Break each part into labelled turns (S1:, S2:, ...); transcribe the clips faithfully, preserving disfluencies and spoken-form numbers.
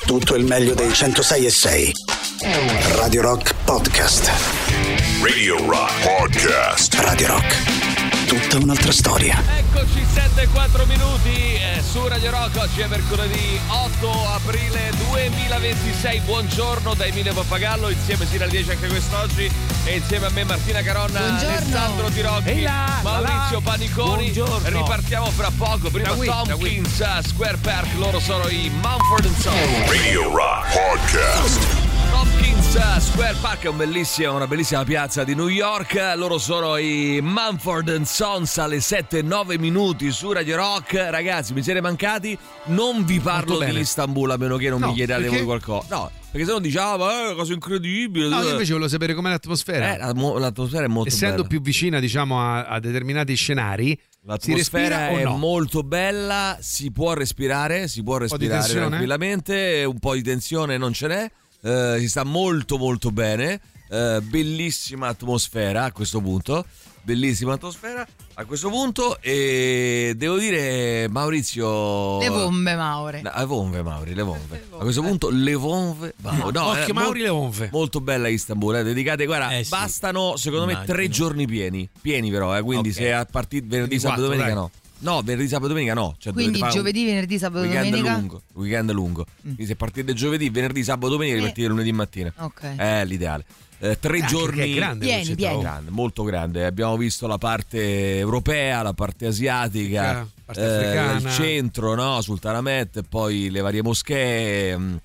S1: tutto il meglio dei centosei e sei. Radio Rock Podcast.
S2: Radio Rock Podcast.
S1: Radio Rock, tutta un'altra storia.
S3: Eccoci, sette e quattro minuti eh, su Radio Rock. Oggi è mercoledì otto aprile duemilaventisei. Buongiorno da Emilio Pappagallo, insieme sino alle dieci anche quest'oggi, e insieme a me Martina Caronna,
S4: buongiorno.
S3: Alessandro Tirocchi,
S5: là,
S3: Maurizio
S5: là.
S3: Paniconi.
S5: Buongiorno.
S3: Ripartiamo fra poco. Prima
S5: qui,
S3: Tompkins a Square Park, loro sono i Mumford and Sons.
S2: Radio Rock Podcast.
S3: Tompkins Square Park è un bellissimo, una bellissima piazza di New York. Loro sono i Mumford and Sons alle sette e nove minuti su Radio Rock. Ragazzi, mi siete mancati. Non vi parlo di Istanbul a meno che non
S5: no,
S3: mi chiediate
S5: perché?
S3: voi qualcosa. No, perché se no diciamo, ah, è una cosa incredibile.
S5: No, io invece volevo sapere com'è l'atmosfera.
S3: Eh, la- l'atmosfera è molto
S5: Essendo
S3: bella.
S5: più vicina, diciamo, a, a determinati scenari, si
S3: L'atmosfera
S5: respira
S3: è
S5: o no?
S3: molto bella, si può respirare, si può
S5: di
S3: respirare
S5: tensione?
S3: tranquillamente, un po' di tensione non ce n'è, eh, si sta molto molto bene, eh, bellissima atmosfera a questo punto, bellissima atmosfera a questo punto, e devo dire, Maurizio...
S4: Le bombe, Maure.
S3: No, le bombe, Mauri, le bombe. A questo punto le bombe. No, no,
S5: Occhio,
S3: eh,
S5: Mauri, le bombe.
S3: Molto bella Istanbul, eh, dedicate, guarda,
S6: Eh, sì.
S3: bastano secondo me
S6: Immagino.
S3: tre giorni pieni, pieni però, eh, quindi
S6: Ok.
S3: se a partire venerdì,
S5: Quindi
S3: sabato,
S5: quattro,
S3: domenica no. No, venerdì, sabato, domenica no. Cioè,
S4: Quindi
S3: dovete fare un
S4: giovedì, venerdì, sabato,
S3: weekend
S4: domenica.
S3: lungo, weekend lungo. Quindi se partite giovedì, venerdì, sabato, domenica,
S4: Eh.
S3: ripartite lunedì mattina.
S4: Ok.
S3: È l'ideale. Eh, tre
S5: Anche
S3: giorni
S5: che è grande,
S4: Pieni,
S5: questa
S4: pieni.
S5: città.
S3: grande, molto grande. Abbiamo visto la parte europea, la parte asiatica,
S5: Africa, parte
S3: eh,
S5: africana.
S3: il centro, no? Sultanahmet, poi le varie moschee, mh,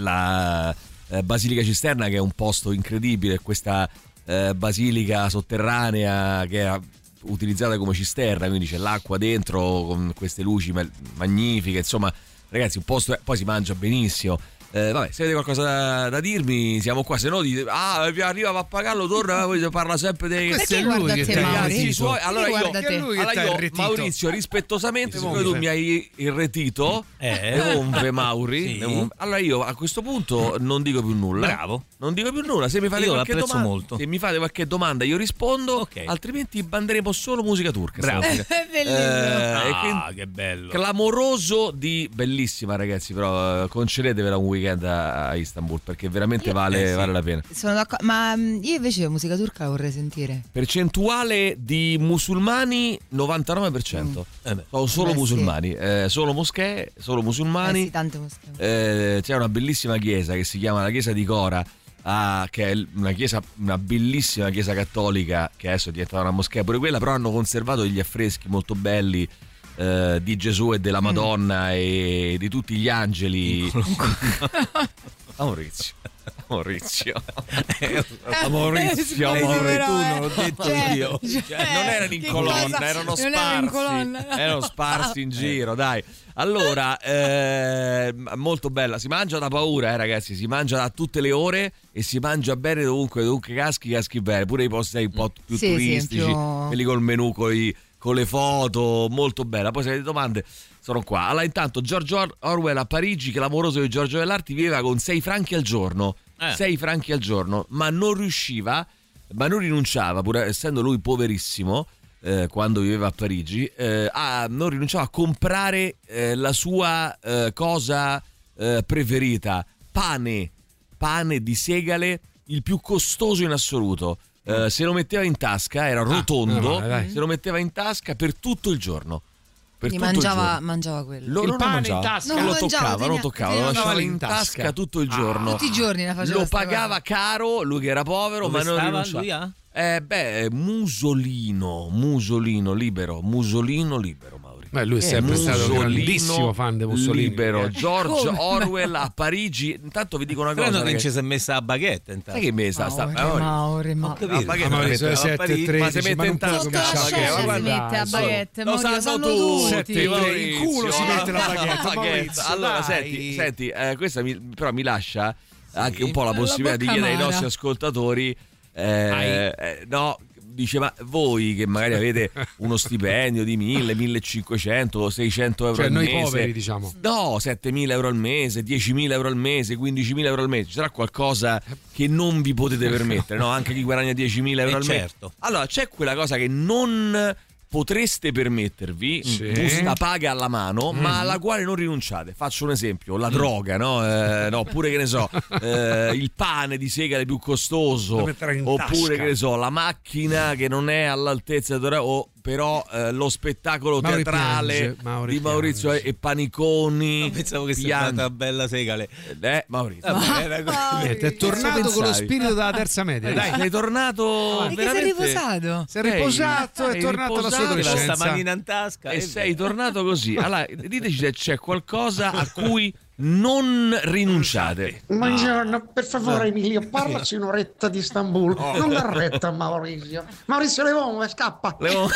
S3: la eh, Basilica Cisterna, che è un posto incredibile, questa eh, basilica sotterranea che è utilizzata come cisterna, quindi c'è l'acqua dentro con queste luci ma- magnifiche, insomma, ragazzi, un posto, poi si mangia benissimo. Eh, vabbè, se avete qualcosa da, da dirmi, siamo qua. Se no, dite, ah, arriva Pappagallo, torna, poi parla sempre dei
S5: Questo
S4: Perché
S5: è lui
S4: guarda
S5: che
S4: te,
S5: ti ha
S4: Mauri?
S5: irretito.
S3: suoi. Allora io,
S4: guarda te.
S5: È lui che
S3: allora
S5: ti ha
S3: io,
S5: irretito.
S3: Maurizio, rispettosamente,
S5: Le
S3: siccome tu
S5: bombe.
S3: mi hai irretito,
S6: Eh.
S3: le bombe, Mauri,
S6: Sì.
S3: le bombe, allora io a questo punto non dico più nulla.
S6: Bravo.
S3: Non dico più nulla. Se mi fate
S6: Io
S3: qualche
S6: l'apprezzo
S3: domanda,
S6: molto.
S3: se mi fate qualche domanda, io rispondo.
S6: Ok.
S3: Altrimenti banderemo solo musica turca.
S6: Bravo.
S3: stamattina.
S4: È bellissimo.
S3: Eh, e
S6: Ah,
S3: quindi-
S6: che bello.
S3: clamoroso di bellissima, ragazzi, però eh, concedetevela un weekend a, a Istanbul, perché veramente vale,
S6: eh sì.
S3: vale la pena.
S4: Sono d'accordo, ma mh, io invece la musica turca la vorrei sentire.
S3: Percentuale di musulmani novantanove per cento.
S6: Eh beh.
S3: Sono solo
S4: Beh, sì.
S3: musulmani, eh, solo moschee, solo
S4: Eh
S3: musulmani.
S4: sì, tante moschee.
S3: Eh, c'è una bellissima chiesa che si chiama la chiesa di Cora, ah, che è una chiesa, una bellissima chiesa cattolica, che adesso è diventata una moschea pure quella, però hanno conservato degli affreschi molto belli eh, di Gesù e della Madonna e di tutti gli angeli. Ah, Maurizio. Maurizio.
S4: Eh,
S3: Maurizio,
S4: scusi,
S3: Maurizio,
S4: però,
S6: tu
S4: eh.
S6: non l'ho detto
S4: Cioè,
S6: io.
S4: cioè,
S3: non erano in
S4: che
S3: colonna,
S4: cosa?
S3: erano
S4: Non erano in
S3: sparsi.
S4: colonna.
S3: Erano sparsi in giro, dai. Allora, eh, molto bella. Si mangia da paura, eh, ragazzi. Si mangia a tutte le ore e si mangia bene dovunque. Dovunque caschi, caschi bene. Pure i posti un po' più
S4: Sì, sì,
S3: turistici,
S4: più-
S3: quelli col menù, con, i- con le foto. Molto bella. Poi se avete domande, sono qua. Allora, intanto, George Or- Orwell a Parigi, clamoroso di Giorgio Vellarti, viveva con sei franchi al giorno.
S6: Eh.
S3: sei franchi al giorno, ma non riusciva, ma non rinunciava, pur essendo lui poverissimo, eh, quando viveva a Parigi, eh, a, non rinunciava a comprare eh, la sua eh, cosa eh, preferita, pane, pane di segale, il più costoso in assoluto. Eh, se lo metteva in tasca, era rotondo,
S5: meno male, dai.
S3: se lo metteva in tasca per tutto il giorno. Per
S4: Quindi
S3: tutto il
S4: mangiava,
S3: giorno.
S4: mangiava quello.
S3: Lo,
S5: Il
S3: non
S5: pane
S3: mangiava.
S5: in tasca?
S3: Non lo
S4: Non mangiava,
S3: toccava, non lo
S4: tenia-
S3: toccava, lo
S4: teneva-
S3: lasciava
S5: in
S3: in tasca
S5: tasca.
S3: tutto il giorno.
S4: Tutti i giorni la faceva
S3: Lo
S4: sta
S3: pagava
S4: cosa.
S3: caro, lui che era povero,
S6: Dove
S3: ma non
S6: stava
S3: rinunciava.
S6: lui, ah?
S3: Eh beh, Musolino, Musolino libero, Musolino libero, Mauri.
S5: Beh, lui è
S3: Eh,
S5: sempre stato un
S3: Musolino
S5: grandissimo fan di Mussolini.
S3: libero.
S5: Eh.
S3: George
S4: Come?
S3: Orwell a Parigi. Intanto vi dico una cosa,
S6: Credo che non
S3: ragazzi.
S6: ci si è messa la baguette intanto.
S3: Sai che me sta, sta
S4: Mauri,
S3: Mauri.
S4: Mauri,
S6: Ho
S4: Mauri.
S6: capito.
S3: La baguette
S5: Ma
S3: la
S5: sono
S3: mette-
S5: le
S3: a
S5: sette
S3: Parigi,
S5: e tredici,
S3: ma si mette
S5: ma
S3: in
S5: non puoi
S3: tasca.
S4: Sotto la
S5: cominciare
S3: Ma che-
S4: scena
S3: ma
S4: si
S3: guarda,
S4: mette a
S3: so-
S4: baguette,
S3: lo
S4: Maurizio,
S3: sanno
S4: sanno
S3: tutti.
S5: Sette e tre, in culo si mette la baguette,
S3: Baguette.
S5: Maurizio,
S3: Allora,
S5: dai.
S3: senti, senti eh, questa mi, però mi lascia anche un po' la
S4: La
S3: possibilità di
S4: bocca
S3: chiedere ai
S4: amara.
S3: nostri ascoltatori eh, eh, no, dice, ma voi che magari avete uno stipendio di mille, millecinquecento, seicento euro
S5: Cioè,
S3: al
S5: noi
S3: mese,
S5: poveri, diciamo.
S3: no, settemila euro al mese, diecimila euro al mese, quindicimila euro al mese, ci sarà qualcosa che non vi potete permettere, no? Anche chi guadagna diecimila euro
S6: Eh,
S3: al mese.
S6: certo.
S3: Allora, c'è quella cosa che non potreste permettervi,
S5: Sì.
S3: busta paga alla mano,
S5: Mm.
S3: ma alla quale non rinunciate. Faccio un esempio: la droga, no? Eh, no, oppure che ne so, eh, il pane di segale più costoso,
S5: Da mettere in
S3: oppure
S5: tasca.
S3: che ne so, la macchina che non è all'altezza di- o però eh, lo spettacolo
S5: Mauri
S3: teatrale
S5: piange, Mauri
S3: di Maurizio
S5: piange.
S3: e Paniconi.
S6: Pensavo che sia
S3: piange.
S6: stata bella segale.
S3: Eh, Maurizio.
S6: Vabbè, era così.
S5: Niente, è tornato
S3: pensavi?
S5: con lo spirito della terza media. Dai,
S3: sei tornato
S4: E che sei
S3: veramente
S4: riposato?
S5: si è riposato,
S3: Sei
S5: è tornato alla sua
S3: riposato,
S6: La
S5: adolescenza.
S6: sta manina in tasca
S3: e
S6: e
S3: sei tornato così. Allora, diteci se c'è qualcosa a cui non rinunciate.
S7: Buongiorno, per favore Emilio, parlaci un'oretta di Istanbul, non dar retta a Maurizio. Maurizio Levon, scappa.
S3: Levo-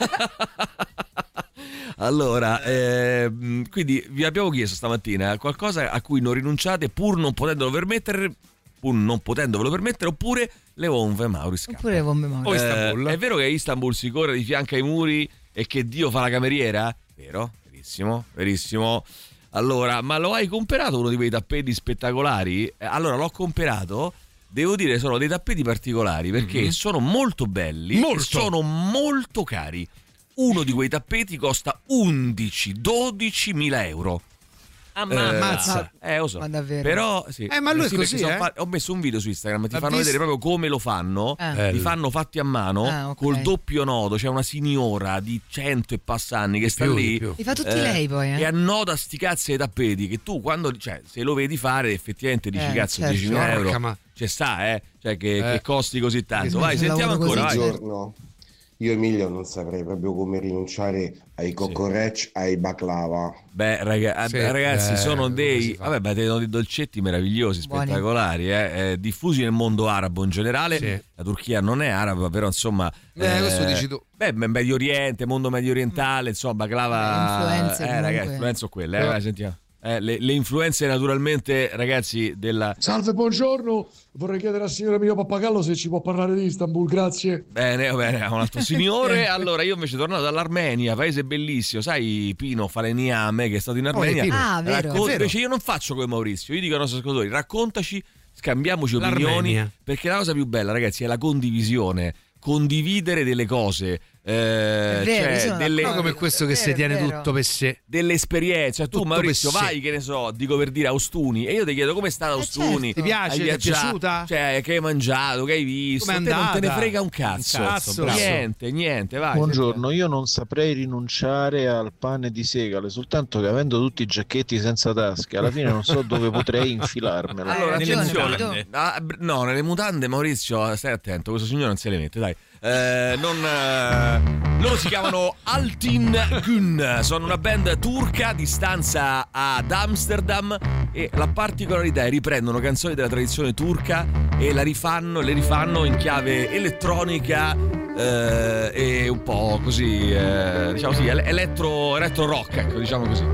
S3: Allora, ehm, quindi vi abbiamo chiesto stamattina qualcosa a cui non rinunciate pur non potendolo permettere, pur non potendovelo permettere, oppure le onve Mauri scappa.
S4: Oppure con memoria.
S5: O
S3: Eh,
S5: Istanbul.
S3: è vero che a Istanbul si corre di fianco ai muri e che Dio fa la cameriera? Vero? Verissimo, verissimo. Allora, ma lo hai comprato uno di quei tappeti spettacolari? Eh, Allora, l'ho comprato. Devo dire, sono dei tappeti particolari perché
S5: Mhm.
S3: sono molto belli
S5: Molto.
S3: e sono molto cari. Uno di quei tappeti costa undici dodici mila euro.
S5: Ammazza.
S3: Eh, lo so.
S4: Ma davvero?
S3: Però, sì.
S5: Eh, ma lui è
S3: sì, perché
S5: così,
S3: sono
S5: eh?
S3: fa- ho messo un video su Instagram, ti
S5: L'ha
S3: fanno
S5: visto?
S3: vedere proprio come lo fanno.
S4: Eh.
S3: Li
S5: Bello.
S3: fanno fatti a mano
S4: Ah, ok.
S3: col doppio nodo. C'è una signora di cento e passanni che sta
S5: più,
S3: lì
S5: di più.
S4: Li fa tutti
S3: eh,
S4: lei poi, eh?
S3: e annoda sti cazzi ai tappeti che tu quando, cioè, se lo vedi fare effettivamente dici
S4: Eh,
S3: cazzo
S4: certo.
S3: diecimila euro
S5: Porca ma-
S3: ci sta, eh? Cioè che,
S5: Eh.
S3: che costi così tanto.
S4: Che
S3: Vai,
S4: faccio un
S3: sentiamo
S4: lavoro
S3: ancora,
S4: così,
S3: vai.
S4: certo.
S8: Buongiorno, io Emilio non saprei proprio come rinunciare ai cocorec, ai baklava.
S3: Beh, raga-
S5: Sì,
S3: eh, ragazzi,
S5: eh,
S3: sono
S5: come
S3: dei,
S5: si fa?
S3: vabbè, beh, dei dolcetti meravigliosi,
S4: Buoni.
S3: spettacolari, eh, eh, diffusi nel mondo arabo in generale.
S5: Sì.
S3: La Turchia non è araba, però insomma.
S5: Eh, questo dici tu.
S3: Beh, beh, Medio Oriente, mondo medio orientale, insomma, clava.
S4: Le influenze
S3: eh,
S4: comunque.
S3: ragazzi, influenze sono quelle, eh, vai, sentiamo. Eh, le, le influenze naturalmente, ragazzi, della.
S9: Salve, buongiorno. Vorrei chiedere al signore mio pappagallo se ci può parlare di Istanbul, grazie.
S3: Bene, va bene, un altro signore. Allora, io invece tornato dall'Armenia, paese bellissimo, sai Pino Faleniame che è stato in Armenia.
S5: Pino.
S4: Ah, vero.
S3: Raccon-
S5: È vero.
S3: Invece io non faccio come Maurizio, io dico ai nostri ascoltatori, raccontaci, scambiamoci opinioni,
S5: L'Armenia.
S3: perché la cosa più bella, ragazzi, è la condivisione, condividere delle cose, eh,
S4: È vero, io
S3: cioè
S4: sono
S3: delle,
S5: No, come questo che
S4: È
S5: si
S4: vero,
S5: tiene
S4: è vero.
S5: tutto per sé.
S3: delle esperienze. Cioè, tu
S5: Tutto
S3: Maurizio
S5: per sé.
S3: vai, che ne so, dico per dire Austuni, e io ti chiedo come sta ad
S4: Eh,
S3: Austuni.
S4: certo.
S5: Ti piace?
S3: Hai
S5: Ti è
S3: viaggiato?
S5: piaciuta?
S3: Cioè, che hai mangiato, che hai visto?
S5: Com'è
S3: A te non te ne
S5: andata?
S3: frega un cazzo.
S5: Un cazzo, bravo.
S3: niente, niente, vai.
S10: Buongiorno, io non saprei rinunciare al pane di segale, soltanto che avendo tutti i giacchetti senza tasche, alla fine non so dove potrei infilarmelo.
S3: Allora,
S4: Hai
S6: nelle
S4: ragione,
S6: mutande.
S4: Vito.
S3: Ah, br- no, nelle mutande, Maurizio, stai attento, questo signore non se le mette, dai. Eh, non, eh, loro si chiamano Altin Gün, sono una band turca di stanza ad Amsterdam e la particolarità è riprendono canzoni della tradizione turca e la rifanno, le rifanno in chiave elettronica eh, e un po' così, eh, diciamo così, ele- elettro, elettro rock, ecco, diciamo così.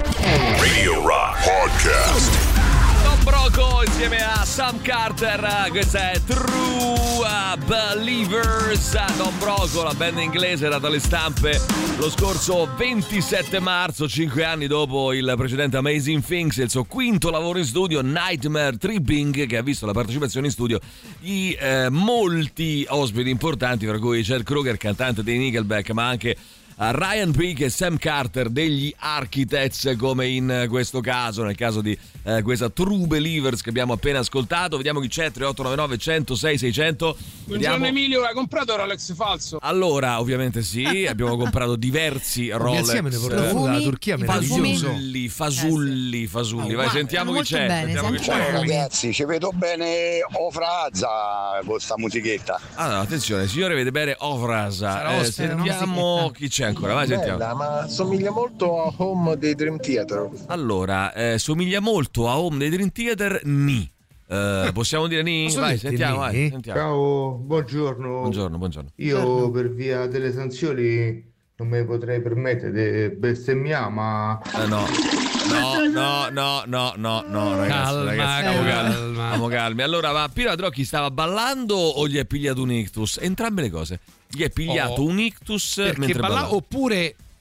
S2: Radio Rock Podcast.
S3: Don Broco insieme a Sam Carter, questa è True Believers. Don Broco, la band inglese, è data alle stampe lo scorso ventisette marzo, cinque anni dopo il precedente Amazing Things, il suo quinto lavoro in studio, Nightmare Tripping, che ha visto la partecipazione in studio di eh, molti ospiti importanti, tra cui Chad Kroger, cantante dei Nickelback, ma anche a Ryan Peake e Sam Carter degli Architects, come in questo caso, nel caso di eh, questa True Believers che abbiamo appena ascoltato. Vediamo chi c'è, tre otto nove nove uno zero sei sei zero zero.
S11: Buongiorno Emilio, hai comprato Rolex falso?
S3: Allora, ovviamente sì, abbiamo comprato diversi Rolex.
S5: Insieme ne portiamo
S3: eh,
S5: uno dalla
S4: Profumi,
S5: Turchia,
S4: i
S5: meraviglioso.
S3: Fasulli, fasulli, fasulli. Vai,
S4: Ah,
S3: sentiamo chi
S4: molto
S3: c'è.
S4: bene,
S3: Sentiamo chi
S4: sentiamo.
S3: c'è.
S4: Ciao,
S12: Ragazzi, ci vedo bene Ofraza con sta musichetta.
S3: Allora, attenzione, signore, vede bene Ofrasa.
S5: Sarà
S3: Eh,
S5: ospite, no?
S3: sentiamo chi c'è ancora. Vai, sentiamo.
S8: Bella, ma somiglia molto a Home dei Dream Theater.
S3: Allora, eh, somiglia molto a Home dei Dream Theater, ni. Eh, possiamo dire ni?
S5: Posso
S3: Vai,
S5: dirti
S3: sentiamo,
S5: ni?
S3: vai, sentiamo.
S13: Ciao, buongiorno.
S3: Buongiorno, buongiorno.
S13: Io per via delle sanzioni non me potrei permettere di bestemmiare, ma
S3: Eh, no. No, no, no, no, no, no, ragazzi,
S5: Calma,
S3: ragazzi, stiamo
S5: calma.
S3: calmi. Stiamo calmi. Allora, ma Pino Trocchi stava ballando o gli è pigliato un ictus? Entrambe le cose. Gli è pigliato
S5: Oh,
S3: un ictus
S5: Perché
S3: mentre
S5: balla-
S3: ballava.
S5: oppure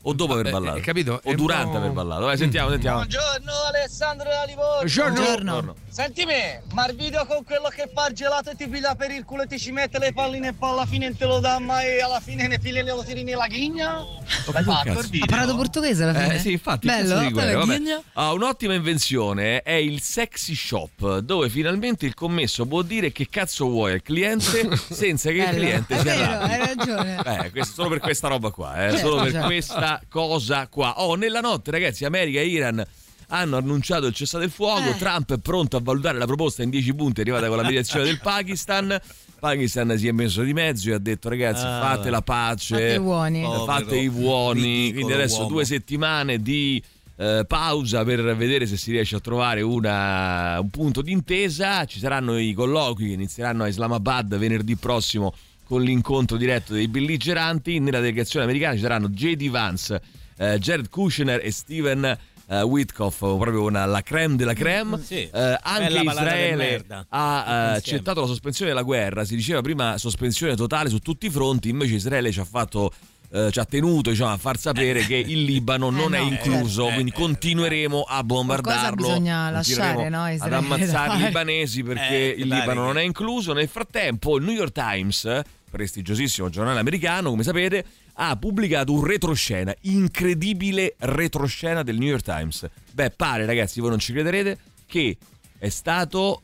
S3: o dopo aver ballato?
S5: Eh, capito?
S3: O durante aver ballato? Vai, sentiamo, sentiamo.
S14: Buongiorno Alessandro da Livorno.
S5: Buongiorno.
S3: Buongiorno.
S14: Senti me, ma il video con quello che fa il gelato e ti piglia per il culo e ti ci mette le palline e poi alla fine te lo dà, ma e alla fine ne fili e lo tiri nella ghigna? L'hai fatto il video?
S4: Ha parlato portoghese alla fine.
S3: Eh sì, infatti.
S4: Bello,
S3: cazzo di guerra, vabbè.
S4: ghigna.
S3: Ah, un'ottima invenzione è il sexy shop, dove finalmente il commesso può dire che cazzo vuoi al cliente senza che il
S4: Bello.
S3: cliente
S4: È
S3: si
S4: vero,
S3: arrabbi.
S4: hai ragione.
S3: Eh, questo, solo per questa roba qua, eh,
S4: Certo,
S3: solo per
S4: certo.
S3: questa cosa qua. Oh, nella notte, ragazzi, America e Iran hanno annunciato il cessate il fuoco.
S4: Eh.
S3: Trump è pronto a valutare la proposta in dieci punti arrivata con la mediazione del Pakistan. Pakistan si è messo di mezzo e ha detto ragazzi
S6: Ah,
S3: fate la pace,
S4: Fate i buoni.
S3: eh,
S6: Povero,
S3: fate i buoni.
S6: ridicolo
S3: Quindi adesso
S6: uomo.
S3: due settimane di eh, pausa per vedere se si riesce a trovare una, un punto d'intesa. Ci saranno i colloqui che inizieranno a Islamabad venerdì prossimo con l'incontro diretto dei belligeranti. Nella delegazione americana ci saranno J D Vance, eh, Jared Kushner e Steven uh, Witkoff, proprio una, la creme della creme.
S6: Sì.
S3: Eh, anche
S6: Bella ballata del
S3: Israele
S6: merda.
S3: ha eh,
S6: Insieme.
S3: accettato la sospensione della guerra. Si diceva prima sospensione totale su tutti i fronti, invece Israele ci ha fatto eh, ci ha tenuto, diciamo, a far sapere che il Libano non
S4: Eh,
S3: è
S4: no,
S3: incluso,
S6: certo.
S3: quindi
S6: Eh,
S3: continueremo a bombardarlo.
S4: Qualcosa bisogna
S3: continueremo
S4: lasciare, no,
S3: ad
S4: Israele,
S3: ammazzare
S4: da
S3: i
S4: fare.
S3: libanesi perché
S6: Eh,
S3: il
S6: pare
S3: Libano
S6: che-
S3: non è incluso. Nel frattempo il New York Times, prestigiosissimo giornale americano, come sapete, ha pubblicato un retroscena, incredibile retroscena del New York Times. Beh, pare, ragazzi, voi non ci crederete, che è stato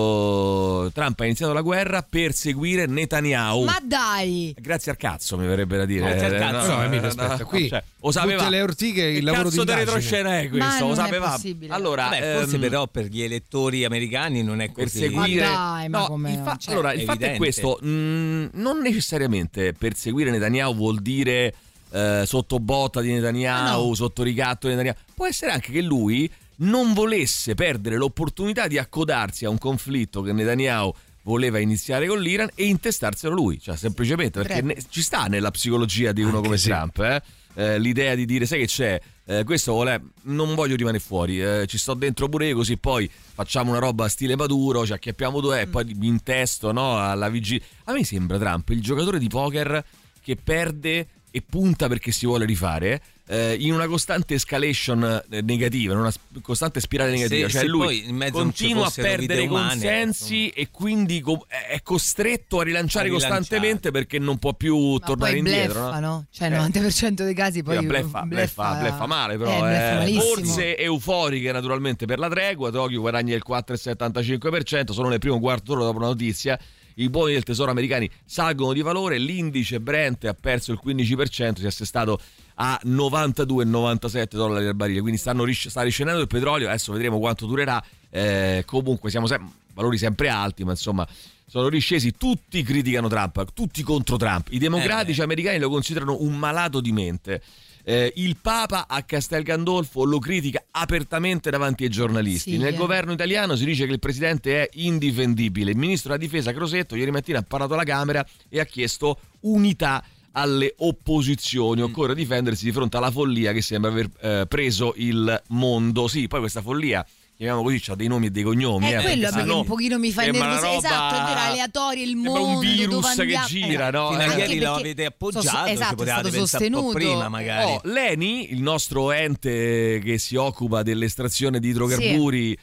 S3: uh, Trump ha iniziato la guerra per seguire Netanyahu.
S4: Ma dai!
S3: Grazie al cazzo, mi verrebbe da dire.
S6: Grazie al
S3: Eh,
S6: cazzo.
S5: No, Emilio, aspetta, qui
S3: cioè, lo sapeva.
S5: tutte le ortiche, il
S3: Che
S5: lavoro
S3: cazzo
S5: di
S3: di
S5: indagine.
S3: retroscena è
S4: Ma
S3: questo? Lo
S4: non è
S3: sapeva.
S4: possibile.
S3: Allora,
S6: Vabbè, forse
S3: ehm,
S6: però per gli elettori americani non è
S3: per
S6: così.
S3: seguire
S4: Ma dai, ma
S3: no,
S4: come
S3: il
S4: no?
S3: fa-
S4: Cioè,
S3: allora il
S6: è
S3: fatto è
S6: evidente.
S3: questo, mh, non necessariamente perseguire Netanyahu vuol dire eh, sotto botta di Netanyahu,
S4: Ah, no.
S3: sotto ricatto di Netanyahu. Può essere anche che lui non volesse perdere l'opportunità di accodarsi a un conflitto che Netanyahu voleva iniziare con l'Iran e intestarselo lui, cioè semplicemente perché
S4: Potrebbe.
S3: ne- ci sta nella psicologia di uno
S5: Anche
S3: come
S5: sì.
S3: Trump, eh? Eh, l'idea di dire sai che c'è, eh, questo vuole, non voglio rimanere fuori, eh, ci sto dentro pure io, così poi facciamo una roba stile Maduro, ci acchiappiamo due e poi mi intesto, no, alla vigilia. A me sembra Trump il giocatore di poker che perde e punta perché si vuole rifare, eh, in una costante escalation eh, negativa, in una sp- costante spirale negativa.
S6: Se-
S3: cioè
S6: se
S3: lui
S6: poi in mezzo non ci
S3: continua a
S6: fossero
S3: perdere
S6: vite umane,
S3: consensi e quindi co- è costretto a rilanciare,
S6: A rilanciare.
S3: costantemente perché non può più
S4: Ma
S3: tornare
S4: poi
S3: indietro.
S4: bleffa,
S3: no?
S4: no? Cioè, il
S3: Eh.
S4: novanta per cento dei casi poi
S3: Sì, bleffa, bleffa, bleffa male però,
S4: eh, bleffa
S3: eh.
S4: malissimo.
S3: Borse euforiche naturalmente per la tregua. Tokyo guadagna il quattro virgola settantacinque per cento, sono nel primo quarto d'ora dopo la notizia. I buoni del tesoro americani salgono di valore, l'indice Brent ha perso il quindici per cento, si è assestato a novantadue virgola novantasette dollari al barile, quindi stanno ris- sta riscendendo il petrolio, adesso vedremo quanto durerà. Eh, comunque siamo sem- valori sempre alti, ma insomma sono riscesi. Tutti criticano Trump, tutti contro Trump. I democratici
S6: Eh.
S3: americani lo considerano un malato di mente. Eh, il Papa a Castel Gandolfo lo critica apertamente davanti ai giornalisti.
S4: Sì,
S3: Nel
S4: eh.
S3: governo italiano si dice che il presidente è indifendibile. Il ministro della difesa Crosetto ieri mattina ha parlato alla Camera e ha chiesto unità alle opposizioni. Occorre difendersi di fronte alla follia che sembra aver eh, preso il mondo. Sì, poi questa follia, chiamiamo così, c'ha dei nomi e dei cognomi.
S4: È
S3: eh,
S4: quello perché
S3: sennò
S4: un pochino mi fa
S3: sembra una
S4: nervoso.
S3: roba-
S4: Esatto, è vero, aleatorio il
S3: sembra
S4: mondo,
S3: un virus
S4: dove
S3: che
S4: andiamo.
S3: gira, no?
S6: Fino a
S3: Anche
S6: ieri lo
S4: perché
S6: avete
S4: so- so-
S6: appoggiato,
S4: esatto,
S6: ci
S4: è
S6: potevate
S4: stato
S6: pensare un po'
S4: sostenuto.
S6: prima magari.
S3: Oh, l'Eni, il nostro ente che si occupa dell'estrazione di idrocarburi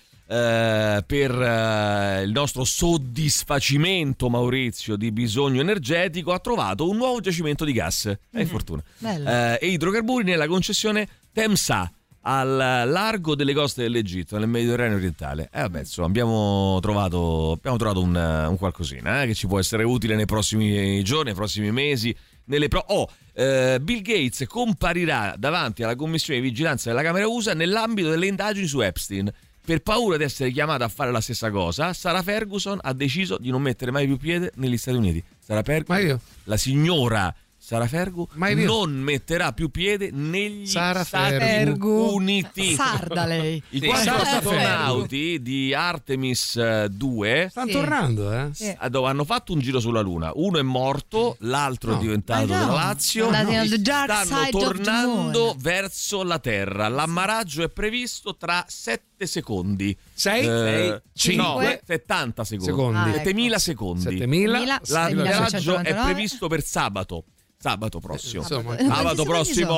S3: eh, per eh, il nostro soddisfacimento, Maurizio, di bisogno energetico, ha trovato un nuovo giacimento di gas. È fortuna.
S4: Bello.
S3: Eh, e idrocarburi nella concessione Temsa al largo delle coste dell'Egitto, nel Mediterraneo orientale. E eh, vabbè, insomma, abbiamo trovato, abbiamo trovato un, un qualcosina eh, che ci può essere utile nei prossimi giorni, nei prossimi mesi. Nelle pro- oh, eh, Bill Gates comparirà davanti alla commissione di vigilanza della Camera U S A nell'ambito delle indagini su Epstein. Per paura di essere chiamata a fare la stessa cosa, Sarah Ferguson ha deciso di non mettere mai più piede negli Stati Uniti. Sarah Ferguson,
S5: Ma io?
S3: la signora Sarah Fergu
S5: Mai più.
S3: non metterà più piede negli
S5: Sarah
S3: Stati
S4: Fergu.
S3: Uniti.
S4: Sarda lei.
S3: I
S6: Sì,
S3: quattro
S5: Sarah
S3: astronauti di Artemis eh, due
S5: Stanno
S4: Sì.
S5: tornando, eh?
S4: Sì.
S3: eh, dove hanno fatto un giro sulla Luna. Uno è morto, l'altro
S5: No.
S3: è diventato
S4: Ma no.
S3: della Lazio.
S4: Andati on the
S3: E
S4: dark
S3: stanno
S4: side of the
S3: tornando
S4: moon.
S3: verso la Terra. L'ammaraggio è previsto tra sette secondi.
S5: Sei?
S3: Eh,
S5: Cinque?
S3: no, settanta secondi.
S5: Secondi.
S4: Ah, ecco.
S3: settemila secondi.
S5: settemila.
S4: Mila-
S3: L'ammaraggio è
S4: milleseicentovantanove.
S3: previsto per sabato. Sabato prossimo.
S5: Insomma,
S4: Eh, ma
S3: Sabato
S4: quanti giorni
S3: prossimo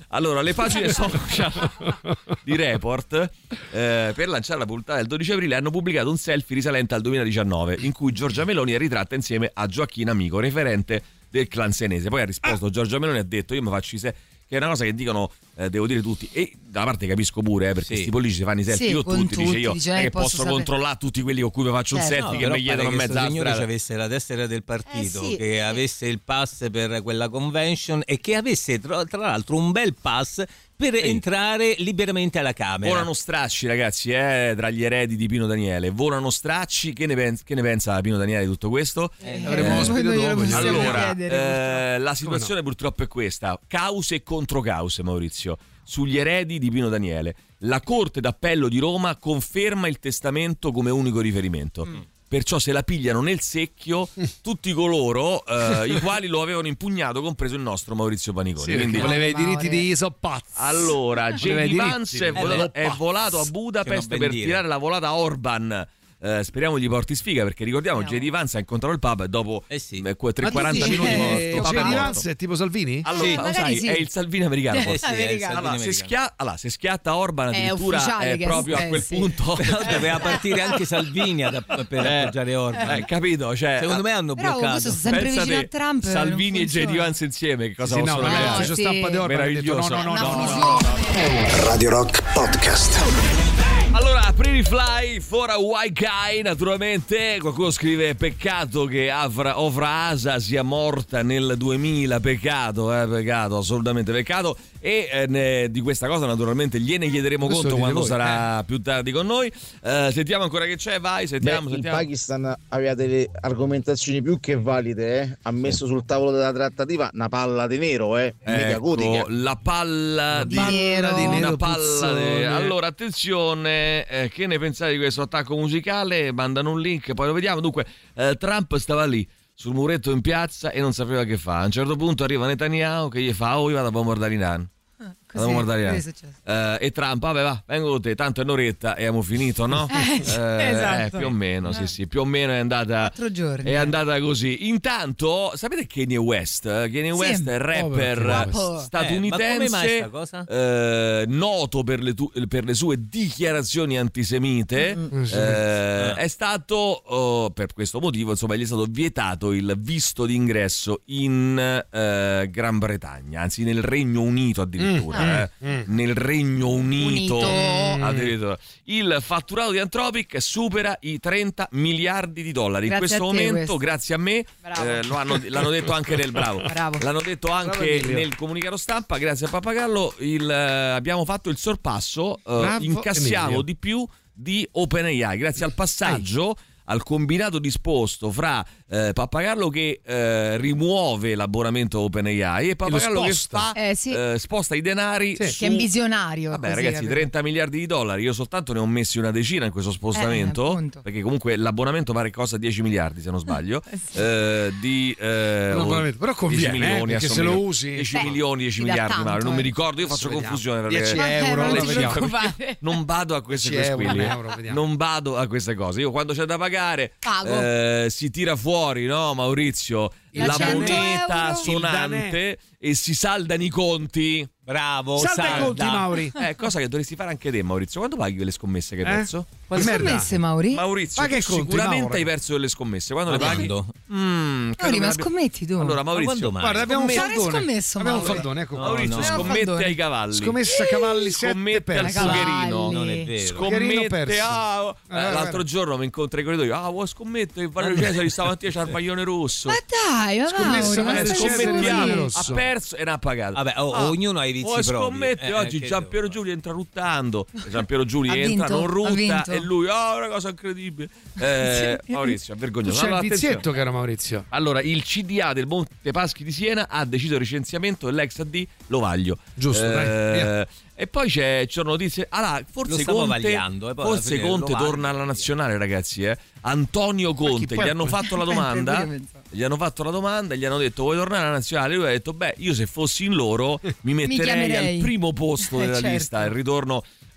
S3: Allora, le pagine social di Report eh, per lanciare la puntata del dodici aprile hanno pubblicato un selfie risalente al duemiladiciannove in cui Giorgia Meloni è ritratta insieme a Gioacchino Amico, referente del clan senese. Poi ha risposto Giorgia Meloni, ha detto io mi faccio i se- che è una cosa che dicono, eh, devo dire tutti, e da una parte capisco pure, eh, perché
S6: Sì.
S3: sti politici si fanno i selfie
S4: Sì,
S3: con
S4: con
S3: tutti, dice
S4: tutti,
S3: io
S4: dice,
S3: non è
S4: eh,
S3: che
S4: posso
S3: posso
S4: sapere.
S3: controllare tutti quelli con cui mi faccio un
S4: Certo.
S3: selfie
S6: No,
S3: che
S6: però
S3: mi chiedono
S6: pare
S3: in
S6: che
S3: mezzo alla
S6: sto signore
S3: strada.
S6: avesse la tessera del partito,
S4: Eh, sì.
S6: che avesse il pass per quella convention e che avesse tra, tra l'altro un bel pass per entrare liberamente alla Camera.
S3: Volano stracci, ragazzi, eh, tra gli eredi di Pino Daniele. Volano stracci. Che ne, pens- che ne pensa Pino Daniele di tutto questo?
S5: Eh, avremo
S3: Eh,
S5: ospite
S4: noi glielo
S5: dopo.
S4: possiamo
S3: Allora,
S4: chiedere,
S3: eh, la situazione purtroppo è questa: cause e controcause, Maurizio, sugli eredi di Pino Daniele. La Corte d'Appello di Roma conferma il testamento come unico riferimento.
S4: Mm.
S3: Perciò se la pigliano nel secchio tutti coloro eh, i quali lo avevano impugnato, compreso il nostro Maurizio Paniconi.
S5: Sì,
S3: Quindi,
S5: voleva i diritti
S4: Maure.
S5: di Isoppazzo.
S3: allora,
S5: Voleva i
S3: J D Vance è,
S5: diritti.
S3: volato,
S5: Eh,
S3: è volato a Budapest
S6: ben
S3: per
S6: dire.
S3: tirare la volata a Orban. Eh, speriamo gli porti sfiga, perché ricordiamo
S4: Speriamo.
S3: J D Vance ha incontrato il Papa e dopo
S6: Eh sì.
S3: eh, que- tre
S5: Ma tu
S3: quaranta
S5: dici
S3: minuti
S5: che
S3: morto.
S5: J
S3: Il Papa
S5: D
S3: è morto.
S5: Vance è tipo Salvini?
S3: Allora,
S4: Sì,
S3: lo
S4: magari
S3: sai,
S4: sì.
S3: è il Salvini americano
S6: Eh
S3: forse.
S6: sì, è il
S4: Americano.
S6: Salvini
S3: Allora se,
S6: americano.
S3: schia- allora, se schiatta Orban
S4: È
S3: addirittura
S4: ufficiale
S3: è
S4: che-
S3: proprio a
S4: eh,
S3: quel
S4: sì.
S3: punto
S6: Però doveva partire anche Salvini ad- per
S3: Eh,
S6: appoggiare Orban.
S3: eh, capito? Cioè,
S6: Secondo me hanno
S4: Però
S6: bloccato.
S4: questo sta sempre
S3: pensa
S4: vicino
S3: te,
S4: a Trump. non
S3: Salvini e J D
S4: funziona.
S3: Vance insieme, che cosa
S5: Sì, no,
S3: possono
S5: ma
S3: fare?
S5: ragazzi, c'è
S4: sì.
S5: stampa di Orban ha detto no,
S3: Meraviglioso.
S5: no, no,
S4: Una
S5: no, no,
S4: fusione.
S1: Radio Rock Podcast.
S3: Allora, Pretty Fly for a White Guy, naturalmente. Qualcuno scrive: peccato che Afra, Ofra Asa sia morta nel duemila. Peccato, eh, peccato, assolutamente peccato. E eh, ne- di questa cosa, naturalmente, gliene chiederemo
S5: Questo
S3: conto
S5: dite
S3: quando
S5: voi,
S3: sarà più tardi con noi. Eh, sentiamo ancora che c'è, vai, sentiamo,
S10: Beh, il
S3: sentiamo.
S10: Pakistan aveva delle argomentazioni più che valide, eh? Ha messo sul tavolo della trattativa una palla di nero, eh? Mica
S3: Ecco,
S10: gotica.
S3: la palla di,
S4: nero.
S5: di
S3: una
S5: nero
S3: palla
S5: puzzone.
S3: di- Allora attenzione, eh, che ne pensate di questo attacco musicale? Mandano un link, poi lo vediamo. Dunque eh, Trump stava lì sul muretto in piazza e non sapeva che fa. A un certo punto arriva Netanyahu che gli fa: oh, io vado a bombardare l'Iran.
S4: Ah,
S3: Vado a bombardare
S4: così è
S3: l'Iran.
S4: successo.
S3: Eh, e Trump, vabbè, va, vengo con te, tanto è un'oretta e abbiamo finito, no?
S4: Eh, esatto.
S3: eh, più o meno, sì, sì, più o meno è andata
S4: Quattro giorni.
S3: è andata così. Intanto, sapete Kanye West? Kanye
S4: Sì.
S3: West è il rapper
S4: Povero.
S3: statunitense,
S6: Eh, ma come mai sta cosa?
S3: eh, noto per le, tu- per le sue dichiarazioni antisemite.
S5: Mm, sì.
S3: Eh, è stato, oh, per questo motivo, insomma, gli è stato vietato il visto d'ingresso in eh, Gran Bretagna, anzi nel Regno Unito addirittura.
S5: Mm,
S3: eh.
S5: mm.
S3: Nel Regno Unito,
S4: Unito.
S3: addirittura. Il fatturato di Anthropic supera i trenta miliardi di dollari.
S4: Grazie
S3: in questo
S4: a te,
S3: momento,
S4: questo.
S3: grazie a me,
S4: Bravo.
S3: eh, lo hanno- l'hanno detto anche nel bravo.
S4: Bravo.
S3: L'hanno detto anche
S5: Emilio.
S3: nel comunicato stampa, grazie a Pappagallo, il, eh, abbiamo fatto il sorpasso, eh,
S5: Bravo,
S3: incassiamo
S5: Emilio.
S3: di più di OpenAI grazie al passaggio, al combinato disposto fra eh, Pappagallo che eh, rimuove l'abbonamento OpenAI e Pappagallo che
S5: sposta.
S3: fa,
S4: Eh, sì.
S3: eh, sposta i denari
S5: Sì.
S3: su-
S4: Che è un visionario.
S3: Vabbè,
S4: così,
S3: ragazzi,
S4: capito?
S3: trenta miliardi di dollari. Io soltanto ne ho messi una decina in questo spostamento.
S4: Eh, appunto.
S3: perché comunque l'abbonamento pare costa dieci miliardi, se non sbaglio.
S4: Eh, sì.
S3: eh, di eh,
S5: L'abbonamento, però conviene,
S3: dieci milioni,
S5: eh, perché
S3: adesso
S5: se
S3: mi
S5: lo
S3: ricordo.
S5: usi-
S3: dieci
S4: Beh,
S3: milioni, dieci
S4: ti dà
S3: miliardi,
S4: tanto,
S3: ma non
S4: eh.
S3: mi ricordo. Io faccio
S5: Adesso
S3: confusione.
S5: vediamo.
S3: perché-
S5: dieci euro,
S4: Eh, non
S5: lo
S4: ti
S5: vediamo.
S4: preoccupare.
S3: non vado a queste
S5: dieci euro,
S3: quelle.
S5: un euro, vediamo.
S3: Non vado a queste cose. Io quando c'è da pagare
S4: Pago.
S3: eh, si tira fuori, no, Maurizio,
S5: La
S3: la
S4: cento
S3: moneta
S4: euro.
S3: suonante e si saldano i conti.
S6: Bravo,
S5: Salta i
S6: salda.
S5: conti, Mauri.
S3: Eh, cosa che dovresti fare anche te, Maurizio. Quando paghi quelle scommesse che hai
S5: Eh?
S3: perso?
S5: Quale
S4: Che
S5: merda?
S4: scommesse, Mauri?
S3: Maurizio,
S5: Ma che
S3: tu
S5: conti,
S3: sicuramente
S5: Mauro?
S3: hai perso delle scommesse. Quando
S6: Ma
S3: le paghi?
S6: quando?
S3: Mm, credo
S4: Mauri,
S3: che
S4: ma
S3: abbia-
S4: scommetti tu?
S3: Allora,
S6: Ma
S3: Maurizio,
S6: quando mai?
S5: Guarda, abbiamo un
S4: Scommesse.
S5: faldone.
S4: Quale scommesso,
S5: Abbiamo un
S4: Mauri?
S5: faldone, ecco qua.
S3: Maurizio,
S4: No,
S3: scommette
S4: faldone.
S3: ai cavalli.
S5: Scommessa cavalli sette
S3: Scommette al
S5: persi.
S3: sugherino.
S6: Non è vero.
S5: Sugherino
S3: Scommette,
S5: perso.
S3: ah, oh, eh,
S5: Eh,
S3: l'altro
S5: guarda.
S3: giorno mi incontro ai corridoi. Ah, vuoi scommettere che Valerio Cesari stamattina c'ha il maglione rosso?
S4: Ma dai, ma
S5: Scommessa,
S4: Mauri, ma
S5: Mario
S3: Eh,
S4: stai
S5: Cesare,
S3: scommettiamo.
S5: Valerio
S4: così?
S5: Rosso.
S3: Ha perso e ne ha pagato.
S6: Vabbè, o-
S3: Ah,
S6: ognuno ha i vizi
S3: vuoi
S6: propri.
S3: scommette
S6: Eh,
S3: oggi
S6: che
S3: Giampiero
S6: devo
S3: Giulio entra ruttando. Giampiero Giulio
S4: Ha
S3: entra,
S4: vinto,
S3: non
S4: ha
S3: rutta
S4: vinto.
S3: e lui, ah, una cosa incredibile. Eh,
S4: Sì.
S3: Maurizio, è
S5: Tu
S3: vergognoso.
S5: c'è
S3: Allora,
S5: il
S3: attenzione.
S5: vizietto, caro Maurizio.
S3: Allora, il C D A del Montepaschi di Siena ha deciso il licenziamento dell'ex A D Lovaglio.
S5: Giusto, dai, via.
S3: E poi c'è, ci sono notizie. Allora, forse
S6: Lo stavo
S3: Conte,
S6: vagliando, eh, poi alla
S3: forse
S6: fine
S3: Conte
S6: lo vaglio.
S3: torna alla nazionale, ragazzi. Eh. Antonio Conte,
S5: poi
S3: gli
S5: ha
S3: hanno
S5: preso-
S3: fatto la
S4: Eh,
S3: domanda.
S4: pure io pensavo.
S3: Gli hanno fatto la domanda e gli hanno detto: vuoi tornare alla nazionale? Lui ha detto: beh, io se fossi in loro mi metterei
S4: chiamerei.
S3: al primo posto
S4: Eh,
S3: della
S4: certo.
S3: lista. Il ritorno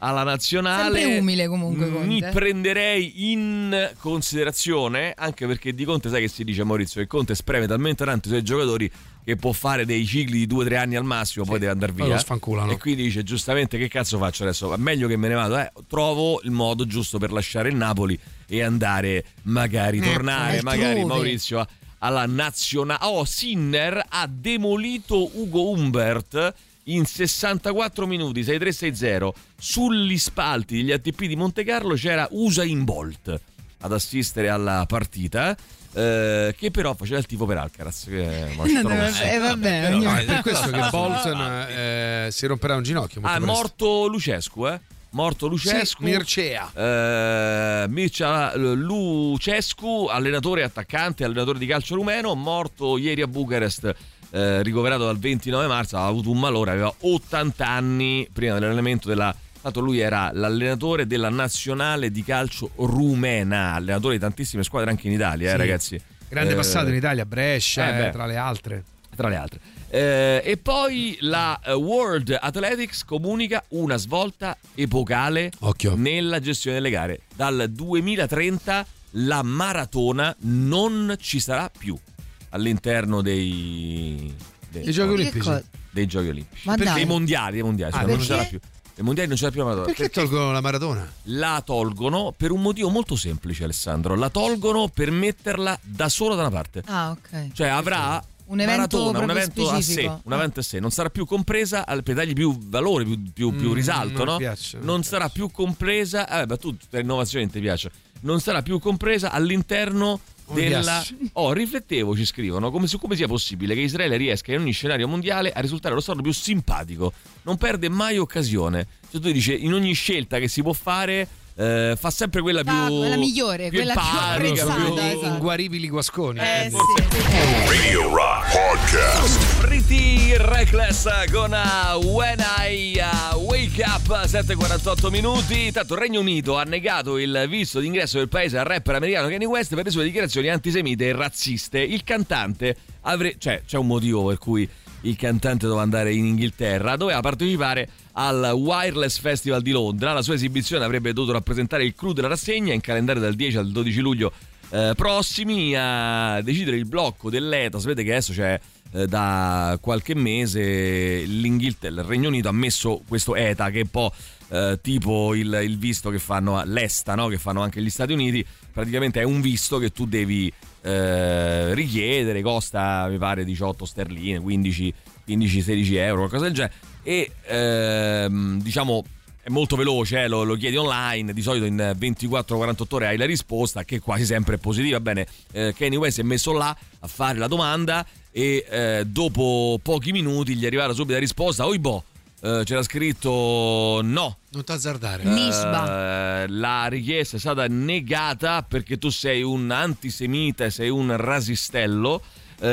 S3: alla nazionale.
S4: Sempre umile comunque Conte.
S3: Mi prenderei in considerazione, anche perché di Conte sai che si dice, Maurizio, che Conte spreme talmente tanto i suoi giocatori che può fare dei cicli di due o tre anni al massimo, sì, poi deve andare via.
S5: Lo sfanculano.
S3: E quindi dice giustamente che cazzo faccio adesso? Meglio che me ne vado, eh. Trovo il modo giusto per lasciare il Napoli e andare, magari
S4: eh,
S3: tornare, magari Maurizio alla nazionale. Oh, Sinner ha demolito Ugo Humbert in sessantaquattro minuti, sei tre sei zero. Sugli spalti degli A T P di Monte Carlo c'era Usain Bolt ad assistere alla partita. Eh, che però faceva il tifo per Alcaraz, che
S4: no, eh, vabbè,
S5: no, no, è per questo che Bolton eh, si romperà un ginocchio.
S3: Ah, è morto Lucescu, eh? Morto Lucescu,
S5: sì, Mircea
S3: eh, Mircea Lucescu, allenatore attaccante, allenatore di calcio rumeno, morto ieri a Bucarest, eh, ricoverato dal ventinove marzo, aveva avuto un malore, aveva ottanta anni prima dell'allenamento della... Tanto lui era l'allenatore della nazionale di calcio rumena, allenatore di tantissime squadre anche in Italia, eh,
S5: sì,
S3: ragazzi.
S5: Grande
S3: eh,
S5: passato in Italia, Brescia,
S3: eh,
S5: eh, tra le altre.
S3: Tra le altre. Eh, e poi la World Athletics comunica una svolta epocale
S5: Occhio.
S3: nella gestione delle gare. Dal duemilatrenta la maratona non ci sarà più all'interno dei, dei,
S5: dei Giochi Olimpici.
S3: Dei Giochi Olimpici.
S4: Ma
S3: Perché
S4: dai.
S3: i mondiali, i mondiali,
S5: Ah,
S3: cioè, non ci sarà più. I mondiali non c'è più la maratona.
S5: Perché tolgono la maratona?
S3: La tolgono per un motivo molto semplice, Alessandro. La tolgono per metterla da sola da una parte.
S4: Ah, ok.
S3: Cioè avrà
S4: un evento,
S3: maratona, un evento a sé,
S4: specifico.
S3: un evento a sé, non sarà più compresa per dargli più valore, più, più, più
S5: Mm,
S3: risalto,
S5: non
S3: no?
S5: mi piace, non
S3: non
S5: mi
S3: sarà più compresa, eh, beh, tu per innovazione ti piace. Non sarà più compresa all'interno
S5: Non mi
S3: della
S5: piace.
S3: Oh, riflettevo, ci scrivono, come su come sia possibile che Israele riesca in ogni scenario mondiale a risultare lo stato più simpatico. Non perde mai occasione. Cioè tu dici, in ogni scelta che si può fare eh, fa sempre quella più
S4: Ah, quella migliore,
S3: più
S4: quella più
S3: empatica,
S4: apprezzata,
S3: più-
S4: esatto.
S5: Inguaribili guasconi.
S4: Eh, sì.
S2: Radio Rock Podcast.
S3: Pretty Reckless con uh, When I uh, Wake Up, sette e quarantotto minuti. Tanto il Regno Unito ha negato il visto d'ingresso del paese al rapper americano Kanye West per le sue dichiarazioni antisemite e razziste. Il cantante avre... cioè c'è un motivo per cui il cantante doveva andare in Inghilterra, doveva partecipare al Wireless Festival di Londra. La sua esibizione avrebbe dovuto rappresentare il clou della rassegna, in calendario dal dieci al dodici luglio eh, prossimi. A decidere il blocco dell'E T A, sapete che adesso c'è eh, da qualche mese l'Inghilterra, il Regno Unito ha messo questo E T A che è un po' eh, tipo il, il visto che fanno all'E S T A, no? Che fanno anche gli Stati Uniti. Praticamente è un visto che tu devi eh, richiedere, costa mi pare diciotto sterline, quindici sedici euro, qualcosa del genere, e ehm, diciamo è molto veloce, eh, lo, lo chiedi online, di solito in ventiquattro quarantotto ore hai la risposta, che quasi sempre è positiva. Bene, eh, Kanye West si è messo là a fare la domanda e eh, dopo pochi minuti gli è arrivata subito la risposta, oibò, eh, c'era scritto no.
S5: Non t'azzardare.
S3: Eh, la richiesta è stata negata perché tu sei un antisemita, sei un rasistello.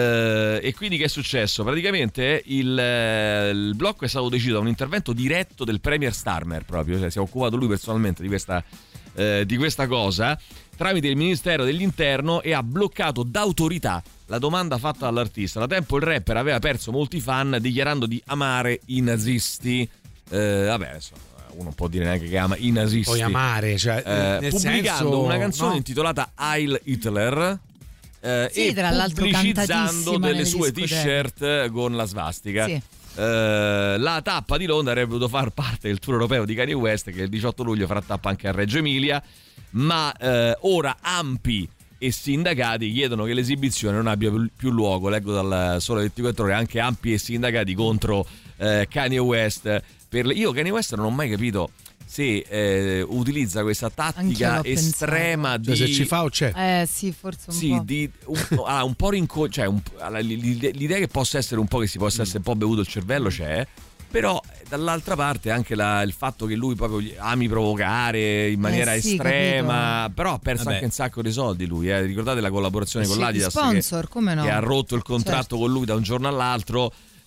S3: Uh, e quindi che è successo? Praticamente il, il blocco è stato deciso da un intervento diretto del Premier Starmer, proprio, cioè si è occupato lui personalmente di questa, uh, di questa cosa tramite il Ministero dell'Interno, e ha bloccato d'autorità la domanda fatta dall'artista. Da tempo il rapper aveva perso molti fan dichiarando di amare i nazisti. Uh, vabbè, adesso uno non può dire neanche che ama i nazisti.
S5: Puoi amare, cioè,
S3: uh,
S5: nel
S3: pubblicando
S5: senso,
S3: una canzone
S5: no?
S3: intitolata Heil Hitler. Eh,
S4: Sì,
S3: e
S4: tra l'altro
S3: pubblicizzando
S4: cantatissima
S3: delle
S4: nelle
S3: sue
S4: discoteche.
S3: t-shirt con la svastica.
S4: Sì.
S3: Eh, la tappa di Londra avrebbe dovuto far parte del tour europeo di Kanye West, che il diciotto luglio farà tappa anche a Reggio Emilia, ma eh, ora Ampi e sindacati chiedono che l'esibizione non abbia più luogo. Leggo dal Sole ventiquattro Ore, anche Ampi e sindacati contro eh, Kanye West. Per le... Io Kanye West non ho mai capito se eh, utilizza questa tattica estrema di...
S5: Cioè, se ci fa o c'è?
S4: Eh sì, forse un
S3: sì,
S4: po'.
S3: di un, ah, un po' rinco... cioè un, l'idea che possa essere un po' che si possa essere un po' bevuto il cervello c'è, però dall'altra parte anche la, il fatto che lui proprio ami provocare in maniera
S4: Eh sì,
S3: estrema,
S4: capito.
S3: però ha perso
S6: Vabbè.
S3: anche un sacco di soldi lui, eh. Ricordate la collaborazione
S4: Eh
S3: con
S4: sì,
S3: l'Adidas
S4: sponsor,
S3: che,
S4: come no?
S3: che ha rotto il contratto
S4: Certo.
S3: con lui da un giorno all'altro.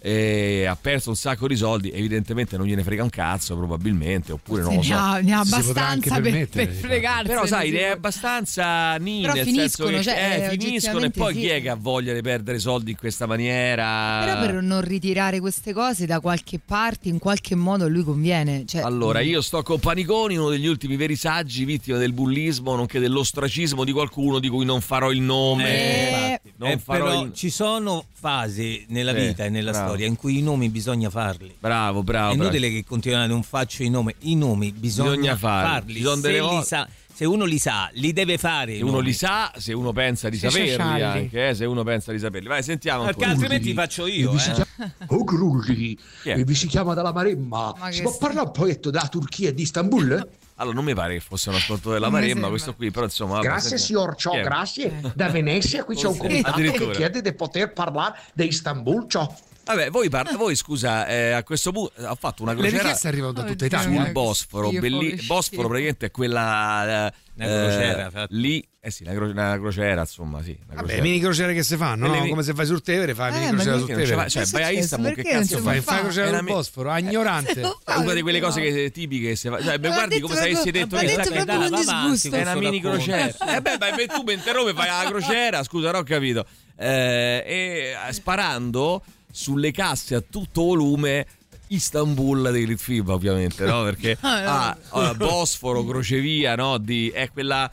S3: e ha perso un sacco di soldi, evidentemente non gliene frega un cazzo probabilmente, oppure non lo so,
S4: ne ha, ne ha
S5: Si potrà
S4: abbastanza
S5: anche
S4: per,
S5: permettere
S4: per
S5: di
S4: fregarsi.
S3: però sai ne è abbastanza ni,
S4: Però
S3: nel
S4: finiscono,
S3: senso che
S4: cioè,
S3: eh,
S4: eh,
S3: finiscono, e poi
S4: oggettivamente
S3: chi è
S4: sì.
S3: che ha voglia di perdere soldi in questa maniera?
S4: Però per non ritirare queste cose da qualche parte, in qualche modo a lui conviene. Cioè,
S3: Allora, io sto con Paniconi, uno degli ultimi veri saggi, vittima del bullismo, nonché dell'ostracismo di qualcuno di cui non farò il nome.
S4: Eh,
S6: infatti.
S3: non
S6: Eh,
S3: farò
S6: però
S3: il...
S6: ci sono fasi nella
S3: Eh,
S6: vita e nella
S3: bravo.
S6: storia in cui i nomi bisogna farli.
S3: Bravo, bravo.
S6: È
S3: bravo.
S6: inutile che continuare, non faccio i nomi. I nomi bisogna,
S3: Bisogna farli.
S6: farli.
S3: Ci sono
S6: Se,
S3: delle
S6: li
S3: volte-
S6: sa, se uno li sa, li deve fare. i
S3: Se uno
S6: nomi.
S3: li sa, se uno pensa di
S5: Se
S3: saperli
S5: scialli.
S3: anche, eh, se uno pensa di saperli. Vai, sentiamo
S6: Perché
S3: ancora.
S6: altrimenti faccio io.
S9: E vi si
S6: Eh.
S9: chiama- Oh Grulli,
S3: Chi è?
S9: e vi si chiama dalla Maremma.
S4: Ma
S9: Si
S4: che
S9: può
S4: sta-
S9: parlare un pochetto della Turchia e di Istanbul?
S3: Allora, non mi pare che fosse un ascoltatore della
S4: Non mi
S3: Maremma
S4: sembra.
S3: questo qui, però insomma... vabbè,
S7: Grazie
S3: sentiamo.
S7: signor Ciò,
S3: Chi è?
S7: grazie. Da Venezia qui c'è un
S3: Sì,
S7: comitato che
S3: addirittura.
S7: chiede di poter parlare di Istanbul, ciò.
S3: Vabbè, voi, par- voi scusa, eh, a questo punto ho fatto una
S5: Le
S3: crociera
S5: richieste arrivano da tutta
S4: Oddio.
S5: Italia.
S3: sul Bosforo,
S4: Schifo,
S3: belli-
S4: che
S3: Bosforo
S4: schifo.
S3: praticamente è quella eh,
S6: Una crociera,
S3: eh,
S6: infatti.
S3: lì, eh sì, una, cro- una crociera, insomma, sì, una
S5: Vabbè,
S3: crociera.
S5: mini crociere che si fanno, no?
S3: Quelle mi-
S5: come se vai sul Tevere, fai
S4: Eh,
S5: mini
S4: ma
S5: crociera
S4: che-
S5: sul
S3: Che non ce
S5: Tevere.
S3: fa- cioè,
S4: Che è
S3: vai a
S4: successo?
S3: Istanbul, che
S4: Perché non
S3: cazzo
S4: si
S3: fai?
S5: Fai,
S4: fa?
S5: fai crociera
S3: Era
S5: sul
S3: mi-
S5: Bosforo, ah, ignorante.
S3: È una di quelle cose che, tipiche che se fa, cioè, beh,
S4: Ma ha
S3: guardi
S4: detto
S3: come se avessi
S4: proprio-
S3: detto
S4: ha
S3: che
S4: detto
S3: sai,
S4: proprio
S6: dai,
S4: con
S6: va avanti,
S4: disgusto.
S3: è una
S6: questo
S3: mini
S6: racconto.
S3: crociera. Eh beh, beh, tu mi interrompi, fai la crociera, scusa, non ho capito. Eh, e eh, sparando sulle casse a tutto volume Istanbul dei Litfiba, ovviamente, no? Perché
S4: Ah,
S3: ah, ah, Bosforo, crocevia, no? Di, è quella,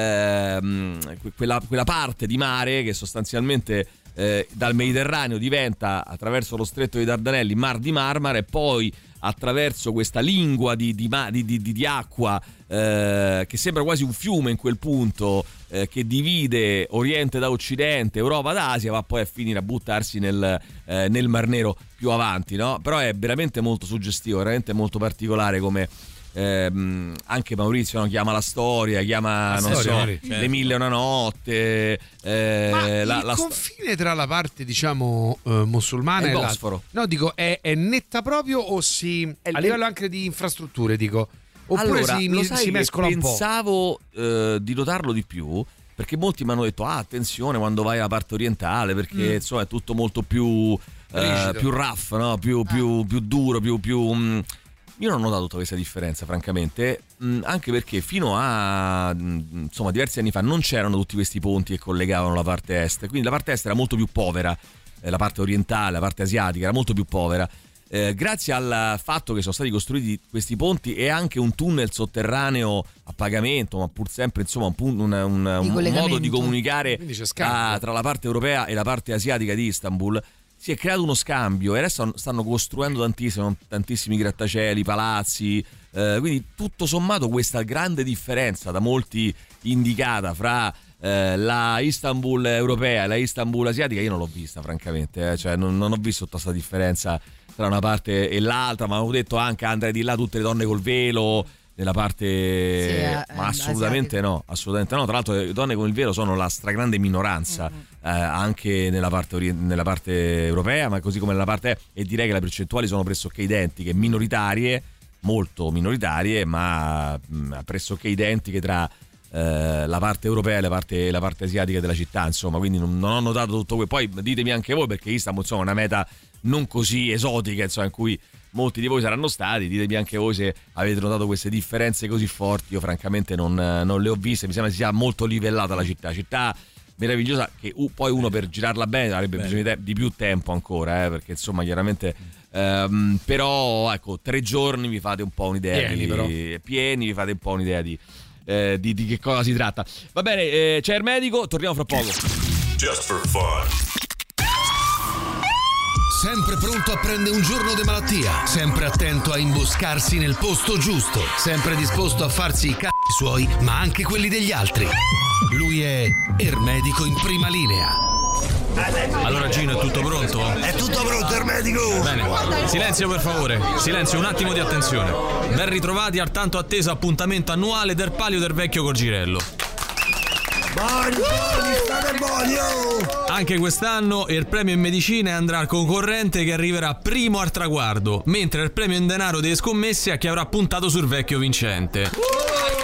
S3: ehm, que- quella, quella parte di mare che sostanzialmente eh, dal Mediterraneo diventa, attraverso lo stretto dei Dardanelli, Mar di Marmara, e poi attraverso questa lingua di, di, ma- di, di, di acqua eh, che sembra quasi un fiume in quel punto, eh, che divide Oriente da Occidente, Europa da Asia, va poi a finire a buttarsi nel, eh, nel Mar Nero più avanti, no? Però è veramente molto suggestivo, veramente molto particolare come ehm, anche Maurizio, no? Chiama la storia, chiama
S5: La
S3: non
S5: storia,
S3: so,
S5: Maurizio.
S3: Le Mille e una notte, eh,
S5: Ma
S3: la,
S5: il
S3: la sto-
S5: confine tra la parte, diciamo, eh, musulmana
S3: È
S5: e
S3: il
S5: l'altra,
S3: Bosforo.
S5: no, dico, è, è netta proprio o si
S3: È-
S5: a livello anche di infrastrutture, dico, oppure
S3: allora,
S5: si,
S3: lo
S5: mi-
S3: sai
S5: si
S3: che
S5: mescola un po'?
S3: pensavo eh, di notarlo di più, perché molti mi hanno detto ah, attenzione quando vai alla parte orientale, perché
S5: Mm.
S3: insomma è tutto molto più eh,
S5: Rigido.
S3: più rough, no? più, più, più duro, più, più mm, io non ho notato tutta questa differenza, francamente, mm, anche perché fino a mm, insomma diversi anni fa non c'erano tutti questi ponti che collegavano la parte est, quindi la parte est era molto più povera, eh, la parte orientale, la parte asiatica era molto più povera. Eh, grazie al fatto che sono stati costruiti questi ponti e anche un tunnel sotterraneo a pagamento, ma pur sempre insomma un, pun- un, un- un modo di comunicare
S5: Quindi c'è scambio.
S3: ah, tra la parte europea e la parte asiatica di Istanbul, si è creato uno scambio e adesso stanno costruendo tantissimo, tantissimi grattacieli, palazzi, eh, quindi tutto sommato questa grande differenza da molti indicata fra eh, la Istanbul europea e la Istanbul asiatica io non l'ho vista, francamente, eh. Cioè non, non ho visto tutta questa differenza tra una parte e l'altra, ma avevo detto anche andare di là tutte le donne col velo nella parte
S4: Sì, eh,
S3: ma assolutamente
S4: asiatica.
S3: no, assolutamente no. Tra l'altro le donne con il velo sono la stragrande minoranza,
S4: Mm-hmm.
S3: eh, anche nella parte, ori- nella parte europea, ma così come nella parte, e direi che le percentuali sono pressoché identiche, minoritarie, molto minoritarie, ma mh, pressoché identiche tra eh, la parte europea e la parte, la parte asiatica della città, insomma, quindi non, non ho notato tutto quello. Poi ditemi anche voi, perché Istanbul insomma è una meta non così esotica, insomma, in cui molti di voi saranno stati, ditemi anche voi se avete notato queste differenze così forti. Io francamente non, non le ho viste, mi sembra sia molto livellata la città, città meravigliosa che uh, poi uno per girarla bene avrebbe
S6: Beh.
S3: bisogno di, te- di più tempo ancora, eh, perché insomma chiaramente ehm, però ecco, tre giorni vi fate un po' un'idea
S5: Pieni,
S3: di,
S5: però.
S3: pieni vi fate un po' un'idea di, eh, di, di che cosa si tratta. Va bene, eh, c'è il medico, torniamo fra poco.
S2: Just for fun.
S15: Sempre pronto a prendere un giorno di malattia, sempre attento a imboscarsi nel posto giusto, sempre disposto a farsi i cazzi suoi, ma anche quelli degli altri. Lui è Ermedico in prima linea.
S16: Allora Gino, è tutto pronto?
S1: È tutto pronto, Ermedico!
S16: Bene, silenzio per favore, silenzio, un attimo di attenzione. Ben ritrovati al tanto atteso appuntamento annuale del Palio del Vecchio Corgirello.
S1: Buoni, buoni, state buoni, oh!
S16: Anche quest'anno il premio in medicina andrà al concorrente che arriverà primo al traguardo, mentre il premio in denaro delle scommesse a chi avrà puntato sul vecchio vincente.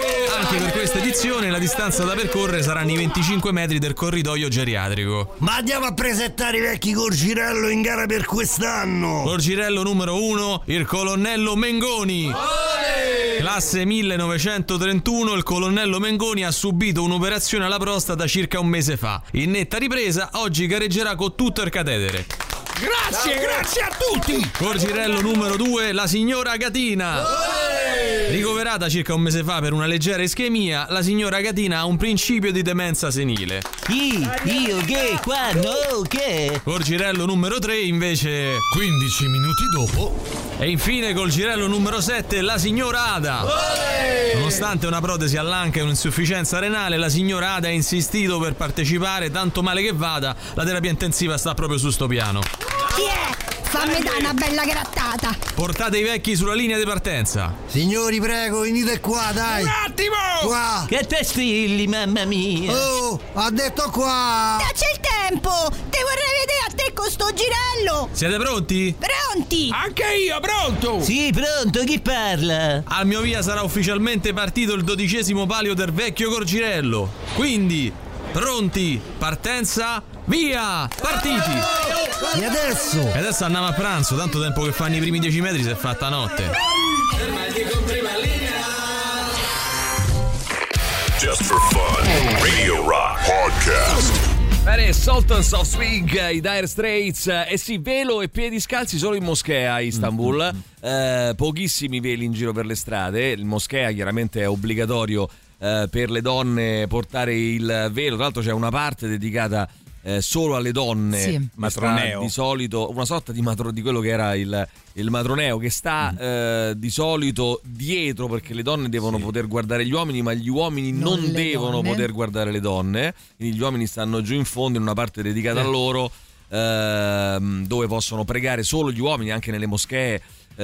S16: anche per questa edizione la distanza da percorrere saranno i venticinque metri del corridoio geriatrico.
S17: Ma andiamo a presentare i vecchi col girello in gara per quest'anno.
S16: Col girello numero uno, il colonnello Mengoni. Olè! Classe millenovecentotrentuno, il colonnello Mengoni ha subito un'operazione alla prostata circa un mese fa. In netta ripresa, oggi gareggerà con tutto il catetere.
S17: Grazie, grazie a tutti.
S16: Col girello numero due, la signora Gatina. Olè! Ricoverata circa un mese fa per una leggera ischemia, la signora Gatina ha un principio di demenza senile.
S6: Chi? Io? Che? Quando? Che?
S16: Col girello numero tre invece
S15: quindici minuti dopo.
S16: E infine col girello numero sette la signora Ada. Olè! Nonostante una protesi all'anca e un'insufficienza renale, la signora Ada ha insistito per partecipare, tanto male che vada, la terapia intensiva sta proprio su sto piano.
S18: Chi è? Fammi dare una bella grattata.
S16: Portate i vecchi sulla linea di partenza.
S17: Signori, prego, venite qua, dai.
S6: Un attimo!
S17: Qua.
S6: Che te strilli, mamma mia.
S17: Oh, ha detto qua.
S18: Dacci il tempo. Te vorrei vedere a te con sto girello.
S16: Siete pronti?
S18: Pronti.
S11: Anche io, pronto.
S6: Sì, pronto, chi parla?
S16: Al mio via sarà ufficialmente partito il dodicesimo palio del vecchio Corgirello. Quindi, pronti, partenza, via, partiti.
S17: E adesso?
S16: E adesso andiamo a pranzo, tanto tempo che fanno i primi dieci metri si è fatta notte.
S2: Just for fun. Radio Rock Podcast.
S3: Bene, Sultans of Swing, i Dire Straits, eh sì, velo e piedi scalzi solo in moschea a Istanbul, mm-hmm. eh, pochissimi veli in giro per le strade, il moschea chiaramente è obbligatorio eh, per le donne portare il velo, tra l'altro c'è una parte dedicata eh, solo alle donne,
S4: sì.
S3: matroneo di solito, una sorta di, matro, di quello che era il, il matroneo che sta mm. eh, di solito dietro, perché le donne devono sì. poter guardare gli uomini, ma gli uomini non, non devono donne. poter guardare le donne, quindi gli uomini stanno giù in fondo in una parte dedicata eh. a loro, eh, dove possono pregare solo gli uomini, anche nelle moschee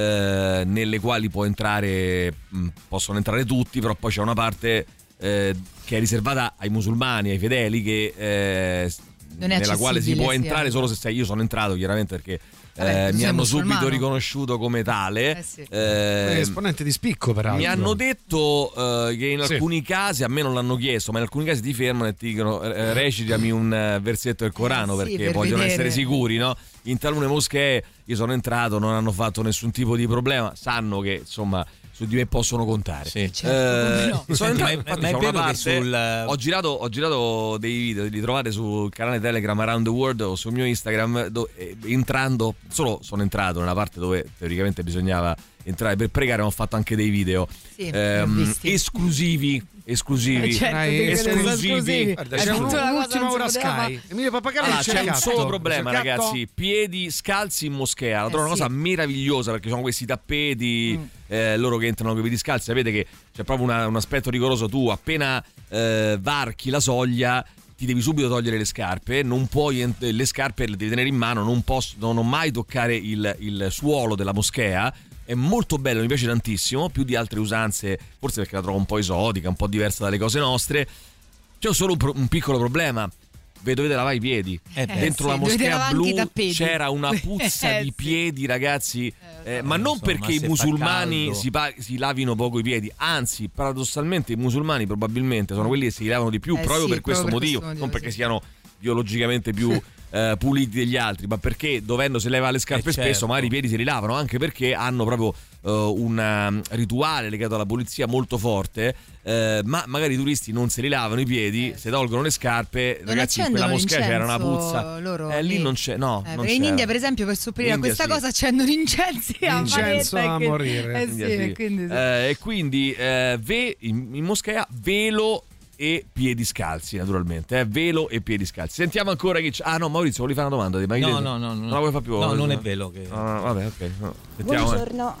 S3: eh, nelle quali può entrare mh, possono entrare tutti, però poi c'è una parte eh, che è riservata ai musulmani, ai fedeli, che eh, nella quale si può entrare solo se sei. Io sono entrato chiaramente perché eh, eh, mi hanno musulmano. subito riconosciuto come tale.
S5: Eh sì.
S3: eh,
S5: esponente di spicco, peraltro.
S3: Mi hanno detto eh, che in
S5: sì.
S3: alcuni casi, a me non l'hanno chiesto, ma in alcuni casi ti fermano e ti dicono eh, recitami un eh, versetto del Corano, eh sì, perché per vogliono vedere. essere sicuri, no? In talune moschee io sono entrato, non hanno fatto nessun tipo di problema, sanno che insomma su di me possono contare. Sì, certo, eh, sono entrato, infatti, ma è una parte, sul... ho, girato, ho girato dei video, li trovate sul canale Telegram Around the World o sul mio Instagram, dove, eh, entrando, solo sono entrato nella parte dove teoricamente bisognava entrare per pregare, ma ho fatto anche dei video
S4: sì,
S3: ehm, esclusivi esclusivi
S4: eh certo,
S3: esclusivi.
S5: Guarda, c'è un'ultima ora Sky. Emilio Pappagallo
S3: allora,
S5: c'è
S3: un
S5: gatto.
S3: solo problema,
S5: c'è
S3: ragazzi, piedi scalzi in moschea, la trovo
S4: eh,
S3: una
S4: sì.
S3: cosa meravigliosa, perché sono questi tappeti mm. eh, loro che entrano con i piedi scalzi, sapete che c'è proprio una, un aspetto rigoroso, tu appena eh, varchi la soglia ti devi subito togliere le scarpe, non puoi, le scarpe le devi tenere in mano, non possono mai toccare il, il suolo della moschea. È molto bello, mi piace tantissimo, più di altre usanze, forse perché la trovo un po' esotica, un po' diversa dalle cose nostre. C'è solo un, pro- un piccolo problema: vi dovete lavare i piedi. Eh, Dentro sì, la moschea blu c'era una puzza eh, di piedi, ragazzi, eh, eh, ma non so, perché ma i musulmani si, pa- si lavino poco i piedi, anzi, paradossalmente i musulmani probabilmente sono quelli che si lavano di più, eh, proprio sì, per questo proprio motivo, per questo motivo, non perché sì. siano biologicamente più eh, puliti degli altri, ma perché dovendosi levare le scarpe eh, spesso certo. magari i piedi si rilavano, anche perché hanno proprio uh, un um, rituale legato alla pulizia molto forte, uh, ma magari i turisti non se li lavano i piedi, eh. se tolgono le scarpe, non ragazzi, in quella moschea c'era una puzza
S4: loro,
S3: eh, lì non c'è, no,
S4: eh,
S3: non
S4: in India per esempio, per sopperire a questa sì. cosa accendono incensi a
S5: incenso a
S4: che,
S5: morire
S4: eh, sì, sì. E quindi, sì.
S3: Eh, e quindi eh, ve, in, in moschea velo e piedi scalzi, naturalmente, eh? Velo e piedi scalzi. Sentiamo ancora chi c'è. Ah no, Maurizio, volevi fare una domanda? Ma
S6: no, no, no, no,
S3: non la vuoi fare più?
S6: No, non è velo che...
S3: No, no, vabbè, ok. No. Sentiamo,
S19: Buongiorno.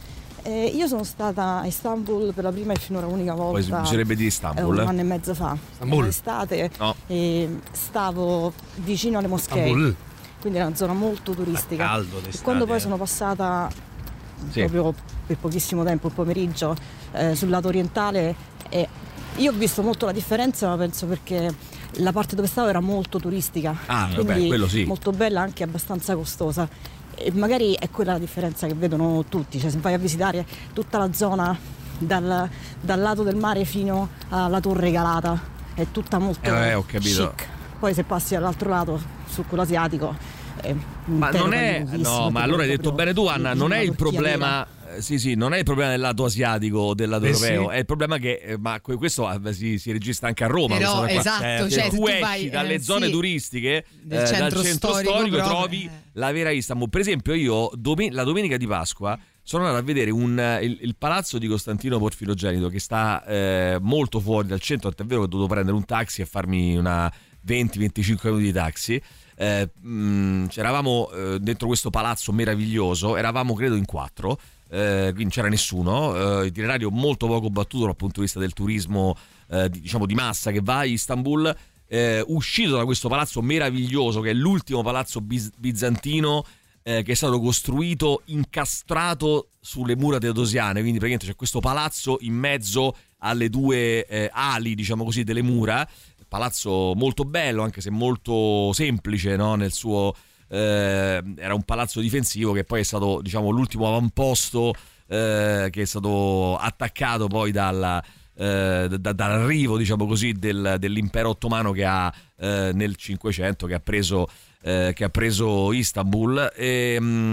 S19: Eh, io sono stata a Istanbul per la prima e finora unica volta.
S3: Poi bisognerebbe di Istanbul.
S19: Eh, un anno e mezzo fa.
S5: Istanbul.
S19: Estate.
S3: No.
S19: E stavo vicino alle moschee.
S5: Istanbul.
S19: Quindi era una zona molto turistica.
S6: Fa caldo d'estate.
S19: E quando poi sono passata sì. proprio per pochissimo tempo, il pomeriggio, eh, sul lato orientale, e io ho visto molto la differenza, ma penso perché la parte dove stavo era molto turistica.
S3: Ah,
S19: quindi
S3: vabbè, quello sì.
S19: molto bella, anche abbastanza costosa. E magari è quella la differenza che vedono tutti, cioè se vai a visitare tutta la zona dal, dal lato del mare fino alla Torre Galata, è tutta molto
S3: eh, ho capito.
S19: chic. Poi se passi all'altro lato, su quello asiatico, è
S3: ma non è no, ma allora hai detto bene tu, Anna, non è il problema. Sì, sì, non è il problema del lato asiatico o del lato
S5: eh
S3: europeo,
S5: sì.
S3: È il problema che, eh, ma questo si, si registra anche a Roma.
S4: Però, esatto,
S3: eh,
S4: cioè,
S3: tu, tu esci
S4: vai,
S3: dalle
S4: eh,
S3: zone
S4: sì,
S3: turistiche,
S4: del
S3: eh,
S4: centro
S3: dal centro
S4: storico,
S3: storico,
S4: proprio,
S3: trovi
S4: eh.
S3: la vera Istanbul. Per esempio, io domen- la domenica di Pasqua sono andato a vedere un, il, il palazzo di Costantino Porfirogenito, che sta eh, molto fuori dal centro, tant'è vero che ho dovuto prendere un taxi e farmi una venti venticinque minuti di taxi. Eh, mh, c'eravamo eh, dentro questo palazzo meraviglioso, eravamo credo in quattro. Eh, quindi non c'era nessuno, eh, itinerario molto poco battuto dal punto di vista del turismo eh, di, diciamo di massa che va a Istanbul, eh, uscito da questo palazzo meraviglioso che è l'ultimo palazzo biz- bizantino eh, che è stato costruito incastrato sulle mura teodosiane, quindi praticamente c'è questo palazzo in mezzo alle due eh, ali, diciamo così, delle mura, palazzo molto bello anche se molto semplice, no? Nel suo Eh, era un palazzo difensivo che poi è stato, diciamo, l'ultimo avamposto eh, che è stato attaccato poi dalla, eh, da, dall'arrivo, diciamo così, del, dell'impero ottomano che ha eh, nel Cinquecento che ha preso eh, che ha preso Istanbul e,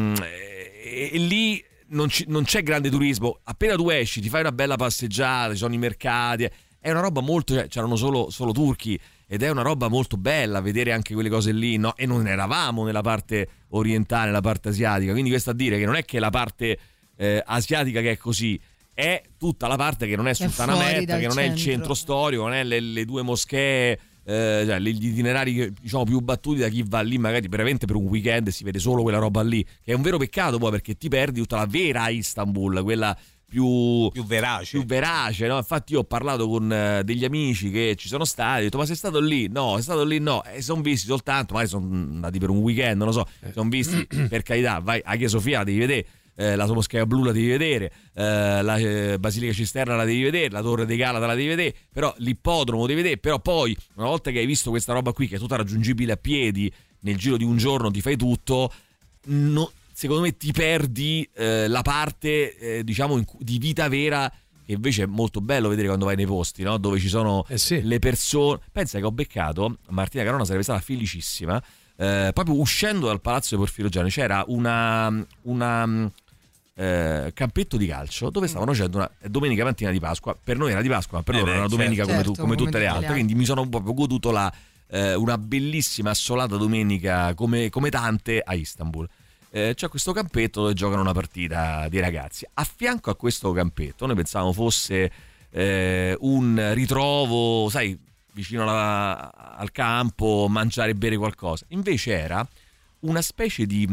S3: e, e lì non, ci, non c'è grande turismo. Appena tu esci ti fai una bella passeggiata, ci sono i mercati, è una roba molto, cioè, c'erano solo, solo turchi. Ed è una roba molto bella vedere anche quelle cose lì, no? E non eravamo nella parte orientale, nella parte asiatica. Quindi questo a dire che non è che la parte eh, asiatica che è così, è tutta la parte che non è Sultanahmet, che non è il centro storico, non è le, le due moschee, eh, cioè gli itinerari, diciamo, più battuti da chi va lì magari veramente per un weekend e si vede solo quella roba lì, che è un vero peccato poi, perché ti perdi tutta la vera Istanbul, quella più,
S6: più verace,
S3: più verace, no? Infatti io ho parlato con uh, degli amici che ci sono stati, ho detto: ma sei stato lì? No, sei stato lì? No, e sono visti soltanto, magari sono andati per un weekend, non lo so, sono visti, per carità, vai a Hagia Sofia, la devi vedere, eh, la Moschea Blu la devi vedere, eh, la eh, Basilica Cisterna la devi vedere, la Torre dei Galata la devi vedere, però l'ippodromo devi vedere, però poi una volta che hai visto questa roba qui, che è tutta raggiungibile a piedi, nel giro di un giorno ti fai tutto, no, secondo me ti perdi eh, la parte eh, diciamo in, di vita vera, che invece è molto bello vedere quando vai nei posti, no? Dove ci sono
S5: eh sì.
S3: le persone. Pensa che ho beccato Martina Carona, sarebbe stata felicissima, eh, proprio uscendo dal palazzo di Porfirogenito c'era una, una eh, campetto di calcio dove stavano facendo una domenica mattina di Pasqua. Per noi era di Pasqua, ma per loro
S6: eh
S3: era una
S6: certo.
S3: domenica come,
S4: certo,
S3: tu, come,
S4: come
S3: tutte le altre, quindi mi sono proprio goduto la, eh, una bellissima assolata domenica come, come tante a Istanbul. Eh, c'è questo campetto dove giocano una partita di ragazzi. A fianco a questo campetto noi pensavamo fosse eh, un ritrovo, sai, vicino alla, al campo, mangiare e bere qualcosa. Invece era una specie di,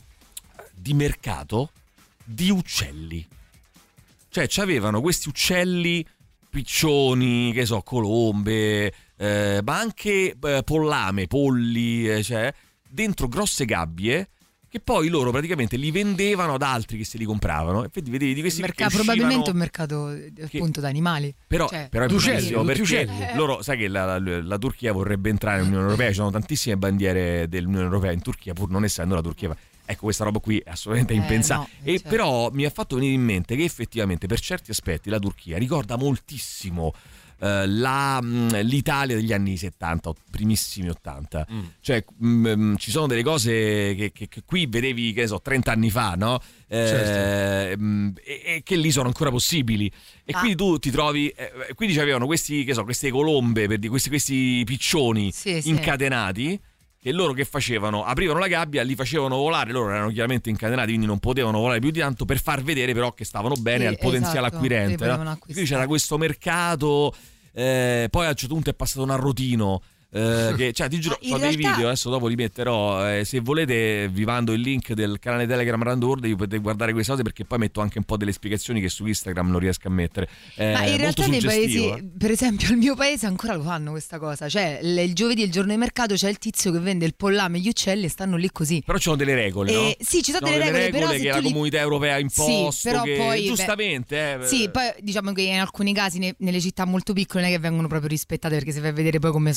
S3: di mercato di uccelli. Cioè c'avevano questi uccelli piccioni, che so, colombe, eh, ma anche eh, pollame, polli, eh, cioè dentro grosse gabbie, che poi loro praticamente li vendevano ad altri che se li compravano. E vedi, vedevi di questi
S4: mercato,
S3: che uscivano,
S4: probabilmente un mercato appunto da animali.
S3: però,
S4: cioè,
S3: però è bellissimo perché
S5: uccelli.
S3: loro, sai che la, la, la Turchia vorrebbe entrare nell'Unione Europea, ci sono tantissime bandiere dell'Unione Europea in Turchia, pur non essendo la Turchia. Ecco, questa roba qui è assolutamente
S4: Eh,
S3: impensabile.
S4: no,
S3: e
S4: certo.
S3: però mi ha fatto venire in mente che effettivamente per certi aspetti la Turchia ricorda moltissimo eh, la, mh, l'Italia degli anni settanta, primissimi ottanta. Mm. Cioè mh, ci sono delle cose che, che, che qui vedevi, che ne so, trenta anni fa, no? Eh,
S5: Certo.
S3: mh, e, e che lì sono ancora possibili. E
S4: Ah.
S3: quindi tu ti trovi, eh, quindi c'avevano questi, che so, queste colombe, per dire, questi, questi piccioni
S4: Sì, sì.
S3: incatenati. E loro che facevano? Aprivano la gabbia, li facevano volare, loro erano chiaramente incatenati, quindi non potevano volare più di tanto, per far vedere però che stavano bene
S4: Sì,
S3: al potenziale
S4: esatto,
S3: acquirente,
S4: li potevano
S3: no?
S4: acquistare.
S3: Quindi c'era questo mercato, eh, poi a un certo punto è passato un arrotino. Eh, che, cioè ti giuro,
S4: Ma in
S3: ho dei
S4: realtà-
S3: video, adesso dopo li metterò, eh, se volete vi mando il link del canale Telegram Random World, vi potete guardare queste cose, perché poi metto anche un po' delle spiegazioni che su Instagram non riesco a mettere. Eh,
S4: Ma in
S3: molto
S4: realtà nei
S3: suggestivo,
S4: paesi,
S3: eh.
S4: per esempio il mio paese ancora lo fanno questa cosa, cioè l- il giovedì, il giorno di mercato, c'è il tizio che vende il pollame e gli uccelli e stanno lì così.
S3: Però ci sono delle regole, no?
S4: Eh, sì, ci sono delle regole, però se
S3: che
S4: tu
S3: la
S4: li-
S3: comunità europea ha imposto,
S4: Sì, però
S3: che
S4: poi, beh,
S3: giustamente eh,
S4: Sì, poi diciamo che in alcuni casi ne- nelle città molto piccole non è che vengono proprio rispettate, perché se vai a vedere poi come sono tenuti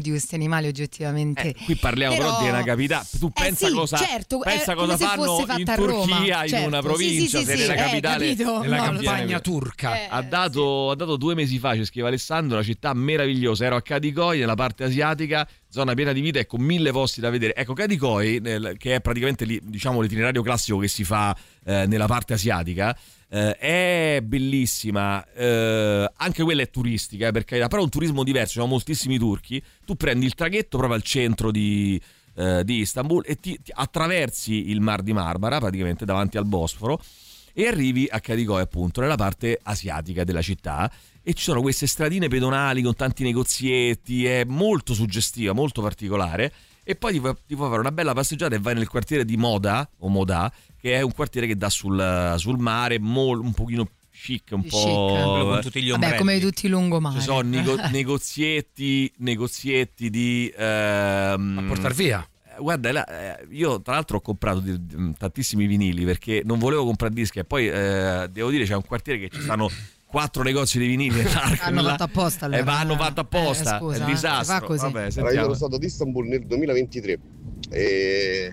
S4: di questi animali oggettivamente.
S3: Eh, qui parliamo però, però di una capitale. Tu pensa
S4: eh sì,
S3: cosa,
S4: certo,
S3: pensa cosa fanno in Turchia, in
S4: certo.
S3: una provincia,
S4: sì, sì,
S3: se
S4: sì,
S3: nella
S4: sì,
S3: capitale,
S4: eh,
S5: nella
S4: no,
S5: campagna turca.
S4: Eh,
S3: ha, dato, ha dato due mesi fa, ci scrive Alessandro, una città meravigliosa. Ero a Kadikoy, nella parte asiatica, zona piena di vita e con mille posti da vedere. Ecco, Kadikoy, nel, che è praticamente diciamo l'itinerario classico che si fa eh, nella parte asiatica, eh, è bellissima, eh, anche quella è turistica, eh, perché però è un turismo diverso, ci sono moltissimi turchi. Tu prendi il traghetto proprio al centro di, eh, di Istanbul e ti, ti attraversi il Mar di Marmara, praticamente davanti al Bosforo, e arrivi a Kadikoy, appunto, nella parte asiatica della città, e ci sono queste stradine pedonali con tanti negozietti, è molto suggestiva, molto particolare. E poi ti puoi, ti puoi fare una bella passeggiata e vai nel quartiere di Moda, o Moda, che è un quartiere che dà sul, sul mare, mol, un pochino chic, un
S4: chic.
S3: po'...
S6: con tutti gli ombrelli.
S4: Vabbè, come tutti i lungomare.
S3: Ci sono nego- negozietti, negozietti di... Ehm,
S5: a portar via.
S3: Guarda, là, io tra l'altro ho comprato di, di, tantissimi vinili perché non volevo comprare dischi, e poi eh, devo dire c'è un quartiere che ci stanno quattro negozi di vinili.
S4: Hanno fatto apposta allora.
S3: Eh, ma hanno fatto apposta,
S4: eh, scusa,
S3: è un disastro.
S4: così.
S3: Vabbè,
S8: allora, io sono stato ad Istanbul nel duemilaventitré e,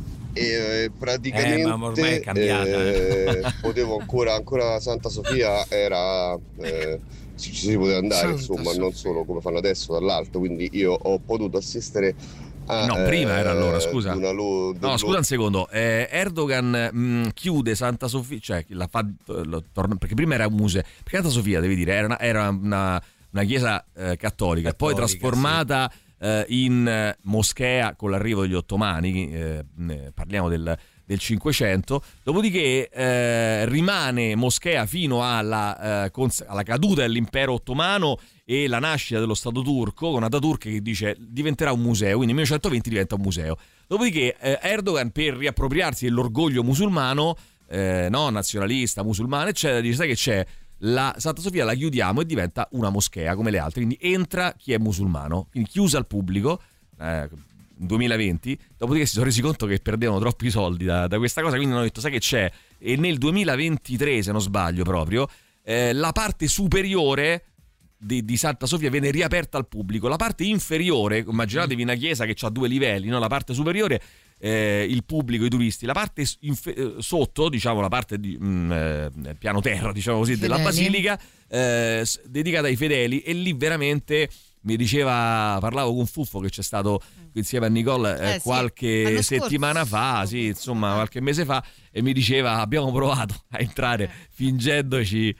S8: e praticamente
S6: eh, ma ormai è cambiata,
S8: eh, potevo ancora, ancora Santa Sofia era... Eh, ci si poteva andare, Santa insomma, Sofia. Non solo come fanno adesso dall'alto, quindi io ho potuto assistere a,
S3: no, prima era allora, scusa.
S8: Una lo,
S3: no, scusa un secondo. Eh, Erdogan mh, chiude Santa Sofia, cioè la fa, lo, torna, perché prima era un museo. Perché Santa Sofia, devi dire, era una, era una, una chiesa eh, cattolica, cattolica, poi trasformata sì. eh, in moschea con l'arrivo degli ottomani. Eh, parliamo del del Cinquecento, dopodiché eh, rimane moschea fino alla, eh, cons- alla caduta dell'impero ottomano e la nascita dello Stato turco, con Ataturk che dice diventerà un museo, quindi nel millenovecentoventi diventa un museo. Dopodiché eh, Erdogan, per riappropriarsi dell'orgoglio musulmano, eh, no, nazionalista, musulmano, eccetera, dice sai che c'è, la Santa Sofia la chiudiamo e diventa una moschea come le altre, quindi entra chi è musulmano, quindi chiusa al pubblico, eh, duemilaventi, dopodiché si sono resi conto che perdevano troppi soldi da, da questa cosa, quindi hanno detto sai che c'è, e nel duemilaventitré se non sbaglio proprio eh, la parte superiore di, di Santa Sofia viene riaperta al pubblico, la parte inferiore, immaginatevi una chiesa che ha due livelli, no? La parte superiore eh, il pubblico, i turisti, la parte inf- sotto, diciamo la parte di mh, eh, piano terra, diciamo così, fedeli. Della basilica eh, dedicata ai fedeli, e lì veramente mi diceva, parlavo con Fuffo che c'è stato insieme a Nicole eh,
S4: eh,
S3: qualche
S4: sì,
S3: settimana fa, sì, insomma qualche mese fa, e mi diceva abbiamo provato a entrare fingendoci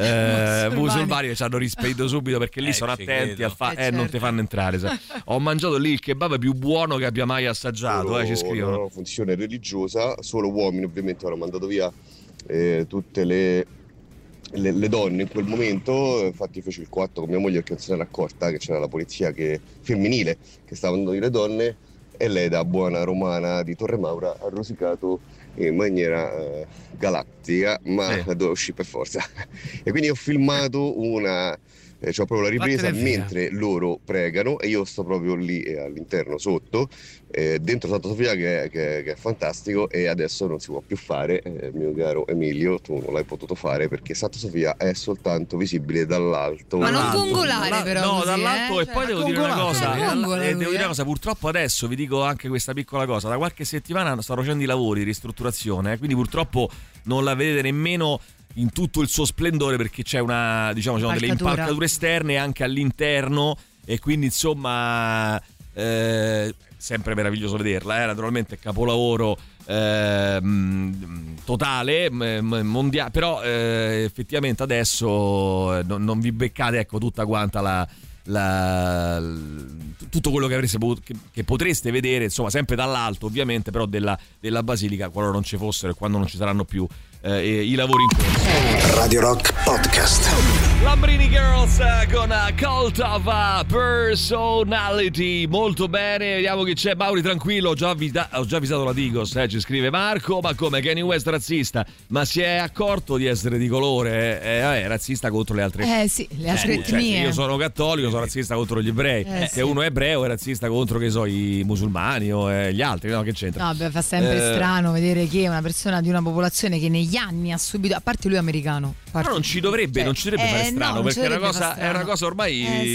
S3: eh, musulmani, che ci hanno rispedito subito perché lì
S6: eh,
S3: sono attenti
S6: credo.
S3: a fa- eh,
S4: eh, certo.
S3: non ti fanno entrare, sai. Ho mangiato lì il kebab più buono che abbia mai assaggiato,
S8: solo,
S3: eh, ci scrivono.
S8: una funzione religiosa, solo uomini ovviamente, hanno mandato via eh, tutte le Le, le donne in quel momento. Infatti fece il coatto con mia moglie perché non se n'era accorta che c'era la polizia che, femminile che stava andando le donne, e lei, da buona romana di Torre Maura, ha rosicato in maniera eh, galattica, ma
S3: sì.
S8: doveva uscire per forza. E quindi ho filmato una eh, c'ho proprio la ripresa mentre loro pregano e io sto proprio lì eh, all'interno sotto eh, dentro Santa Sofia che è, che, che è fantastico, e adesso non si può più fare, eh, mio caro Emilio, tu non l'hai potuto fare perché Santa Sofia è soltanto visibile dall'alto.
S4: Ma non gongolare però
S3: no,
S4: così,
S3: dall'alto
S4: eh?
S3: e poi
S4: cioè,
S3: devo dire una cosa,
S4: gongola,
S3: eh, devo dire
S4: eh.
S3: una cosa, purtroppo adesso vi dico anche questa piccola cosa, da qualche settimana sto facendo i lavori di ristrutturazione, eh, quindi purtroppo non la vedete nemmeno in tutto il suo splendore perché c'è una, diciamo, c'è delle impalcature esterne anche all'interno, e quindi insomma eh, sempre meraviglioso vederla, eh, naturalmente capolavoro eh, totale mondiale, però eh, effettivamente adesso non, non vi beccate, ecco, tutta quanta la La, tutto quello che avreste potuto, che, che potreste vedere, insomma, sempre dall'alto ovviamente, però della, della basilica, qualora non ci fossero e quando non ci saranno più eh, i lavori in corso.
S1: Radio Rock Podcast.
S3: Lambrini Girls con a Cult of a Personality. Molto bene, vediamo chi c'è. Mauri, tranquillo, ho già, avvita- ho già avvisato la Digos, eh, ci scrive Marco. Ma come, Kanye West razzista? Ma si è accorto di essere di colore? Eh, eh, è razzista contro le altre
S4: Eh sì, le altre
S3: eh,
S4: etnie.
S3: cioè, io sono cattolico, sono razzista contro gli ebrei.
S4: Eh,
S3: Se
S4: sì.
S3: uno è ebreo è razzista contro, che so, i musulmani o eh, gli altri, no? Che c'entra?
S4: No, beh, fa sempre
S3: Eh,
S4: strano vedere che una persona di una popolazione che negli anni ha subito, a parte lui americano, a parte-
S3: Però non ci dovrebbe,
S4: cioè,
S3: non ci dovrebbe
S4: eh,
S3: fare strano,
S4: no, non ci
S3: perché è una,
S4: dovrebbe
S3: cosa,
S4: far
S3: è una
S4: strano.
S3: cosa ormai
S4: Eh, sì.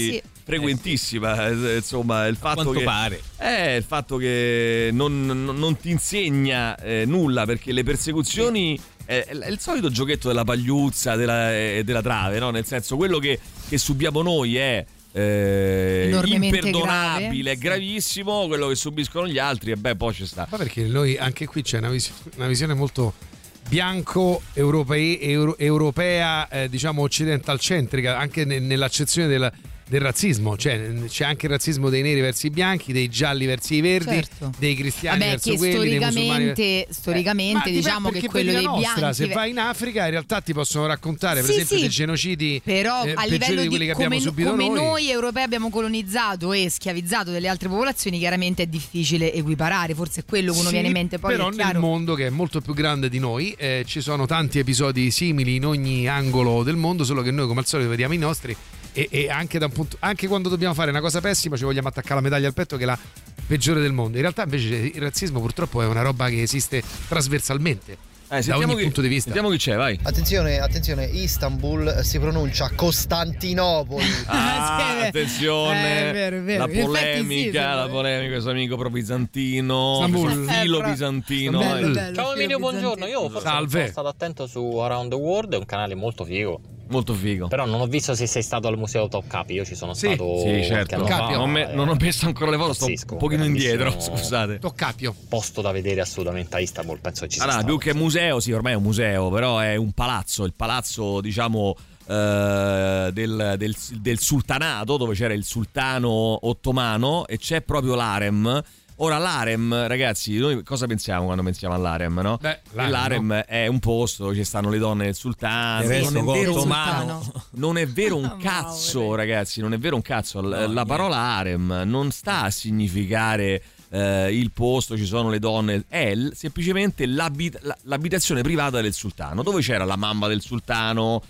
S3: frequentissima, eh sì. Insomma, il fatto
S6: quanto
S3: che
S6: pare.
S3: è il fatto che non, non, non ti insegna eh, nulla, perché le persecuzioni è, è il solito giochetto della pagliuzza, della, eh, della trave, no? Nel senso, quello che, che subiamo noi è eh, imperdonabile,
S4: grave,
S3: è gravissimo, quello che subiscono gli altri e beh poi ci sta.
S5: Ma perché noi anche qui c'è una, vis- una visione molto bianco europei, euro, europea, eh, diciamo occidentalcentrica, anche ne- nell'accezione del, del razzismo, cioè c'è anche il razzismo dei neri verso i bianchi, dei gialli verso i verdi,
S4: certo.
S5: dei cristiani
S4: Vabbè,
S5: verso
S4: che
S5: quelli, dei musulmani.
S4: storicamente, storicamente
S5: Eh,
S4: diciamo che quello dei
S5: nostra,
S4: bianchi.
S5: se vai in Africa in realtà ti possono raccontare per
S4: Sì,
S5: esempio
S4: sì.
S5: dei genocidi
S4: Però
S5: eh,
S4: a
S5: peggiori
S4: livello
S5: di quelli
S4: di
S5: che
S4: come,
S5: abbiamo subito
S4: come
S5: noi.
S4: noi europei abbiamo colonizzato e schiavizzato delle altre popolazioni, chiaramente è difficile equiparare, forse è quello che uno
S5: Sì,
S4: viene in mente. Poi
S5: però
S4: è chiaro,
S5: nel mondo che è molto più grande di noi eh, ci sono tanti episodi simili in ogni angolo del mondo, solo che noi come al solito vediamo i nostri e, e anche, da un punto, anche quando dobbiamo fare una cosa pessima ci vogliamo attaccare la medaglia al petto che è la peggiore del mondo. In realtà invece il razzismo purtroppo è una roba che esiste trasversalmente
S3: eh,
S5: da ogni
S3: chi,
S5: punto di vista.
S3: Sentiamo chi c'è, vai.
S20: Attenzione, attenzione, Istanbul si pronuncia Costantinopoli.
S3: Ah, attenzione,
S4: Eh, è vero, è vero.
S3: la
S4: In effetti
S3: polemica,
S4: sì,
S3: la
S4: sì.
S3: polemica, questo amico pro bizantino,
S5: Istanbul.
S3: filo
S4: Eh, però-
S3: bizantino.
S4: Bello,
S3: eh.
S4: bello,
S21: Ciao
S4: filo
S21: Emilio, buongiorno.
S4: bizantino.
S21: Io forse
S5: Salve.
S21: sono stato attento su Around the World, è un canale molto figo.
S3: Molto figo.
S21: Però non ho visto se sei stato al museo Top Capi. Io ci sono
S5: Sì,
S21: stato.
S3: Sì,
S21: qualche
S3: certo.
S21: anno
S5: Capio.
S21: fa,
S3: Non, me-
S21: eh,
S3: non ho messo ancora le foto, sto
S21: pazzesco,
S3: un pochino indietro,
S21: grandissimo
S3: scusate.
S5: Toccapio.
S21: Posto da vedere assolutamente a Istanbul. Penso che ci sia
S3: Allora,
S21: stato.
S3: più che museo, sì, ormai è un museo, però è un palazzo, il palazzo, diciamo, eh, del, del, del sultanato, dove c'era il sultano ottomano e c'è proprio l'harem. Ora l'harem, ragazzi, noi cosa pensiamo quando pensiamo all'harem, no?
S5: Beh,
S3: l'harem,
S5: l'harem,
S3: no? È un posto dove ci stanno le donne del sultano.
S6: Il resto
S3: non, è vero,
S6: ottomano.
S3: non è vero un cazzo, ragazzi, non è vero un cazzo. L-
S6: No,
S3: la
S6: niente.
S3: parola harem non sta a significare eh, il posto, ci sono le donne, è l- semplicemente l'abit- la- l'abitazione privata del sultano, dove c'era la mamma del sultano,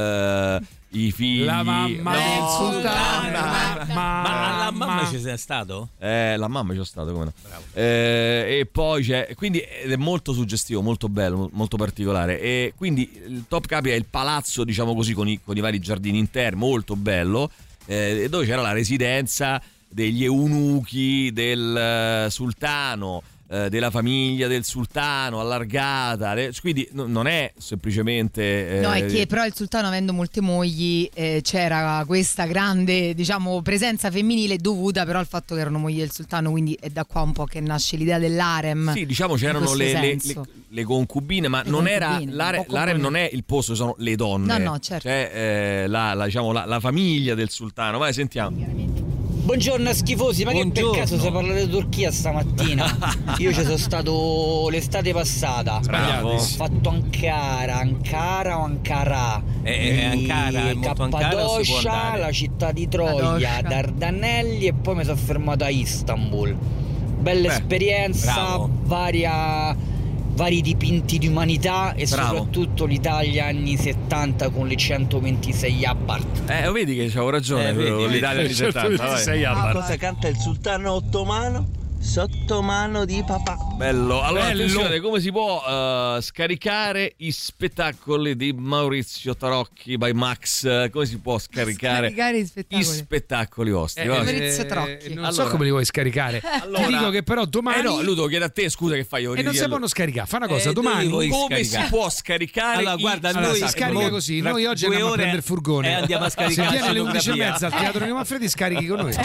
S3: eh, i figli,
S5: La mamma
S3: no,
S5: del sultano.
S3: ma-
S5: Ma,
S6: Ma alla mamma ci sei stato?
S3: eh, la mamma ci ho stato, come no. Eh, e poi c'è, quindi ed è molto suggestivo, molto bello, molto particolare. E quindi il Top Capi è il palazzo, diciamo così, con i, con i vari giardini interni, molto bello, eh, dove c'era la residenza degli eunuchi del eh, sultano, eh, della famiglia del sultano allargata. Le- quindi no- non è semplicemente eh,
S4: No, è che però il sultano, avendo molte mogli, eh, c'era questa grande, diciamo, presenza femminile dovuta però al fatto che erano mogli del sultano, quindi è da qua un po' che nasce l'idea dell'harem.
S3: Sì, diciamo c'erano
S4: in
S3: le,
S4: questo
S3: le,
S4: senso.
S3: le, le concubine, ma
S4: Le
S3: non era
S4: concubine,
S3: l'are-
S4: un po'
S3: l'harem
S4: come-
S3: non è il posto, sono le donne.
S4: No, no, certo.
S3: Cioè eh, la, la, diciamo, la, la famiglia del sultano. Vai, sentiamo.
S22: Buongiorno schifosi, ma
S6: Buongiorno.
S22: che per caso si parla di Turchia stamattina? Io ci sono stato l'estate passata.
S3: Bravo.
S22: Ho fatto Ankara, Ankara o Ankara?
S6: Eh, eh, Ankara, è molto Ankara o si può
S22: Cappadocia,
S6: andare?
S22: la città di Troia,
S4: Cappadocia.
S22: Dardanelli e poi mi sono fermato a Istanbul. Bella
S3: Beh,
S22: esperienza,
S6: bravo.
S22: varia, vari dipinti di umanità e
S3: Bravo.
S22: soprattutto l'Italia anni settanta con le centoventisei Abarth.
S3: Eh, vedi che c'avevo ragione,
S6: Eh, vedi,
S3: però,
S6: vedi.
S3: l'Italia di settanta. vai.
S5: Sei a
S22: Cosa canta il sultano ottomano? Sotto mano di papà.
S3: Bello. Allora,
S5: Bello.
S3: attenzione, come si può eh, scaricare i spettacoli di Maurizio Tarocchi by Max? Eh, Come si può scaricare,
S4: Scaricare gli
S3: i
S4: spettacoli.
S3: spettacoli vostri?
S5: Eh,
S3: Va?
S4: Maurizio
S5: eh,
S4: Trocchi.
S5: non
S3: Allora.
S5: so come li vuoi scaricare.
S3: Allora-
S5: Ti dico che però domani
S3: Eh no, Ludo, chiedo a te, scusa che fai io.
S5: e non si possono scaricare. Fa una cosa,
S6: Eh, dove
S5: domani
S6: vuoi
S3: Come
S6: scaricare?
S3: si può scaricare?
S6: Allora,
S3: i-
S6: guarda,
S5: Allora,
S6: noi
S5: si scarica
S6: mo-
S5: così.
S6: tra
S5: Noi oggi
S6: due
S5: andiamo a
S6: ore
S5: prendere il furgone.
S6: e andiamo a
S5: Se
S6: scaricare
S5: viene alle undici e
S6: scenografia.
S5: mezza al Teatro Nino Manfredi, scarichi con noi.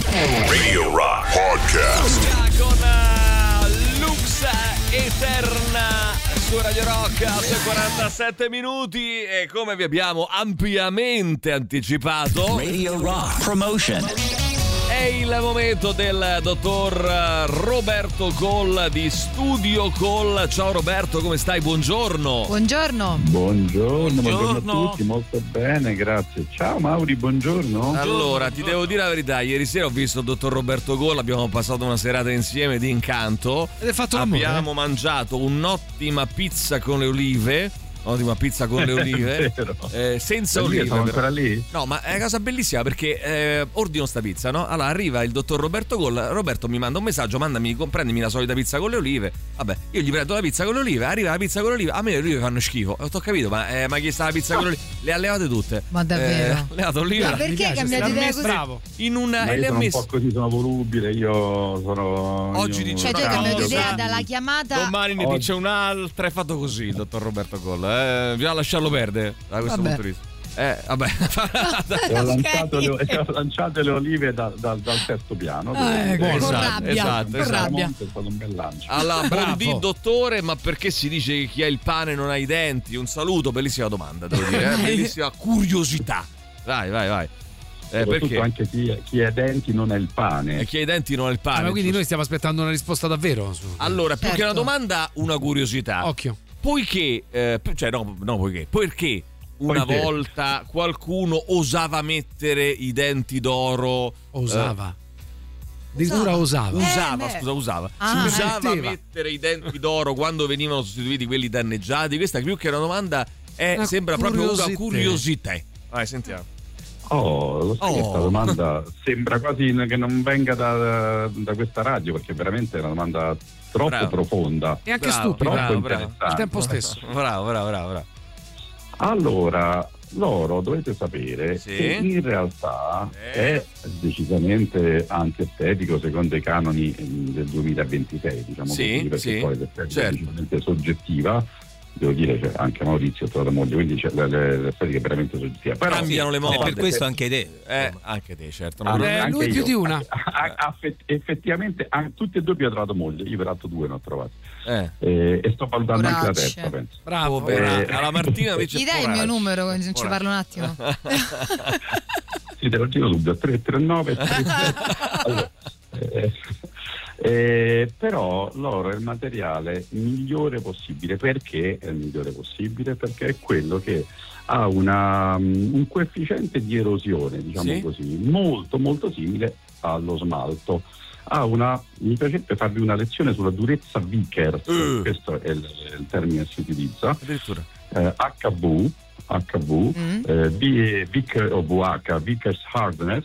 S2: Radio Rock Podcast.
S3: con uh, Lux Eterna su Radio Rock a quarantasette minuti e come vi abbiamo ampiamente anticipato
S23: Radio Rock Promotion.
S3: è il momento del dottor Roberto Coll di Studio Coll. Ciao Roberto, come stai? Buongiorno.
S4: Buongiorno.
S24: Buongiorno, buongiorno,
S3: Buongiorno.
S24: a tutti, molto bene, grazie. Ciao Mauri, buongiorno.
S3: Allora, ti devo dire la verità, ieri sera ho visto il dottor Roberto Coll, abbiamo passato una serata insieme di incanto.
S5: Ed è fatto l'amore,
S3: Abbiamo
S5: eh?
S3: mangiato un'ottima pizza con le olive. Ottima pizza con le olive, eh, senza olive.
S24: Sono ancora lì?
S3: No, ma è una cosa bellissima perché eh, ordino sta pizza, no? Allora arriva il dottor Roberto Colla, Roberto mi manda un messaggio, mandami, prendimi la solita pizza con le olive. Vabbè, io gli prendo la pizza con le olive, arriva la pizza con le olive, a me le olive fanno schifo. Ho capito, ma eh, ma chi sta la pizza con le olive? Le ha levate tutte.
S4: Ma davvero?
S3: Eh, le ha dato olive.
S4: Ma perché cambiate idea così?
S5: Bravo.
S3: In una
S24: Ma
S3: e
S24: io
S3: le ha
S24: sono
S3: messo.
S24: un po' così, sono volubile, io sono.
S3: Oggi
S24: io...
S3: dice
S4: Cioè, tu hai cambiato idea dalla chiamata.
S3: Domani ne
S24: Oggi-
S3: dice un'altra, è fatto così il dottor Roberto Colla, eh, bisogna lasciarlo perdere da questo
S4: Vabbè.
S3: punto di vista. Eh, vabbè.
S24: E ho, lanciato le, e ho lanciato le olive da- da- dal terzo piano.
S4: Ah, ecco,
S24: Buono.
S4: con
S3: esatto,
S4: rabbia,
S3: esatto,
S4: con
S3: esatto.
S4: rabbia.
S24: È stato un bel lancio.
S3: Alla
S5: Bravo.
S3: buondì dottore, ma perché si dice che chi ha il pane non ha i denti? Un saluto, bellissima domanda, devo dire, eh? Bellissima curiosità. Vai, vai, vai. Eh,
S24: Soprattutto
S3: perché?
S24: anche chi, chi ha i denti non ha il pane.
S3: E chi ha i denti non ha il
S5: Ah,
S3: pane.
S5: ma quindi
S3: giusto?
S5: noi stiamo aspettando una risposta davvero su...
S3: Allora, più
S4: Certo.
S3: che una domanda, una curiosità.
S5: Occhio.
S3: Poiché, eh, cioè no, no, poiché, perché una
S24: Poiché.
S3: volta qualcuno osava mettere i denti d'oro.
S5: Osava. Addirittura osava.
S3: Eh, usava,
S4: beh.
S3: scusa, usava.
S4: Ah,
S3: si usava
S5: metteva.
S3: mettere i denti d'oro quando venivano sostituiti quelli danneggiati. Questa più che una domanda è,
S5: Una
S3: sembra proprio una
S5: curiosità.
S3: curiosità. Vai, sentiamo.
S24: Oh, lo sai che
S3: Oh.
S24: questa domanda sembra quasi che non venga da, da questa radio, perché veramente è una domanda troppo
S3: Bravo.
S24: profonda.
S5: E anche
S3: Bravo,
S5: stupida.
S24: Troppo
S3: bravo, bravo.
S24: interessante.
S5: Al tempo stesso.
S3: Bravo, bravo, bravo, bravo.
S24: Allora, l'oro dovete sapere
S3: Sì.
S24: che in realtà
S3: Eh.
S24: è decisamente antestetico secondo i canoni eh, del duemilaventisei, diciamo
S3: Sì,
S24: così, perché
S3: sì,
S24: poi l'estetica è
S3: certo.
S24: decisamente soggettiva. Devo dire, cioè, anche Maurizio ha trovato moglie, quindi c'è le- le- l'estetica è veramente soggettiva. Però
S3: Cambiano le
S6: E
S3: mode.
S6: per questo anche te.
S3: Eh, anche te, certo.
S24: Ah,
S3: Non-
S5: Eh,
S24: anche
S5: lui più
S24: io.
S5: di una.
S24: A- a- effett- effettivamente a- tutti e due abbiamo trovato moglie, io peraltro due ne ho trovati.
S3: Eh.
S24: Eh, e sto valutando anche la
S4: Poracce.
S24: terza, penso.
S5: Bravo.
S3: Povera.
S24: Eh.
S3: Alla Martina dice
S4: Gli dai il mio
S3: poraccio.
S4: numero, non ci
S3: Poraccio.
S4: parlo un attimo.
S24: Sì, te lo giro subito, tre tre nove allora, eh, eh, però l'oro è il materiale migliore possibile. Perché è il migliore possibile? Perché è quello che ha una, um, un coefficiente di erosione, diciamo
S3: Sì.
S24: così, molto molto simile allo smalto. Ha una, mi piacerebbe farvi una lezione sulla durezza Vickers,
S3: Uh.
S24: questo è il, il termine che si utilizza.
S3: Addirittura.
S24: Eh, H V, H V,
S4: Mm.
S24: eh, B, Vick, o V H, Vickers Hardness,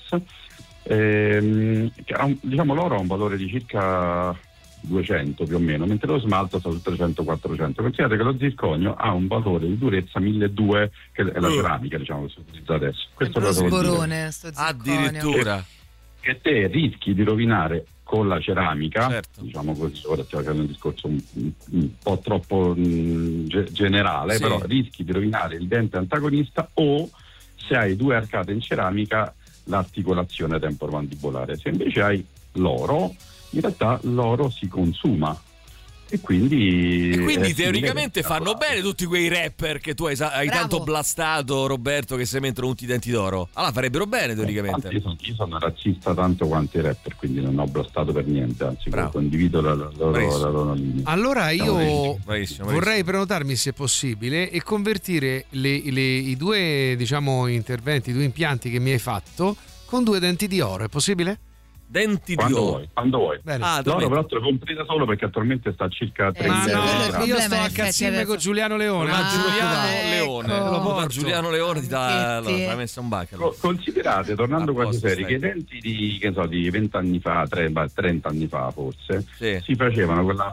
S24: ehm, che ha un- diciamo l'oro ha un valore di circa duecento più o meno, mentre lo smalto sta su trecento quattrocento. Considerate che lo zirconio ha un valore di durezza milleduecento, che è la
S3: Uh.
S24: ceramica, diciamo, che si utilizza adesso. Questo
S4: Sempre lo
S24: cosa vuol dire?
S4: sborone, sto zirconio.
S3: Addirittura.
S24: Che te rischi di rovinare con la ceramica,
S3: Certo.
S24: diciamo così, ora stiamo facendo un discorso un, un- un po' troppo mh, ge- generale,
S3: Sì.
S24: però rischi di rovinare il dente antagonista, o se hai due arcate in ceramica l'articolazione temporomandibolare. Se invece hai l'oro, in realtà l'oro si consuma e quindi
S3: E quindi
S24: è
S3: teoricamente
S24: simile-
S3: fanno bene tutti quei rapper che tu hai, sa- hai
S4: Bravo.
S3: tanto blastato, Roberto, che si mettono tutti i denti d'oro. Allora farebbero bene teoricamente.
S24: Infatti, io, sono, io sono razzista tanto quanto i rapper, quindi non ho blastato per niente, anzi
S3: Bravo.
S24: condivido la, la loro,
S3: Bravissimo.
S24: la loro linea.
S5: Allora io
S24: Bravissimo,
S3: bravissimo,
S5: vorrei prenotarmi, se possibile, e convertire le- le- i due, diciamo, interventi, i due impianti che mi hai fatto con due denti di oro. È possibile?
S3: Denti
S24: Quando
S3: di oro.
S24: vuoi, quando vuoi.
S5: Bene.
S3: Ah,
S24: L'oro
S3: davvero?
S24: però te lo compri da solo, perché attualmente sta a circa tre
S5: Ma
S4: sì,
S5: no,
S4: quello è il
S5: io
S4: problema,
S5: sto
S4: in
S5: a
S4: effetti,
S5: cazzime
S4: adesso.
S5: con Giuliano Leone.
S3: Ma
S5: non ti
S3: Giuliano
S5: preoccupare.
S3: Leone,
S4: ecco.
S3: lo
S5: porto.
S3: Giuliano Leone ti dà,
S4: Senti.
S3: allora, l'ha messa un banco.
S24: Co- Considerate, tornando
S3: A
S24: quasi
S3: posto,
S24: seri,
S3: stai.
S24: che i denti di, che so, di vent'anni fa, tre- beh, trenta anni fa forse,
S3: Sì.
S24: si facevano quella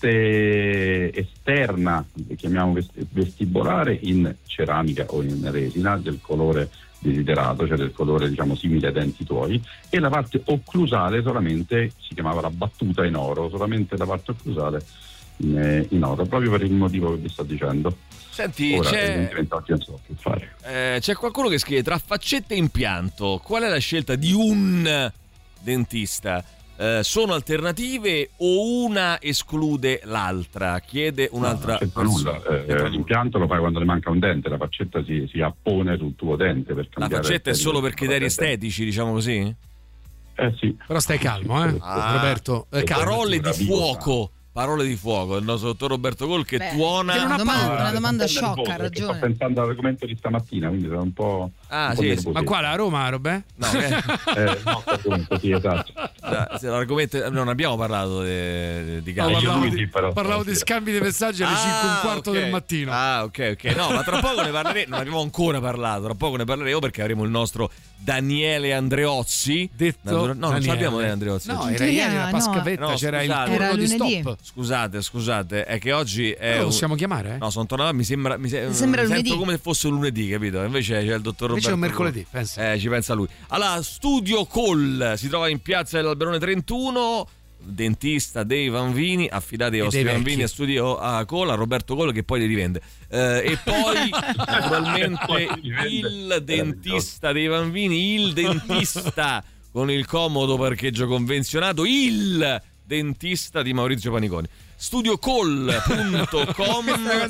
S24: parte esterna, chiamiamo vest- vestibolare, in ceramica o in resina del colore desiderato, cioè del colore, diciamo, simile ai denti tuoi, e la parte occlusale solamente si chiamava la battuta in oro, solamente la parte occlusale in, eh, in oro, proprio per il motivo che vi sto dicendo.
S3: Senti,
S24: Ora
S3: c'è,
S24: evidentemente oggi non so che fare.
S3: eh, c'è qualcuno che scrive: tra faccetta e impianto, qual è la scelta di un dentista? Eh, sono alternative o una esclude l'altra? Chiede un'altra
S24: No, non c'entra
S3: persona.
S24: nulla. Eh,
S3: C'entra nulla.
S24: l'impianto lo fai quando ne manca un dente, la faccetta si, si appone sul tuo dente per
S3: La
S24: cambiare.
S3: faccetta è
S24: il-
S3: solo per criteri
S24: il-
S3: estetici, diciamo così?
S24: Eh sì.
S5: Però stai calmo, eh,
S3: Ah.
S5: Roberto. Eh, calmo.
S3: Parole di
S24: Bravissimo.
S3: fuoco parole di fuoco, il nostro dottor Roberto Col che
S4: Beh,
S3: tuona
S4: che una domanda, una domanda
S24: Sono
S4: sciocca, ha
S24: nervoso, perché
S4: ragione.
S24: Sto pensando all'argomento di stamattina, quindi sono un po'.
S3: Ah,
S24: un po'
S3: sì,
S24: nervoso.
S5: Ma qua a Roma, Robè?
S3: No, eh.
S24: Eh, no, argomento, sì, esatto.
S3: Se l'argomento, non abbiamo parlato di, di
S5: No,
S3: calcio.
S5: parlavo,
S24: Luigi,
S5: di,
S24: però,
S5: parlavo di
S24: stasera.
S5: scambi di messaggi alle
S3: Ah,
S5: cinque e un quarto
S3: ok.
S5: del mattino.
S3: Ah, ok, ok. No, ma tra poco ne parleremo. Non abbiamo ancora parlato. Tra poco ne parleremo perché avremo il nostro Daniele Andreozzi.
S5: Detto
S3: Natura- no, non
S5: Daniele.
S3: ce l'abbiamo Daniele Andreozzi.
S5: No,
S3: oggi.
S5: era ieri la
S4: no.
S5: Pascavetta,
S3: No,
S5: c'era il
S3: scusate.
S5: turno
S4: Era
S5: di
S4: lunedì.
S5: stop.
S3: Scusate, scusate, è che oggi è.
S5: Lo
S3: un-
S5: possiamo chiamare? Eh?
S3: No, sono tornato. Mi sembra. Mi, se-
S4: Mi sembra
S3: mi
S4: lunedì.
S3: sento come se fosse lunedì, capito? Invece c'è il dottor Roberto.
S5: Invece è un mercoledì,
S3: Col.
S5: pensa.
S3: Eh, ci pensa lui. Allora, Studio Call si trova in piazza dell'Alberone trentuno. Dentista dei Vanvini, affidati ai
S5: E
S3: vostri
S5: dei
S3: bambini
S5: vecchi.
S3: a Studio a Call, a Roberto Call che poi li rivende. Eh, e poi naturalmente
S24: Poi li rivende.
S3: il dentista dei Vanvini, il dentista con il comodo parcheggio convenzionato, il dentista di Maurizio Paniconi. studio call punto com.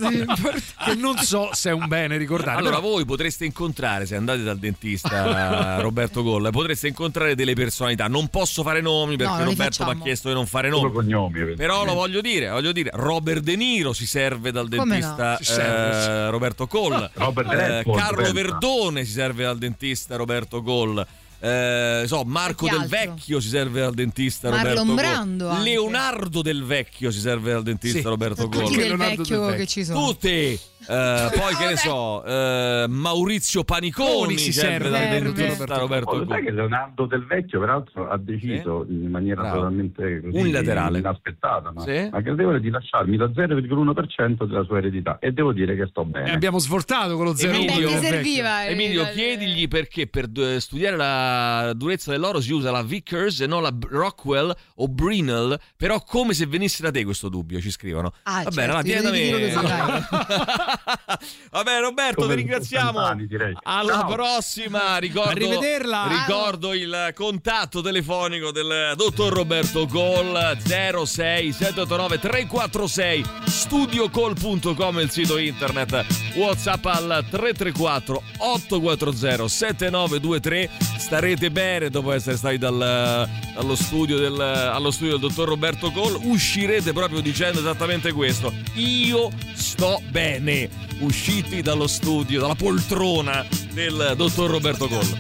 S5: Che non so se è un bene ricordare.
S3: Allora
S5: però-
S3: voi potreste incontrare, se andate dal dentista Roberto Call, potreste incontrare delle personalità. Non posso fare nomi perché
S4: No, non li
S3: Roberto mi ha
S4: facciamo.
S3: chiesto di non fare
S24: Solo
S3: nomi.
S24: cognomi.
S3: Però lo voglio dire, voglio dire, Robert De Niro si serve dal
S4: Come
S3: dentista
S5: no? Si serve,
S3: eh,
S5: sì.
S3: Roberto Call.
S24: Robert
S3: Eh,
S24: Redford,
S3: Carlo
S24: pensa.
S3: Verdone si serve dal dentista Roberto Call. Eh, so, Marco
S4: E chi
S3: Del
S4: altro?
S3: Vecchio si serve dal dentista
S4: Marlon
S3: Roberto Call.
S4: Brando anche.
S3: Leonardo Del Vecchio si serve dal dentista
S5: Sì.
S3: Roberto
S4: Tutti
S3: Call.
S4: del
S5: Leonardo
S4: vecchio
S5: Del Vecchio.
S4: che ci sono.
S3: Tutti. Eh, poi che ne so, eh, Maurizio Paniconi
S5: Paniconi
S3: si
S5: si
S3: serve
S5: serve.
S3: dal
S4: Serve.
S3: dentista Roberto
S24: Oh, lo sai
S3: Call.
S24: che Leonardo Del Vecchio peraltro ha deciso in maniera
S3: Bravo.
S24: totalmente così
S3: Unilaterale.
S24: inaspettata, ma,
S3: Sì.
S24: ma gradevole, di lasciarmi lo zero virgola uno per cento della sua eredità, e devo dire che sto
S5: E
S24: bene.
S5: abbiamo sfortato con lo zero
S3: Emilio.
S5: uno
S4: Beh,
S5: del
S4: ti
S5: vecchio.
S4: serviva. eh,
S3: Emilio,
S4: dal-
S3: chiedigli perché per eh, studiare la durezza dell'oro si usa la Vickers e non la B- Rockwell o Brinell, però come se venisse da te questo dubbio, ci scrivono.
S4: Ah,
S3: Va
S4: certo,
S3: bene, allora
S4: io
S3: vieni da
S4: ti dico
S3: me.
S4: così, dai.
S3: Va bene Roberto,
S24: Come
S3: ti ringraziamo.
S24: vent'anni, direi.
S3: Alla
S24: Ciao.
S3: prossima, ricordo,
S5: Arrivederla.
S3: ricordo il contatto telefonico del dottor Roberto Call zero sei sette otto nove tre quattro sei, studio call punto com è il sito internet, WhatsApp al tre tre quattro otto quattro zero sette nove due tre. Starete bene dopo essere stati dal, dallo studio del, allo studio del dottor Roberto Call, uscirete proprio dicendo esattamente questo: io sto bene. Usciti dallo studio, dalla poltrona del dottor Roberto Call.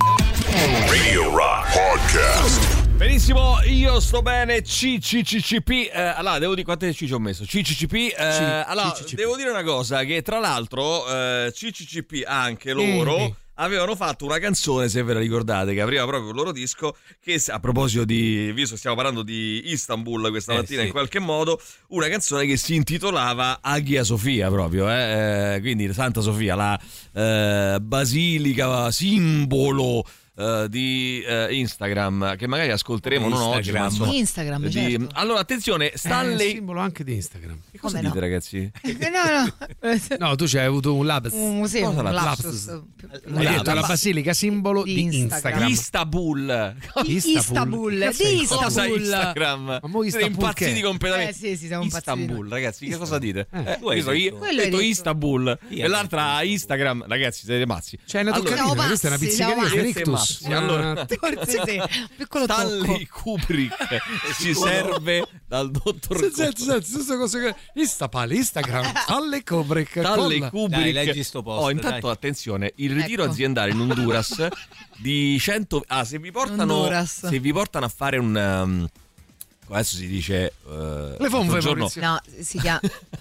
S2: Radio Rock Podcast.
S3: Benissimo, io sto bene. C C C C P. Eh, allora, devo dire quante C ci ho messo. C C C P. Eh, allora,
S5: C C C P.
S3: devo dire una cosa: che tra l'altro, eh, C C C P anche loro.
S5: Mm.
S3: Avevano fatto una canzone, se ve la ricordate, che apriva proprio il loro disco, che a proposito di, visto che stiamo parlando di Istanbul questa
S6: Eh,
S3: mattina
S6: sì.
S3: in qualche modo, una canzone che si intitolava Hagia Sofia proprio, eh? Eh, quindi Santa Sofia, la eh, basilica simbolo eh, di eh, Instagram, che magari ascolteremo non oggi, ma
S6: Instagram.
S3: insomma,
S4: Instagram,
S3: di-
S4: certo.
S3: allora attenzione,
S5: È il
S3: Stanley,
S5: simbolo anche di Instagram.
S3: che cosa
S4: Come
S3: dite
S4: no?
S3: ragazzi?
S4: Eh, No, no.
S5: No, tu ci hai avuto un lapsus.
S4: Un, sì,
S5: Cosa
S4: un
S5: lapsus?
S4: lapsus.
S5: Hai detto la basilica simbolo
S4: Di
S5: di
S4: Instagram.
S5: Instagram.
S3: Istanbul.
S4: Istanbul,
S5: Che
S4: di
S5: sei?
S3: Cosa
S4: Istanbul.
S3: Instagram?
S5: Ma mo
S3: Siete
S5: Istanbul
S3: impazziti
S5: che è?
S3: completamente.
S4: Eh sì, sì, siamo impazziti.
S3: Istanbul, ragazzi, che cosa dite?
S5: Eh,
S3: Eh,
S6: tu hai
S3: io so, io
S6: detto.
S3: ho
S4: Quello hai
S3: detto
S4: detto.
S3: Istanbul
S6: Io
S3: e l'altra Instagram, ragazzi, siete mazzi.
S5: C'è una
S3: Allora,
S5: toccadina,
S4: siamo
S5: questa è una
S4: pazzi, siamo
S5: pizzicaria
S4: pazzi.
S5: rictus.
S3: Siete mazzi. Allora,
S5: Una-
S4: Forse sì, piccolo tocco.
S3: Stanley Kubrick si serve dal dottor
S5: Sì, sì, sì, sì, queste cose che- Instapal, Instagram, Stanley Kubrick.
S3: Stanley
S5: colla.
S3: Kubrick.
S6: Dai, leggi sto post,
S3: Oh, intanto
S6: dai.
S3: attenzione, il ritiro
S4: Ecco.
S3: aziendale in Honduras di cento ah, se vi portano
S4: Honduras.
S3: se vi portano a fare un um, adesso si dice uh,
S5: Le fonve,
S3: l'altro giorno-
S5: Maurizio.
S4: No, si chiama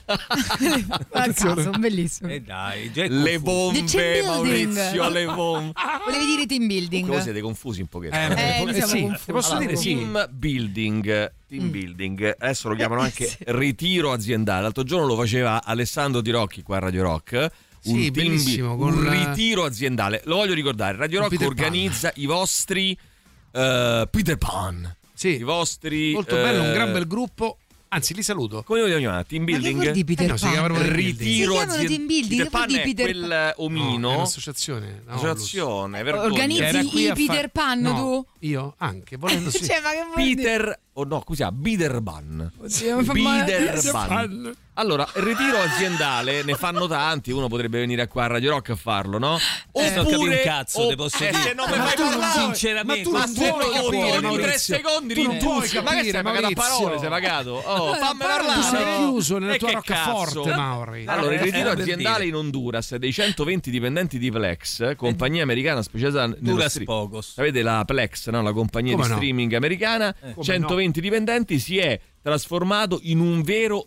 S4: a caso, bellissimo.
S6: E dai, già è
S3: le
S6: confuso.
S4: The team
S3: bombe,
S4: building.
S3: Maurizio, le bombe.
S4: Volevi dire team building?
S3: Come siete confusi un pochettino?
S5: Eh,
S4: Eh,
S5: eh,
S4: noi siamo
S5: sì,
S4: confusi.
S5: ti posso
S3: Allora,
S5: dire sì.
S3: team building, team
S4: Mm.
S3: building, adesso lo chiamano anche
S4: Sì.
S3: ritiro aziendale. L'altro giorno lo faceva Alessandro Tirocchi qua a Radio Rock. Un
S5: Sì,
S3: team
S5: bellissimo,
S3: bu- un
S5: con la-
S3: ritiro aziendale. Lo voglio ricordare, Radio
S5: Con
S3: Rock
S5: Peter Pan.
S3: organizza i vostri eh, Peter Pan.
S5: Sì,
S3: I vostri
S5: molto bello, un
S3: eh,
S5: gran bel gruppo. Anzi, li saluto.
S3: come lo chiamano? Team
S4: Ma che
S3: building?
S4: vuol dire Peter
S5: Eh no, si
S4: Pan?
S5: chiama proprio team building.
S3: Ritiro
S4: Si chiamano
S3: azien-
S4: team building,
S3: Peter
S4: che vuol
S3: Pan
S4: dire
S3: è
S4: Peter
S3: quel
S5: No, è
S3: omino.
S5: un'associazione. no,
S3: Associazione, vergogna.
S4: Organizzi
S5: Era qui
S4: i
S5: a
S4: Peter
S5: fare-
S4: Pan,
S5: no,
S4: tu?
S5: Io anche, volendo sì.
S4: Cioè, ma che vuol dire?
S3: Peter o no, cos'è? Biderban.
S4: Oddio, mi fa male.
S3: Biderban. Allora, il ritiro aziendale ne fanno tanti, uno potrebbe venire qua a Radio Rock a farlo, no?
S6: Eh, non capi un
S3: Oppure
S6: cazzo,
S3: o-
S6: te posso
S3: eh,
S6: dire.
S3: se non mi
S6: Ma
S3: fai
S6: tu non-
S3: parlare,
S6: sinceramente,
S3: ma
S6: ma
S3: tu
S6: tu
S3: non
S6: non
S3: puoi
S6: puoi
S3: capire,
S6: capire,
S3: ogni tre
S6: Maurizio.
S3: secondi
S5: Tu non puoi
S3: rintuzi. Ma che
S5: capire,
S3: stai pagato a
S5: Maurizio.
S3: parole, sei pagato? Oh, fammi parlare.
S5: Tu sei chiuso nella
S3: E
S5: tua
S3: che
S5: roccaforte,
S3: cazzo?
S5: Mauri.
S3: Allora, il
S6: Eh,
S3: ritiro
S6: eh, per
S3: aziendale
S6: dire.
S3: in Honduras dei centoventi dipendenti di Plex, compagnia americana specializzata nello
S6: Duras
S3: stream.
S6: pocos.
S3: Sapete la Plex, no? La compagnia
S5: Come
S3: di
S5: no?
S3: streaming americana,
S5: Come
S3: centoventi dipendenti, si è trasformato in un vero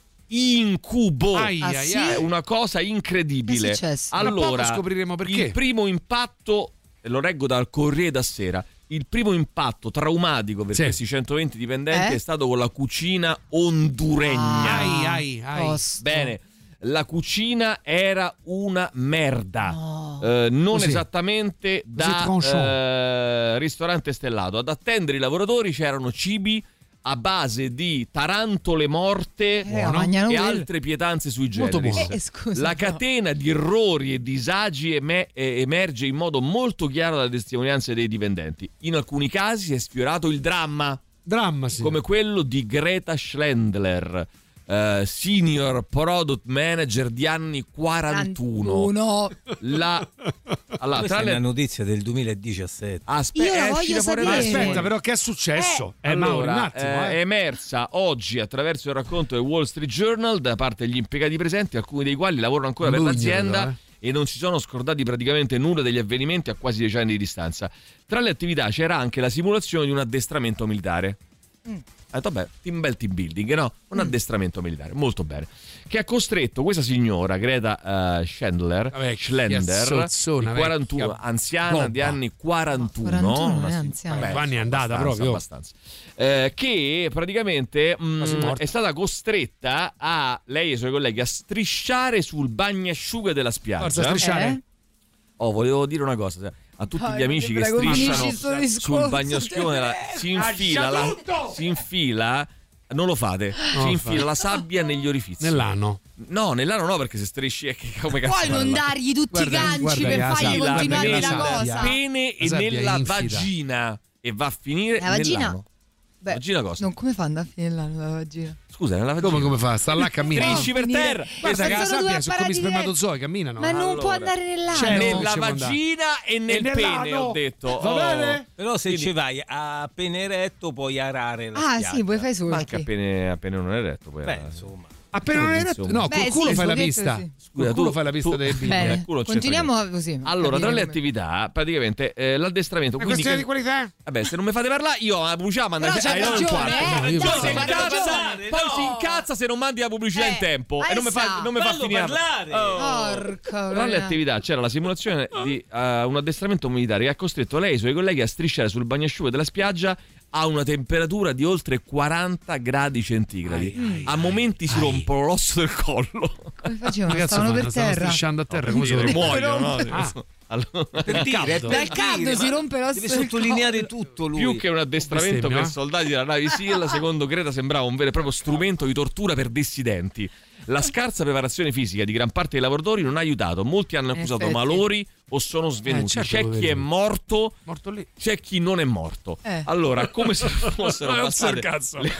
S3: incubo.
S5: Ai,
S4: Ah,
S5: ai,
S4: sì?
S5: ai.
S3: È una cosa incredibile.
S4: Che è successo?
S5: Tra
S3: Allora,
S5: poco scopriremo perché.
S3: il primo impatto, e lo leggo dal Corriere da Sera, il primo impatto traumatico per
S5: Sì.
S3: questi centoventi dipendenti
S4: Eh?
S3: è stato con la cucina honduregna.
S5: Ai, ai, ai.
S4: Tosto.
S3: Bene, la cucina era una merda.
S4: No.
S3: Eh, non
S5: Così.
S3: esattamente da
S5: tranchant.
S3: eh, ristorante stellato. Ad attendere i lavoratori c'erano cibi a base di tarantole morte
S4: Eh, mangiano
S3: e
S4: quello.
S3: altre pietanze sui
S5: Molto
S3: generis.
S5: buono.
S4: Eh, scusa,
S3: La
S4: no.
S3: catena di errori e disagi eme- eh, emerge in modo molto chiaro dalle testimonianze dei dipendenti. In alcuni casi si è sfiorato il dramma,
S5: Dramma, sì.
S3: come quello di Greta Schlendler, eh, senior product manager di anni quarantuno.
S4: Uno.
S3: La, allora,
S6: Questa
S3: tra
S6: è
S3: le-
S6: una notizia del duemiladiciassette.
S3: Aspe-
S4: Io la
S3: è
S4: voglio
S3: uscita fuori
S4: sapere.
S3: adesso.
S5: Aspetta, però, che è successo? Eh, Mauri,
S3: Allora,
S5: un attimo,
S3: eh,
S5: eh.
S3: è emersa oggi attraverso il racconto del Wall Street Journal da parte degli impiegati presenti, alcuni dei quali lavorano ancora per
S5: Lugno,
S3: l'azienda
S5: però,
S3: e non si sono scordati praticamente nulla degli avvenimenti a quasi dieci anni di distanza. Tra le attività c'era anche la simulazione di un addestramento militare.
S4: Mm.
S3: Ha detto, vabbè, team bel team building, no? Un addestramento militare, molto bene. Che ha costretto questa signora, Greta uh, Schendler,
S5: Vabbè,
S3: Schlender,
S5: Sozzona,
S3: di quarantuno,
S5: vecchia
S3: anziana
S5: gobba.
S3: di anni quarantuno,
S4: quarantuno,
S3: una
S4: è
S3: si-
S4: anziana.
S3: vabbè,
S5: Vanni è andata
S3: abbastanza,
S5: proprio.
S3: abbastanza. Eh, che praticamente mh,
S5: Quasi morta.
S3: è stata costretta a lei e i suoi colleghi a strisciare sul bagnasciuga della spiaggia.
S5: Forza, strisciare.
S4: Eh?
S3: Oh, volevo dire una cosa. A tutti
S4: Dai,
S3: gli amici
S4: ti
S3: che
S4: prego,
S3: strisciano
S4: finisci sto
S3: sul
S4: discorso,
S3: bagnoschione la- si infila la,
S5: tutto!
S3: si infila non lo fate,
S5: Non
S3: si
S5: lo
S3: infila
S5: fate.
S3: la sabbia negli orifizi.
S5: Nell'anno.
S3: No, nell'ano no, perché se strisci è che come cazzo
S4: Puoi
S3: fai
S4: non
S3: là?
S4: dargli tutti
S5: Guarda,
S4: i ganci
S5: guarda
S4: per
S5: che la
S4: fargli
S5: sabbia-
S4: continuare
S5: guarda che
S4: la
S5: la sabbia-
S4: cosa.
S3: pene e
S5: La sabbia
S3: nella
S5: infida.
S3: vagina e va a finire
S4: La vagina?
S3: nell'ano.
S4: Beh,
S3: Vagina cosa?
S4: non come fanno a finire l'anno la vagina?
S3: Scusa, nella vagina.
S5: Come, come fa? Sta là, cammina.
S3: Strisci per
S4: finire.
S3: terra.
S5: Guarda che la
S4: sono due
S5: sabbia sono come i
S4: apparati
S5: spermatozoi, camminano.
S4: Ma non
S3: Allora.
S4: può andare nell'ano.
S5: C'è
S3: Nella
S5: ci può andare.
S3: vagina e nel
S5: E
S3: pene,
S5: nell'ano.
S3: ho detto.
S5: Va
S3: Oh.
S5: bene?
S6: Però se
S3: Quindi-
S6: ci vai appena eretto puoi arare la
S4: Ah,
S6: spiaggia.
S4: sì, puoi fare i
S3: Ma anche
S4: solchi.
S3: appena, appena non è retto. Poi
S6: Beh,
S3: era-
S6: insomma.
S5: Appena non è retto.
S3: Insomma.
S5: No,
S4: Beh,
S5: col
S4: sì,
S5: culo
S4: il
S5: fai la
S4: spaghetto
S5: pista.
S4: sì.
S5: Col culo
S3: tu-
S5: fai la pista
S3: tu-
S5: dei bimbi.
S4: Bene,
S3: il culo c'è
S4: continuiamo così. a
S3: Allora,
S4: capire
S3: tra le
S4: come-
S3: attività, praticamente eh, l'addestramento.
S5: È
S3: Quindi
S5: questione
S3: che-
S5: di qualità?
S3: Vabbè, se non mi fate parlare, io la pubblicità manda
S4: Però c'hai
S3: ai non
S4: ragione,
S3: quarto.
S4: eh,
S5: No, io
S4: dai,
S5: posso-
S3: Poi si
S4: c'hai
S3: incazza,
S4: ragione,
S3: poi
S4: no.
S3: si incazza se non mandi la pubblicità
S4: Eh,
S3: in tempo
S4: ah,
S3: e non mi fa,
S4: esa.
S3: non mi fa
S6: Fallo
S3: finire.
S6: parlare.
S3: Oh.
S4: Porca
S3: Tra le
S4: vacca.
S3: attività c'era la simulazione di uh, un addestramento militare che ha costretto lei e i suoi colleghi a strisciare sul bagnasciuga della spiaggia a una temperatura di oltre quaranta gradi centigradi. A momenti si rompono l'osso del collo.
S4: Come facevano?
S5: Che cazzo
S4: Stavano
S5: fanno?
S4: per
S5: Stanno
S4: terra.
S5: strisciando a terra. Come
S3: Dire,
S5: sono?
S3: muoiono, no?
S5: Ah.
S3: Allora,
S6: Per dire,
S5: caldo.
S6: per
S4: Dal caldo
S6: dire,
S4: si
S6: ma
S4: rompe l'osso
S6: Deve
S4: del
S6: sottolineare
S4: collo.
S6: tutto lui.
S3: più che un addestramento
S5: Bestemmia,
S3: per
S5: eh?
S3: soldati della Navy SEAL, secondo Greta sembrava un vero e proprio strumento di tortura per dissidenti. La scarsa preparazione fisica di gran parte dei lavoratori non ha aiutato. Molti hanno
S4: In
S3: accusato
S4: effetti.
S3: malori o sono svenuti.
S5: Eh, certo,
S3: c'è chi
S5: poverino.
S3: è morto,
S5: Morto lì.
S3: c'è chi non è morto.
S4: Eh.
S3: Allora, come se fossero
S5: Non
S3: passate
S5: cazzo.
S3: le,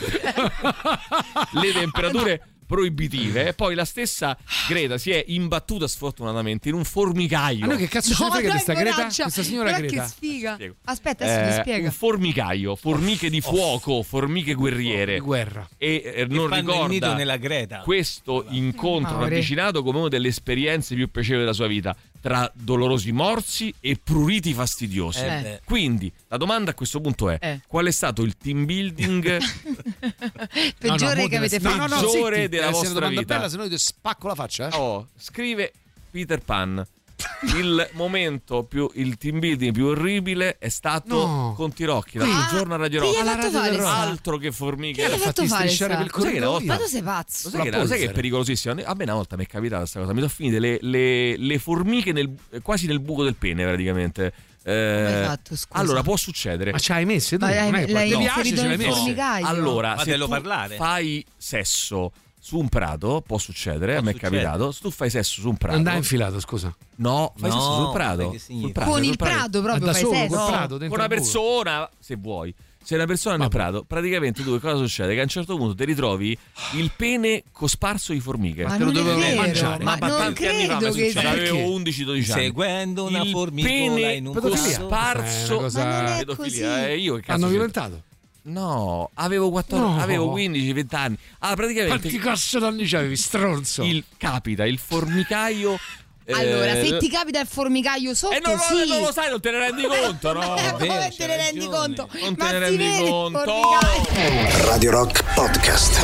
S3: le temperature proibitive, e poi la stessa Greta si è imbattuta sfortunatamente in un formicaio.
S5: A noi che cazzo ce ne
S4: No,
S5: frega di
S4: dai,
S5: sta Greta?
S4: poraccia.
S5: Questa signora
S4: Però
S5: Greta.
S4: che sfiga.
S3: Spiego.
S4: Aspetta, adesso mi
S3: Eh,
S4: spiega.
S3: un formicaio, formiche di fuoco, formiche guerriere.
S5: Di guerra.
S3: E eh,
S6: Che
S3: non
S6: fanno il nido
S3: ricorda
S6: nella Greta.
S3: questo incontro
S4: Mauri.
S3: ravvicinato come una delle esperienze più piacevoli della sua vita, tra dolorosi morsi e pruriti fastidiosi.
S6: Eh, beh.
S3: Quindi la domanda a questo punto è:
S4: Eh.
S3: qual è stato il team building
S4: Peggiore
S5: No, no,
S4: che avete
S5: no,
S4: fatto.
S5: no, no,
S3: peggiore
S5: zitti,
S3: della
S5: deve essere
S3: vostra
S5: una domanda
S3: vita?
S5: bella, se no io ti spacco la faccia. Eh?
S3: Oh, scrive Peter Pan. Il momento più, il team building più orribile è stato
S5: No.
S3: con Tirocchi l'altro
S4: Ah,
S3: giorno a Radio
S4: chi gli
S3: Rock.
S4: ha fatto
S5: Radio
S4: fare
S5: del
S4: sta?
S3: Altro che formiche.
S4: Chi l'ha fatto
S5: fatti
S4: fare
S5: strisciare
S4: sta?
S5: per
S3: Lo sai che una volta-
S4: Ma tu sei pazzo.
S3: Lo sai, che,
S5: La
S3: lo sai che è
S5: polvere.
S3: pericolosissimo? A me una volta mi è capitata questa cosa. Mi sono finite le, le, le formiche nel- quasi nel buco del pene, praticamente. Eh,
S4: hai fatto, scusa?
S3: allora, può succedere.
S5: Ma ce l'hai messe tu?
S4: Ma hai-
S5: Non è che
S4: l'hai
S5: poi- ti
S4: inserito
S5: piace, ce l'hai
S4: nel
S5: messe?
S4: formicaio?
S3: Allora, se
S6: Fatelo
S3: tu
S6: parlare.
S3: fai sesso su un prato, può succedere,
S6: Può
S3: a me è
S6: succedere.
S3: capitato. Se tu fai sesso su un prato,
S5: Non dai infilato, scusa.
S3: no, fai
S6: No,
S3: sesso sul prato.
S6: che
S3: Sul
S6: significa?
S3: prato,
S4: Con
S3: sul
S4: il prato
S5: Ma
S4: proprio
S5: da
S4: fai
S5: solo,
S4: sesso.
S5: col
S3: No,
S5: prato,
S3: con
S5: dentro
S3: una
S5: il buco.
S3: persona, se vuoi. sei una persona nel prato, praticamente tu cosa succede? Che a un certo punto ti ritrovi il pene cosparso di formiche.
S4: Ma non è vero,
S3: mangiare.
S4: ma
S3: Ma
S4: non
S3: tanti anni fa
S4: credo
S3: mi
S4: che
S3: succede, avevo undici dodici anni.
S6: Seguendo una
S3: il
S6: formicola
S3: pene
S6: in un
S3: cosparso.
S5: cosa... Ma non
S4: è
S3: pedofilia,
S4: così.
S3: eh, io che cazzo
S5: Hanno
S3: c'entro?
S5: violentato?
S3: No, avevo quattordici,
S5: No.
S3: avevo quindici venti anni. Ah, praticamente
S5: Quanti cazzo d'anni c'avevi, stronzo?
S3: il capita il formicaio.
S4: Allora,
S3: eh,
S4: se ti capita il formicaio sotto,
S3: eh, non, lo-
S4: sì.
S3: non lo sai, non te ne rendi conto, no?
S4: Eh,
S3: È
S4: come
S3: vero,
S4: te ne rendi conto?
S3: Non te
S4: Ma
S3: ne
S4: si
S3: rendi
S4: vede il
S3: conto.
S4: formicaio.
S1: Radio Rock Podcast.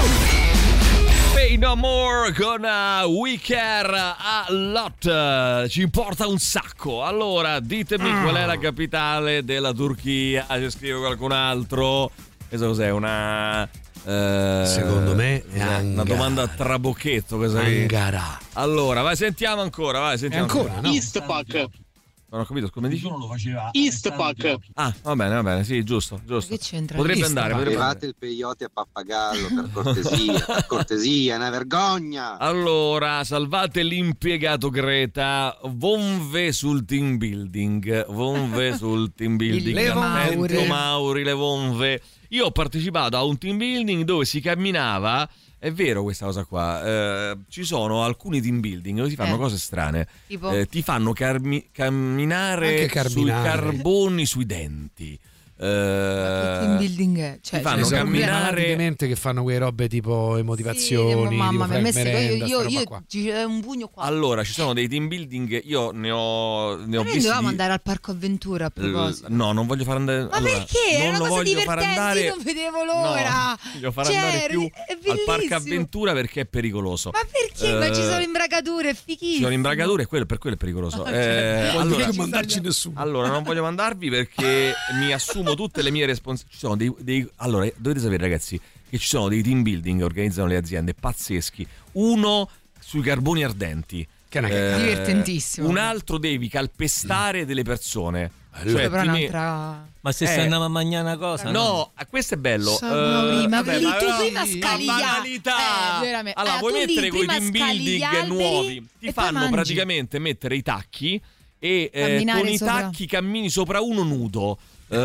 S3: Pay No More con uh, We Care a Lot. Ci importa un sacco. Allora, ditemi
S5: Mm.
S3: qual è la capitale della Turchia. Ci scrive qualcun altro. Questo cos'è? Una... eh,
S5: Secondo me è
S3: una, una
S5: Ankara.
S3: domanda a trabocchetto. Cosa è?
S5: Ankara.
S3: Allora, vai, sentiamo ancora. Vai,
S5: E
S3: sentiamo
S5: ancora, no?
S11: Eastpak.
S3: Non ho capito, come dici?
S12: lo faceva
S11: Eastpak.
S3: Ah, va bene, va bene, sì, giusto, giusto.
S4: Che c'entra?
S3: Potrebbe
S4: Eastpak?
S3: andare, potrebbe andare.
S13: Levate il peyote a pappagallo, per cortesia, per cortesia, è una vergogna.
S3: Allora, salvate l'impiegato Greta, vonve sul team building, vonve sul team building.
S4: Le
S3: Attento,
S4: Mauri.
S3: Mauri, le vonve. Io ho partecipato a un team building dove si camminava. È vero questa cosa qua, eh, ci sono alcuni team building dove si fanno
S4: Eh.
S3: cose strane.
S4: Tipo?
S3: Eh, ti fanno carmi- camminare
S5: Anche camminare.
S3: sui carboni sui denti. Eh,
S4: Che team building è? Cioè,
S3: ti fanno
S4: cioè,
S3: camminare-
S5: di mente che fanno quelle robe tipo emotivazioni,
S4: Sì, mamma
S5: tipo
S4: mia, a me
S5: Frank
S4: se-
S5: Merenda,
S4: io,
S5: sta
S4: io,
S5: roba qua.
S4: io c'è un pugno qua.
S3: Allora, ci sono dei team building, io ne ho, ne ho
S4: Ma noi
S3: visti.
S4: dovevamo
S3: di-
S4: andare al parco avventura a proposito.
S3: No, non voglio far andare.
S4: Ma
S3: allora,
S4: perché? Era
S3: non
S4: una
S3: lo
S4: cosa
S3: voglio far
S4: divertente,
S3: andare.
S4: io non vedevo l'ora.
S3: No, voglio far
S4: Cioè,
S3: andare più
S4: è
S3: al parco
S4: bellissimo.
S3: avventura perché è pericoloso.
S4: Ma perché? Ma ci
S3: Eh,
S4: sono imbragature, è fighissimo.
S3: Ci sono imbragature e quello, per quello è pericoloso.
S4: Ah,
S3: Eh,
S4: certo.
S3: allora,
S5: Non devi mandarci nessuno.
S3: allora, non voglio mandarvi perché mi assumo tutte le mie responsabilità. Ci sono dei, dei- allora, dovete sapere, ragazzi, che ci sono dei team building che organizzano le aziende pazzeschi. Uno sui carboni ardenti.
S5: Che è una
S3: Eh,
S4: Divertentissimo.
S3: Un altro devi calpestare delle persone.
S5: Bello.
S3: Cioè,
S4: Però
S3: ti me-
S4: un'altra...
S6: Ma se
S3: Eh.
S6: stai andando a mangiare una cosa?
S3: No, questo è bello.
S4: So, Mauri, ma
S3: vabbè,
S4: lì tu
S3: no,
S4: prima
S3: ma
S4: scaliglia-
S3: banalità.
S4: Eh, veramente.
S3: Allora,
S4: Ah,
S3: vuoi
S4: tu lì
S3: mettere quei
S4: prima
S3: team
S4: scagli
S3: building
S4: gli alberi
S3: nuovi? Ti
S4: e poi
S3: fanno
S4: mangi.
S3: praticamente mettere i tacchi e eh,
S4: Camminare
S3: con i
S4: sopra.
S3: tacchi cammini sopra uno nudo.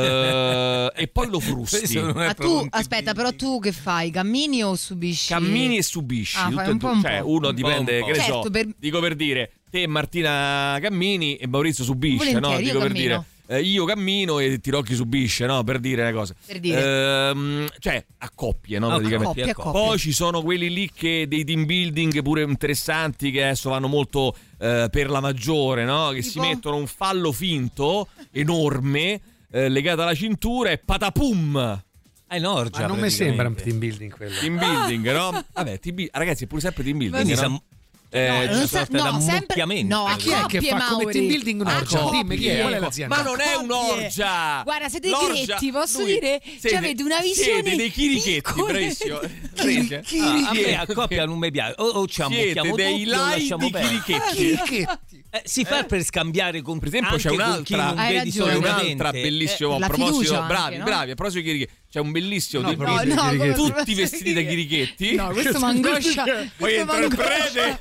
S3: eh, e poi lo frusti.
S6: Questo non è
S4: Ma
S6: proprio
S4: tu,
S6: un team
S4: aspetta, però tu che fai? Cammini o subisci?
S3: Cammini e subisci.
S4: Ah,
S3: tutto
S4: fai
S3: e
S4: un po'
S3: due.
S4: un
S3: Cioè,
S4: po'.
S3: uno
S6: Un
S3: dipende,
S6: po',
S3: che
S6: un
S3: ne
S4: po'.
S3: so.
S4: Certo, per-
S3: Dico per dire, te Martina cammini e Maurizio subisce, no?
S4: Volentieri, io
S3: Dico per
S4: cammino.
S3: dire, eh, io cammino e Tirocchi subisce, no? Per dire una cosa.
S4: Per dire.
S3: Ehm, cioè, a coppie, no?
S6: A
S3: Praticamente.
S4: coppie, a coppie.
S3: Poi ci sono quelli lì che dei team building pure interessanti che adesso vanno molto eh, per la maggiore, no? Che si
S4: Tipo?
S3: mettono un fallo finto enorme eh, legato alla cintura e patapum.
S6: Ah, in orgia,
S5: Ma non mi
S6: praticamente.
S5: sembra un team building quello.
S3: Team building, no? Vabbè, team bu- ragazzi, è pure sempre team building.
S6: Quindi
S3: no?
S6: siamo-
S3: Eh,
S4: No,
S3: ci
S4: non
S3: sono
S4: sa-
S3: state
S4: no, sempre-
S6: ammucchiamenti.
S4: no, a
S5: Chi è che
S4: coppie,
S5: fa come
S4: Mauri.
S5: team building un'orgia?
S4: A
S5: Dimmi chi è,
S4: coppie.
S5: qual è l'azienda?
S3: Ma non è
S4: Coppie.
S3: un'orgia!
S4: Guarda, siete
S3: L'orgia-
S4: diretti, posso
S3: lui-
S4: dire?
S3: siete-
S4: Cioè, avete una visione
S3: Siete dei chirichetti,
S4: piccola.
S3: bravissimo.
S4: Chiri-
S3: Bravissimo.
S6: Ah, a me a coppia non mi piace. O, o ci
S3: Siete
S6: ammocchiamo
S3: dei
S6: tutti o lasciamo
S3: laidi
S6: perdere.
S3: chirichetti.
S6: Eh, si fa per scambiare con
S3: Per esempio,
S6: anche
S3: c'è
S6: con
S3: un'altra,
S6: chi non
S4: Hai
S6: vedi
S4: ragione.
S3: c'è
S6: solitamente.
S3: un'altra bellissima.
S6: Eh,
S3: a
S4: la
S3: proposito,
S4: fiducia anche,
S3: bravi,
S4: no?
S3: bravi. A proposito di chirichetti, c'è un bellissimo.
S5: No,
S3: team
S5: però
S3: building,
S4: no, come
S5: chirichetti.
S3: tutti
S4: per-
S3: vestiti da chirichetti.
S4: No, questo m'angoscia.
S3: Poi
S4: questo
S3: entra il
S4: m'angoscia.
S3: prete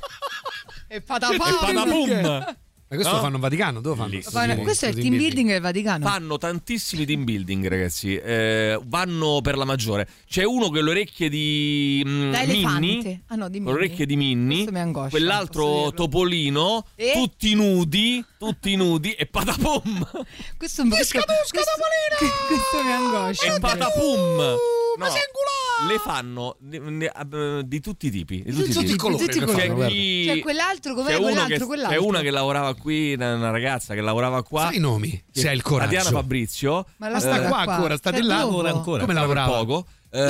S4: E
S3: e
S4: patapam.
S3: patapum.
S5: Ma questo
S3: No?
S5: fanno in Vaticano? Dove fanno?
S3: Bellissimo.
S5: questo team-
S4: Questo è il
S5: questo
S4: team building del Vaticano.
S3: Fanno tantissimi team building, ragazzi. Eh, vanno per la maggiore. C'è uno che ha le orecchie di mm,
S4: Da
S3: Minnie.
S4: elefante. Ah no, di
S3: Con le orecchie di Minnie.
S4: Questo mi angoscia, posso
S3: Quell'altro
S4: dirlo.
S3: Topolino.
S4: E?
S3: Tutti nudi. Tutti nudi. E patapum.
S4: Questo, questo, questo, questo mi angoscia.
S3: E patapum. No, le fanno di, di- di tutti i tipi. Di tutti,
S4: tutti
S3: i
S4: i
S3: tipi.
S4: colori
S3: C'è
S4: le fanno,
S5: guarda.
S3: chi-
S4: C'è quell'altro, com'è
S3: c'è uno
S4: quell'altro,
S3: che-
S4: quell'altro?
S3: C'è una che lavorava qui, una, una ragazza che lavorava qua.
S5: Sai i nomi? Se hai il coraggio.
S3: Diana Fabrizio.
S4: Ma la
S5: sta
S4: sta
S5: qua ancora, state là.
S6: Ancora, ancora.
S5: Come
S3: per
S5: lavorava?
S3: poco.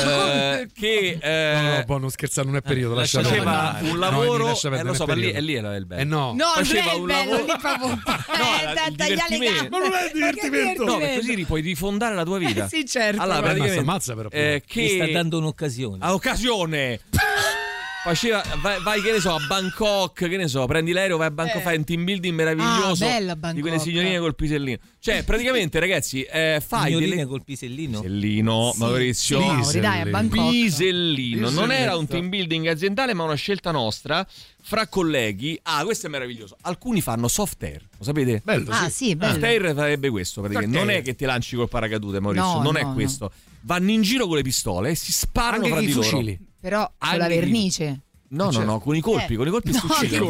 S3: eh, che eh,
S5: No, no, boh, non scherzare, non è periodo. Lascia
S3: faceva
S5: perdere.
S3: un
S5: No,
S3: lavoro.
S5: lascia
S3: eh,
S5: perdere,
S3: lo so,
S5: non è
S3: ma lì,
S5: periodo.
S3: e lì era il bello.
S5: Eh no.
S4: No, non
S3: Faceva
S4: è il
S3: un
S4: bello,
S3: lavoro-
S4: lì proprio. Eh,
S3: la-
S4: da
S3: il
S4: tagliare le
S3: divertimento.
S4: gambe.
S5: Ma non è il
S4: Ma che
S5: divertimento.
S3: No, perché così puoi rifondare la tua vita.
S4: Eh, sì, certo.
S3: Allora,
S5: Guarda,
S3: praticamente,
S5: ammazza però,
S3: eh,
S6: Mi sta
S3: che
S6: dando un'occasione.
S3: a occasione faceva vai, vai che ne so a Bangkok, che ne so, prendi l'aereo, vai a Bangkok,
S4: Eh.
S3: fai un team building meraviglioso
S4: Ah, bella
S3: di
S4: Bangkok.
S3: quelle signorine col pisellino. Cioè praticamente ragazzi eh, fai
S6: Signorine
S3: delle
S6: col pisellino.
S3: pisellino,
S4: Sì.
S3: Maurizio.
S4: Sì, Mauri, dai, a Bangkok.
S3: Pisellino. Non era un
S5: Piselletto.
S3: team building aziendale, ma una scelta nostra fra colleghi. Ah, questo è meraviglioso. Alcuni fanno soft air, lo sapete?
S5: Bello,
S4: Ah, sì, bello.
S3: Soft air farebbe questo praticamente.
S5: Soft
S3: Non
S5: air.
S3: è che ti lanci col paracadute, Maurizio,
S4: No,
S3: non
S4: no,
S3: è
S4: no.
S3: questo. Vanno in giro con le pistole e si sparano
S5: Anche
S3: fra
S5: con i
S3: di loro.
S5: fucili.
S4: Però con
S3: Anche
S4: la
S3: chi-
S4: vernice.
S3: No, no,
S5: certo.
S3: no, con i colpi,
S4: Eh.
S3: con i colpi si
S4: No,
S3: uccidono.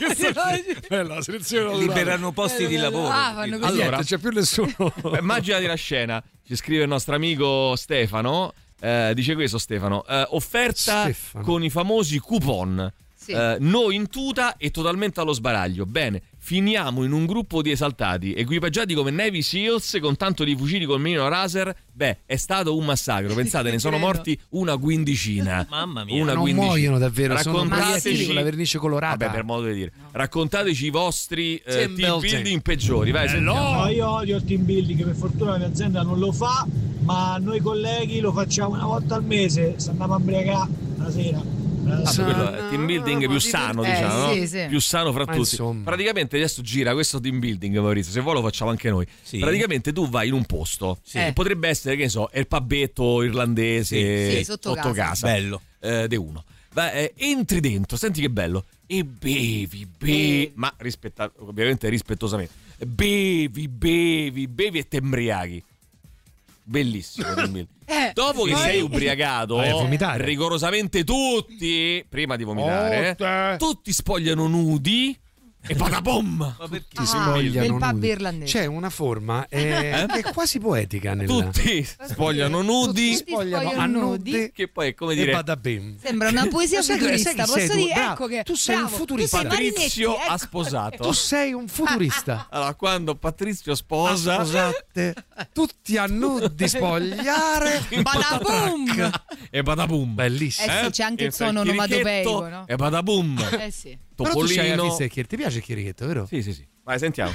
S5: Bella la selezione naturale.
S6: Liberano posti di lavoro.
S4: Ah, fanno così.
S3: Allora,
S5: Niente, c'è più nessuno.
S3: immaginati la scena, ci scrive il nostro amico Stefano, eh, dice questo Stefano, eh, offerta
S5: Stefano.
S3: con i famosi coupon,
S4: Sì.
S3: eh, noi in tuta e totalmente allo sbaraglio. Bene, finiamo in un gruppo di esaltati, equipaggiati come Navy Seals con tanto di fucili col mirino laser. Beh, è stato un massacro, pensate, ne sono
S4: Credo.
S3: morti una quindicina.
S6: Mamma mia.
S3: Una
S5: Non
S3: quindicina.
S5: muoiono davvero, sono
S3: Raccontateci
S5: proiettili con la vernice colorata.
S3: Vabbè, per modo di dire. Raccontateci i vostri eh,
S5: Team
S3: team
S5: building.
S3: building peggiori. Vai, sentiamo.
S10: No, io odio il team building, per fortuna la mia azienda non lo fa, ma noi colleghi lo facciamo una volta al mese, se andiamo a ubriacare la sera.
S3: Ah, quello è il team building più sano,
S4: Eh,
S3: diciamo, no?
S4: sì, sì.
S3: Più sano fra
S5: Ma
S3: tutti.
S5: insomma.
S3: Praticamente adesso gira questo team building, Maurizio. Se vuoi lo facciamo anche noi.
S6: Sì.
S3: Praticamente tu vai in un posto,
S4: Sì.
S3: che potrebbe essere, che ne so, il pubetto irlandese
S4: Sì, sì, sotto casa.
S3: Bello. Eh, de uno. Vai, eh, entri dentro, senti che bello. E bevi, bevi, ma rispetta- ovviamente rispettosamente. Bevi, bevi, bevi e te embriaghi. Bellissimo team building.
S4: Eh,
S3: Dopo che
S4: poi-
S3: sei ubriacato,
S5: Vai a vomitare.
S3: rigorosamente tutti, prima di vomitare,
S5: Oh, te.
S3: tutti spogliano nudi e patapom!
S6: Ma perché?
S5: Ti
S4: Ah,
S5: spogliano
S4: del pub
S5: nudi.
S4: irlandese.
S5: C'è una forma eh, che è quasi poetica nella...
S3: Tutti spogliano nudi,
S4: Tutti spogliano
S5: a
S4: nudi.
S3: che poi è come
S5: e
S3: dire
S5: badabim.
S4: Sembra una poesia
S5: Sai-
S4: futurista,
S5: sai chi
S4: posso
S5: sei tu?
S4: dire?
S5: Bravo,
S4: Ecco che
S5: tu sei un
S4: bravo,
S5: futurista.
S4: tu sei Marinetti,
S3: Patrizio
S4: ecco.
S3: ha sposato.
S5: Tu sei un futurista.
S3: Allora, quando Patrizio
S5: Ah,
S3: sposa,
S5: Scusate, tutti a nudi spogliare.
S4: Badabum!
S3: e badabum.
S5: Bellissimo.
S4: Eh sì, c'è anche il
S3: Entra
S4: suono
S3: chirichetto
S4: onomatopeico, no?
S3: E badabum.
S4: Eh sì.
S5: Però tu c'hai la
S3: Topolino.
S5: fissa del Chir- ti piace il chirichetto, vero?
S3: Sì, sì, sì. Vai, sentiamo.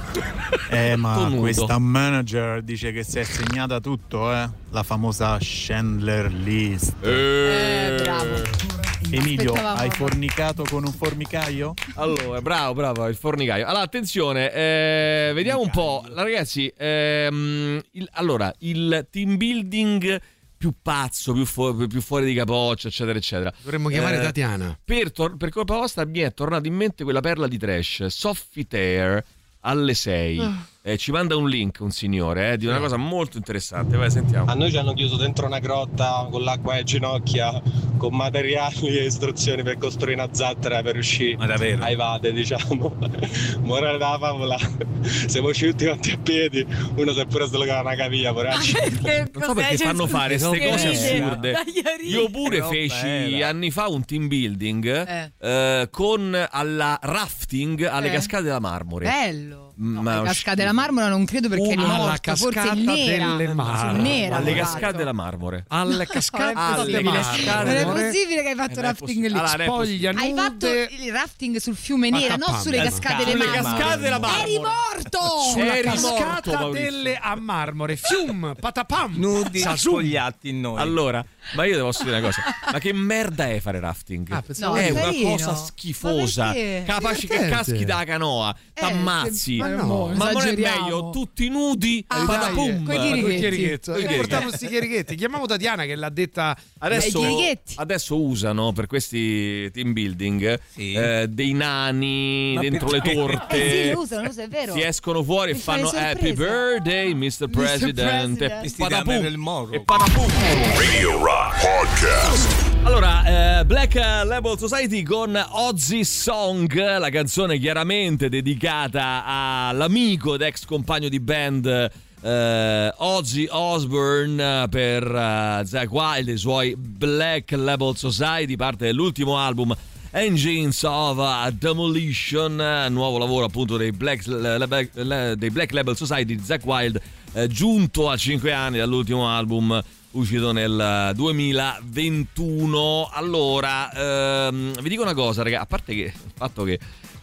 S12: Eh,
S3: Tu
S12: ma
S3: nudo.
S12: questa manager dice che si è segnata tutto, eh? La famosa Chandler List.
S4: Eh, bravo.
S12: Emilio,
S4: Aspettavamo.
S12: hai fornicato con un formicaio?
S3: Allora, bravo, bravo, il fornicaio. Allora, attenzione, eh, vediamo un po'. Ragazzi, ehm, il- allora, il team building più pazzo, più, fu- più fuori di capoccia, eccetera, eccetera.
S5: Dovremmo chiamare
S3: Eh,
S5: Tatiana.
S3: Per, tor- per colpa vostra mi è tornata in mente quella perla di trash, Soffitair, alle sei. Eh, ci manda un link un signore eh, di una cosa molto interessante. Vai, sentiamo.
S14: A noi ci hanno chiuso dentro una grotta con l'acqua alle ginocchia, con materiali e istruzioni per costruire una zattera per uscire ai vade, diciamo. Morale della favola, siamo usciti tutti quanti a piedi, uno si è pure slogato una caviglia, poraccio.
S3: Non so perché fanno fare queste cose assurde.
S4: Dai,
S3: Io pure
S6: Però
S3: feci
S6: bella.
S3: anni fa un team building
S4: Eh.
S3: eh, con alla rafting alle
S4: Eh.
S3: cascate della Marmore.
S4: Bello. No,
S3: Ma
S4: le
S3: uno
S4: cascate della Marmora non credo perché è
S5: Alla
S4: morto, forse
S5: cascata
S4: è nera.
S5: delle Marmore.
S4: Nera,
S3: alle
S4: tra
S3: cascate
S4: l'altro.
S3: della Marmore.
S5: Alle cascate
S3: Alle
S5: delle
S3: cascate
S5: Marmore.
S4: Non è
S3: Marmore.
S4: possibile che hai fatto
S3: Eh, non è
S4: rafting
S3: possi-
S4: lì.
S3: allora, non è
S5: Spoglia
S4: Hai
S5: nude.
S4: fatto il rafting sul fiume Nera, non
S5: Patapam.
S4: sulle cascate delle
S3: Sulle
S4: Marmore.
S3: cascate della Marmore.
S4: Eri morto!
S5: Sulla
S3: Eri morto,
S5: cascata
S3: Maurizio.
S5: delle a marmore. Fium, patapam.
S6: Nudi
S5: Sasum.
S6: spogliati in noi.
S3: Allora, ma io devo dire una cosa. Ma che merda è fare rafting?
S5: Ah, pensavo-
S4: No,
S3: è
S4: è
S3: una
S4: carino.
S3: cosa schifosa.
S4: Ma perché?
S3: Capaci che
S5: Divertente.
S3: caschi da canoa, t'ammazzi.
S4: ma
S5: no,
S3: ma non è
S4: esageriamo.
S3: meglio tutti nudi,
S4: Ah,
S3: patapum.
S4: coi
S5: Col
S4: chirichetti.
S5: chirichetto.
S3: Coi
S5: E
S3: chirichetti.
S5: portiamo sti chirichetti. Chiamiamo Tatiana che l'ha detta.
S3: Adesso,
S4: I chirichetti.
S3: adesso usano per questi team building
S6: Sì.
S3: eh, dei nani
S6: Ma
S3: dentro
S6: perché?
S3: le torte.
S4: Eh sì, lo usano, lo so, è vero.
S3: Si escono fuori e
S4: Per fare
S3: fanno Happy
S4: sorprese.
S3: birthday mister President.
S4: President.
S6: Vestiti da
S3: Patapum.
S6: Marilyn Monroe.
S3: E patapum.
S2: Radio Rock Podcast.
S3: Allora, eh, Black Label Society con Ozzy Song, la canzone chiaramente dedicata all'amico ed ex compagno di band eh, Ozzy Osbourne per eh, Zakk Wylde e i suoi Black Label Society, parte dell'ultimo album Engines of uh, Demolition, eh, nuovo lavoro appunto dei Black, le- le- le- dei Black Label Society di Zakk Wylde, eh, giunto a cinque anni dall'ultimo album uscito nel duemilaventuno. Allora, ehm, vi dico una cosa, raga, a parte che il fatto che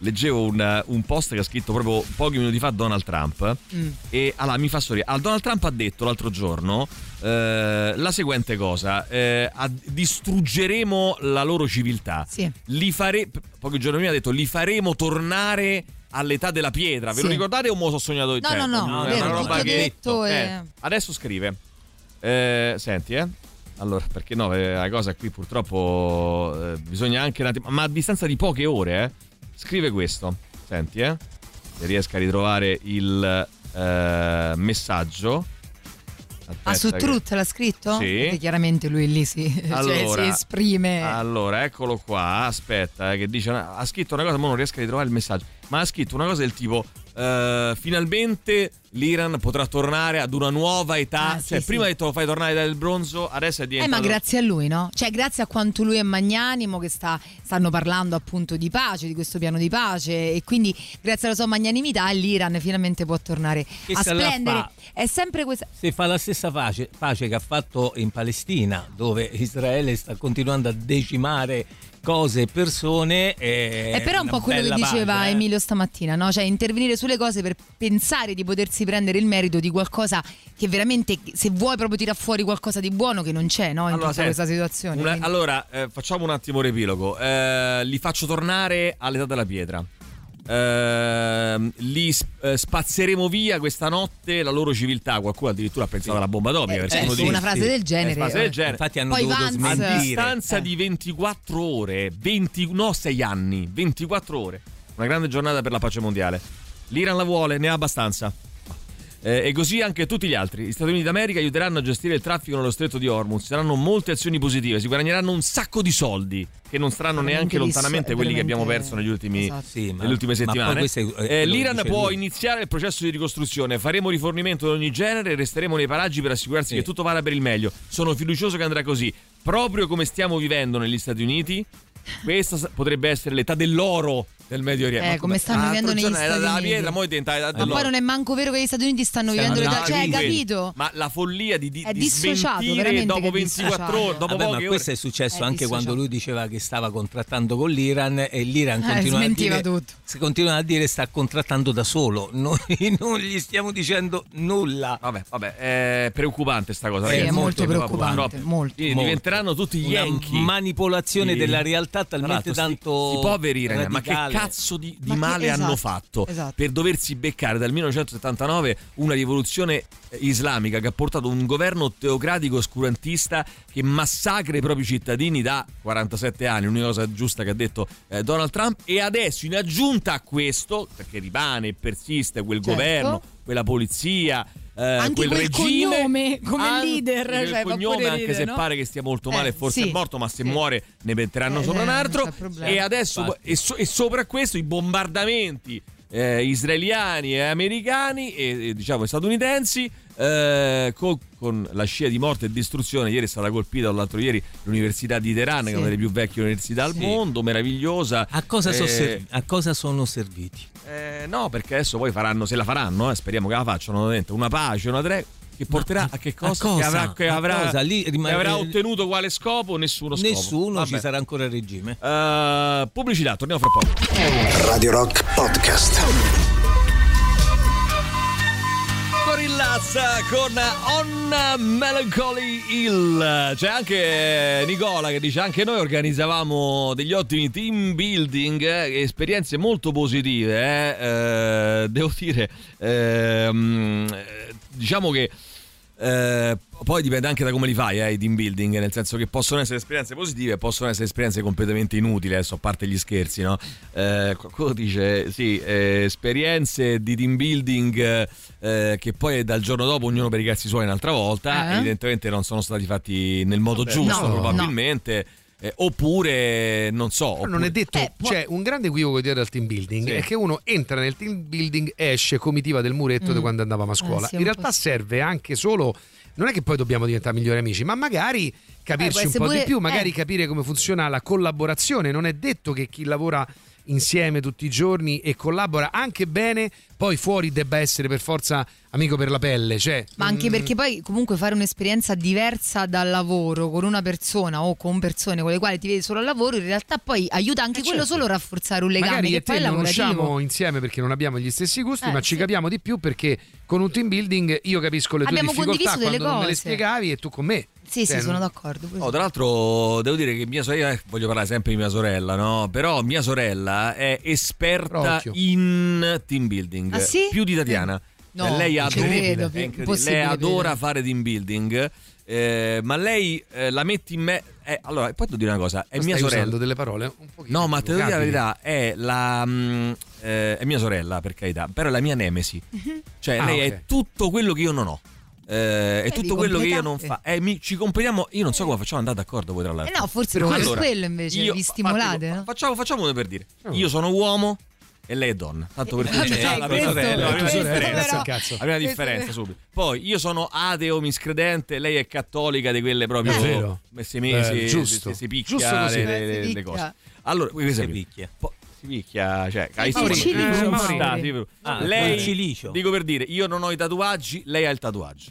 S3: leggevo un, un post che ha scritto proprio pochi minuti fa Donald Trump mm. e allora mi fa sorridere. Allora, Donald Trump ha detto l'altro giorno eh, la seguente cosa, eh, a, distruggeremo la loro civiltà,
S4: sì.
S3: li fare, pochi giorni prima ha detto li faremo tornare all'età della pietra, ve
S4: sì.
S3: lo ricordate o mo sono sognato?
S4: No,
S3: cioè,
S4: no, no,
S3: no,
S4: vero,
S3: è una roba che
S4: detto
S3: eh,
S4: e...
S3: adesso scrive eh, senti eh allora, perché no, la cosa qui purtroppo eh, bisogna anche un attimo, ma a distanza di poche ore, eh, scrive questo. Senti, eh, se riesco a ritrovare il eh, messaggio. Aspetta
S4: ah, su
S3: che...
S4: Truth l'ha scritto?
S3: Sì.
S4: Perché chiaramente lui lì si,
S3: allora,
S4: cioè, si esprime.
S3: Allora, eccolo qua, aspetta, eh, che dice, ha scritto una cosa, ma non riesco a ritrovare il messaggio, ma ha scritto una cosa del tipo... Uh, finalmente l'Iran potrà tornare ad una nuova età,
S4: ah, sì,
S3: cioè
S4: sì.
S3: prima ha detto lo fai tornare dal bronzo, adesso è diventato...
S4: Eh, ma grazie a lui, no? Cioè grazie a quanto lui è magnanimo, che sta, stanno parlando appunto di pace, di questo piano di pace, e quindi grazie alla sua magnanimità l'Iran finalmente può tornare
S6: che
S4: a splendere. È sempre questa...
S6: Se fa la stessa pace, pace che ha fatto in Palestina, dove Israele sta continuando a decimare cose e persone, è,
S4: è però un po' quello che diceva pace, eh? Emilio stamattina, no? Cioè intervenire sulle cose per pensare di potersi prendere il merito di qualcosa che veramente, se vuoi proprio tirar fuori qualcosa di buono, che non c'è, no? In
S3: allora,
S4: tutta
S3: senti,
S4: questa situazione.
S3: Una,
S4: quindi...
S3: allora eh, facciamo un attimo riepilogo, eh, li faccio tornare all'età della pietra. Uh, li uh, spazzeremo via questa notte la loro civiltà. Qualcuno addirittura ha pensato alla bomba atomica,
S4: eh, eh,
S3: uno
S4: una frase
S3: sì,
S4: del genere,
S3: frase del genere.
S6: Infatti hanno
S4: Poi
S6: dovuto
S4: Vance,
S6: smentire
S3: a distanza
S4: eh.
S3: di ventiquattro ore venti, no sei anni ventiquattro ore, una grande giornata per la pace mondiale. L'Iran la vuole, ne ha abbastanza. Eh, e così anche tutti gli altri. Gli Stati Uniti d'America aiuteranno a gestire il traffico nello stretto di Hormuz. Ci saranno molte azioni positive, si guadagneranno un sacco di soldi che non saranno neanche lontanamente quelli che abbiamo perso negli ultimi,
S6: esatto. sì, ma,
S3: nelle ultime settimane.
S6: È,
S3: eh, L'Iran può
S6: lui.
S3: iniziare il processo di ricostruzione. Faremo rifornimento di ogni genere e resteremo nei paraggi per assicurarsi sì. che tutto vada per il meglio. Sono fiducioso che andrà così, proprio come stiamo vivendo negli Stati Uniti. Questa potrebbe essere l'età dell'oro del Medio Oriente.
S4: Eh, come stanno vivendo negli Stati Uniti.
S3: La pietra, mo diventa
S4: ma poi non è manco vero che gli Stati Uniti stanno vivendo l'età, cioè hai capito?
S3: Ma la follia di, di,
S4: è
S3: di
S4: dissociato veramente
S3: dopo ventiquattro ore, dopo
S6: Vabbè,
S3: poche
S6: ma questo
S3: ore.
S6: è successo
S4: è
S6: anche
S4: dissociato.
S6: quando lui diceva che stava contrattando con l'Iran e l'Iran
S4: eh,
S6: continua a dire
S4: tutto.
S6: si continua a dire sta contrattando da solo. Noi non gli stiamo dicendo nulla.
S3: Vabbè, vabbè, è preoccupante sta cosa.
S4: Sì,
S3: ragazzi.
S4: è molto preoccupante,
S3: preoccupante.
S4: molto.
S3: Quindi
S6: molto.
S3: Diventeranno tutti gli
S6: Una
S3: Yankee.
S6: manipolazione
S3: sì.
S6: della realtà talmente tanto
S3: i poveri
S6: radicale.
S3: Ma che cazzo di, di
S4: ma
S3: male
S4: che,
S3: hanno
S4: esatto,
S3: fatto
S4: esatto.
S3: per doversi beccare dal millenovecentosettantanove una rivoluzione islamica che ha portato un governo teocratico oscurantista che massacra i propri cittadini da quarantasette anni, l'unica cosa giusta che ha detto eh, Donald Trump, e adesso in aggiunta a questo, perché rimane e persiste quel
S4: certo.
S3: governo, quella polizia, eh,
S4: anche
S3: quel,
S4: quel
S3: regime
S4: cognome come
S3: anche
S4: leader,
S3: quel
S4: cioè,
S3: cognome,
S4: ridere,
S3: anche se
S4: no?
S3: pare che stia molto male,
S4: eh,
S3: forse
S4: sì,
S3: è morto, ma se
S4: sì.
S3: muore ne metteranno
S4: eh,
S3: sopra un
S4: eh,
S3: altro. E adesso e, so, e sopra questo i bombardamenti eh, israeliani e americani e, e diciamo statunitensi eh, con, con la scia di morte e distruzione. Ieri è stata colpita l'altro ieri l'università di Teheran, sì. che è una delle più vecchie università al sì. mondo, meravigliosa.
S6: A cosa,
S3: eh,
S6: so serv- a cosa sono serviti?
S3: Eh, no, perché adesso poi faranno, se la faranno, eh, speriamo che la facciano dentro, una pace, una tregua. Che porterà a che cosa?
S6: A cosa?
S3: Che avrà, che avrà,
S6: cosa? Lì rimane...
S3: che avrà ottenuto quale scopo? Nessuno scopo.
S6: Nessuno,
S3: Vabbè.
S6: Ci sarà ancora il regime.
S3: Uh, pubblicità, torniamo fra poco.
S1: Radio Rock Podcast.
S3: Gorillaz con On Melancholy Hill. C'è anche Nicola che dice: anche noi organizzavamo degli ottimi team building, eh, esperienze molto positive, eh. Eh, devo dire, eh, diciamo che Eh, poi dipende anche da come li fai, eh, i team building, nel senso che possono essere esperienze positive e possono essere esperienze completamente inutili, adesso a parte gli scherzi, no? Eh, qualcuno dice sì, eh, esperienze di team building eh, che poi dal giorno dopo ognuno per i cazzi suoi un'altra volta,
S4: eh?
S3: evidentemente non sono stati fatti nel modo Vabbè, giusto, no, probabilmente. No. Eh, oppure non so oppure...
S5: non è detto,
S4: eh, può...
S5: cioè un grande equivoco di al team building sì. è che uno entra nel team building, esce comitiva del muretto mm. di quando andavamo a scuola, eh, sì, in realtà serve anche solo, non è che poi dobbiamo diventare migliori amici, ma magari capirci eh, un po' pure... di più, magari eh. capire come funziona la collaborazione. Non è detto che chi lavora insieme tutti i giorni e collabora anche bene, poi fuori debba essere per forza amico per la pelle, cioè,
S4: ma anche
S5: mm,
S4: perché poi comunque fare un'esperienza diversa dal lavoro con una persona o con persone con le quali ti vedi solo al lavoro, in realtà poi aiuta anche
S5: eh
S4: quello
S5: certo.
S4: solo a rafforzare un legame
S5: magari
S4: che
S5: e
S4: poi
S5: te
S4: è
S5: non
S4: lavorativo.
S5: usciamo insieme perché non abbiamo gli stessi gusti,
S4: Eh,
S5: ma ci
S4: sì.
S5: capiamo di più perché con un team building io capisco le tue
S4: Abbiamo
S5: difficoltà
S4: condiviso delle
S5: quando non me le
S4: cose.
S5: spiegavi e tu con me.
S4: Sì,
S5: Cioè,
S4: sì, sono
S5: non-
S4: d'accordo.
S3: Oh, tra l'altro devo dire che mia sorella, eh, voglio parlare sempre di mia sorella, no? Però mia sorella è esperta
S5: Rocchio.
S3: in team building,
S4: Ah, sì?
S3: più di Tatiana.
S4: No,
S3: Cioè, lei
S4: non ci
S3: adora,
S4: credo,
S3: è
S4: più
S3: incredibile.
S4: impossibile
S3: Lei adora
S4: credere.
S3: fare team building, eh, ma lei eh, la metti in me. Eh, allora, poi devo dire una cosa: è
S5: Ma
S3: mia
S5: stai
S3: sorella.
S5: usando delle parole un pochino
S3: No, ma te devo dire la
S5: equivocabili.
S3: verità, è la mm, eh, è mia sorella, per carità, però è la mia nemesi. Cioè,
S5: Ah,
S3: lei
S5: ok.
S3: è tutto quello che io non ho. Eh, è
S4: vi
S3: tutto quello che io non
S4: completate.
S3: fa. Eh, mi- ci completiamo. Io non so come facciamo ad andare d'accordo voi tra
S4: Eh
S3: l'altro.
S4: no, forse
S3: Per
S4: per
S3: allora,
S4: quello invece
S3: io-
S4: vi stimolate,
S3: fa-
S4: no?
S3: Facciamo, facciamo uno per dire. Io sono uomo e lei è donna. Tanto per
S4: Vabbè,
S3: cominciare già la prima
S4: questo-
S3: sorella, la prima
S4: questo
S3: differenza.
S4: però-
S5: Cazzo, cazzo.
S3: La prima
S4: questo
S3: differenza
S4: però-
S3: subito. Poi io sono ateo, miscredente, lei è cattolica di quelle proprio
S5: È vero.
S3: messe mesi,
S5: Eh, giusto.
S3: si, si picchia
S5: Giusto così.
S3: le, le-
S4: Si
S3: le
S4: picchia.
S3: cose. Allora, questo è
S6: Si
S3: prima.
S6: picchia.
S3: Po- si picchia, cioè, hai
S4: Mauri,
S3: visto?
S4: cilicio,
S3: Eh,
S4: Mauri.
S3: sta, sì, però.
S6: Ah,
S3: lei,
S6: il cilicio.
S3: dico per dire, io non ho i tatuaggi, lei ha il tatuaggio.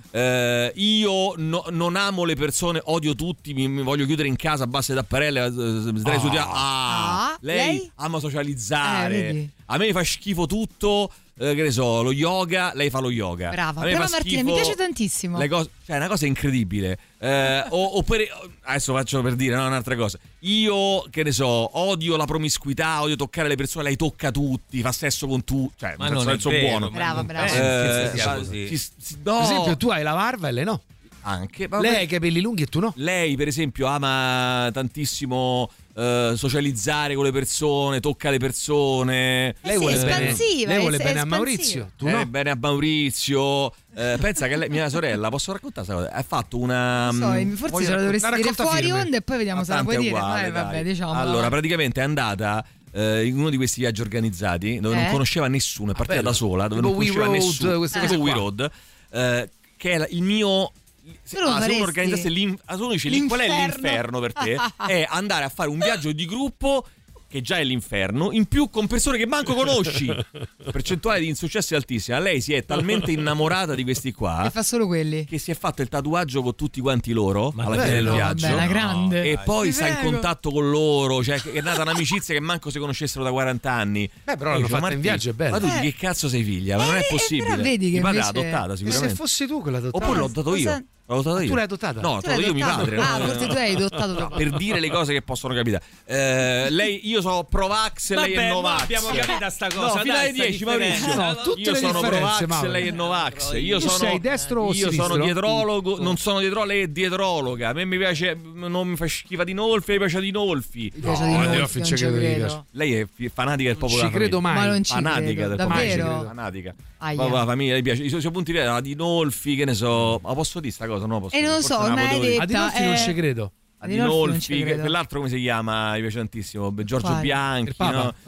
S3: Eh, io no- non amo le persone, odio tutti, mi, mi voglio chiudere in casa a base tapparelle, eh, sdraio su di- ah,
S4: Ah,
S3: lei,
S4: lei?
S3: ama socializzare.
S4: Eh, vedi?
S3: A me fa schifo tutto, eh, che ne so, lo yoga, lei fa lo yoga.
S4: Brava,
S3: A me
S4: brava
S3: fa
S4: Martina,
S3: schifo
S4: mi piace tantissimo.
S3: le cose, cioè è una cosa incredibile. Eh, o- oppure adesso faccio per dire no, un'altra cosa. Io che ne so, odio la promiscuità, odio toccare le persone, lei tocca tutti, fa sesso con tu, cioè
S6: Ma
S3: nel
S6: non è
S3: senso
S6: vero,
S3: buono.
S6: ma
S4: Brava,
S6: non
S4: brava.
S6: penso che
S3: Eh,
S6: sia
S3: sa-
S6: così.
S3: si- si- no,
S5: Per esempio tu hai la barba e lei no.
S3: anche ma
S5: Lei
S3: per-
S5: ha i capelli lunghi e tu no.
S3: lei per esempio ama tantissimo eh, socializzare con le persone, tocca le persone.
S5: Lei
S4: sì,
S5: vuole bene,
S4: espansiva,
S5: lei
S4: è-
S5: vuole
S4: è
S5: bene a
S4: espansiva.
S5: Maurizio, tu
S3: Eh,
S5: no.
S3: bene a Maurizio. Eh, pensa che lei, mia sorella, posso raccontare questa cosa? Ha fatto una.
S4: Non so,
S3: mm,
S4: forse
S3: voglio-
S4: ce la dovresti
S5: la
S4: dire
S5: racconta
S4: fuori
S5: firme.
S4: onda e poi vediamo
S3: Ma
S4: se la
S3: tanto
S4: puoi
S3: è
S4: dire.
S3: uguale,
S4: Vai, vabbè,
S3: dai.
S4: diciamo.
S3: Allora, praticamente è andata eh, in uno di questi viaggi organizzati dove
S4: Eh?
S3: non conosceva nessuno, è partita
S5: bello.
S3: da sola, dove
S5: Tipo
S3: non conosceva
S5: We Road,
S3: nessuno.
S5: queste
S3: Tipo
S5: cose
S3: We
S5: qua.
S3: Road, eh, che è la- il mio. Se,
S4: Tu lo
S3: ah, se
S4: faresti?
S3: uno organizzasse l'in- ah, se uno dice lì, qual è
S4: L'inferno.
S3: l'inferno per te? È andare a fare un viaggio di gruppo che già è l'inferno, in più con persone che manco conosci. Percentuale di insuccessi altissima. Lei si è talmente innamorata di questi qua
S4: E fa solo quelli.
S3: che si è fatto il tatuaggio con tutti quanti loro
S6: Ma
S3: alla fine del
S5: bello.
S3: viaggio.
S4: Vabbè, una grande.
S3: E poi
S4: Ti
S3: sta in
S4: prego.
S3: contatto con loro, cioè è nata un'amicizia che manco si conoscessero da quaranta anni.
S5: Beh, però
S3: E
S5: l'hanno
S3: dicevo,
S5: fatta in
S3: Martì,
S5: viaggio, è bello.
S3: Ma tu di
S4: Eh.
S3: che cazzo sei figlia? Ma non
S4: Eh,
S3: è
S4: eh,
S3: possibile.
S4: però vedi che
S3: Mi padre l'ha
S4: invece-
S3: adottata
S5: E se
S3: sicuramente.
S5: fossi tu quella adottata?
S3: Oppure l'ho dato io.
S4: Cosa-
S3: L'ho adottata io.
S5: tu l'hai adottata?
S3: No, l'ho
S4: Tu l'hai
S3: dato io mio
S4: adottato?
S3: padre.
S4: Ah,
S3: no,
S4: forse
S3: no,
S4: tu hai adottato
S3: no,
S4: tuo
S3: per dire le cose che possono capitare. Eh, lei, io sono Provax e lei è
S6: Vabbè,
S3: Novax.
S6: ma abbiamo capito sta cosa.
S3: No, fino
S6: dai,
S3: alle
S6: sta
S3: dieci, Maurizio.
S6: differenza.
S5: No, tutte
S3: io
S5: le
S3: sono
S5: differenze,
S3: Provax e
S5: Mauro.
S3: lei è Novax. Io
S5: Tu
S3: sono,
S5: sei destro o
S3: io
S5: sinistro?
S3: sono dietrologo, non sono dietrologo, lei è dietrologa. A me mi piace, non mi fa schifo di Nolfi, mi piace di Nolfi.
S4: Mi piace
S5: No,
S4: di
S5: eh,
S4: noi,
S5: Io
S4: non
S5: ci
S4: ci
S5: credo,
S4: credo.
S5: Nicola.
S3: Lei è fi- fanatica del popolo
S5: Ci
S3: della
S5: credo
S3: famiglia.
S5: mai.
S4: Ma non ci
S3: Fanatica
S4: credo,
S3: del
S4: davvero?
S3: popolo, fanatica.
S4: Aia.
S3: Proprio la famiglia, le piace. I suoi, i suoi punti di vista di Nolfi, che ne so. Ma posso dire sta cosa? No, posso
S4: E non lo
S3: Forse
S4: so,
S3: non la
S4: me l'hai
S3: potevo dire.
S5: A Dinolfi non
S4: Eh.
S5: ci credo.
S3: A
S4: Dinolfi non ci
S3: Dinolfi, che-
S4: credo.
S3: quell'altro come si chiama? Mi piace tantissimo. Giorgio
S4: Quale?
S3: Bianchi.
S5: Il Papa?
S3: No,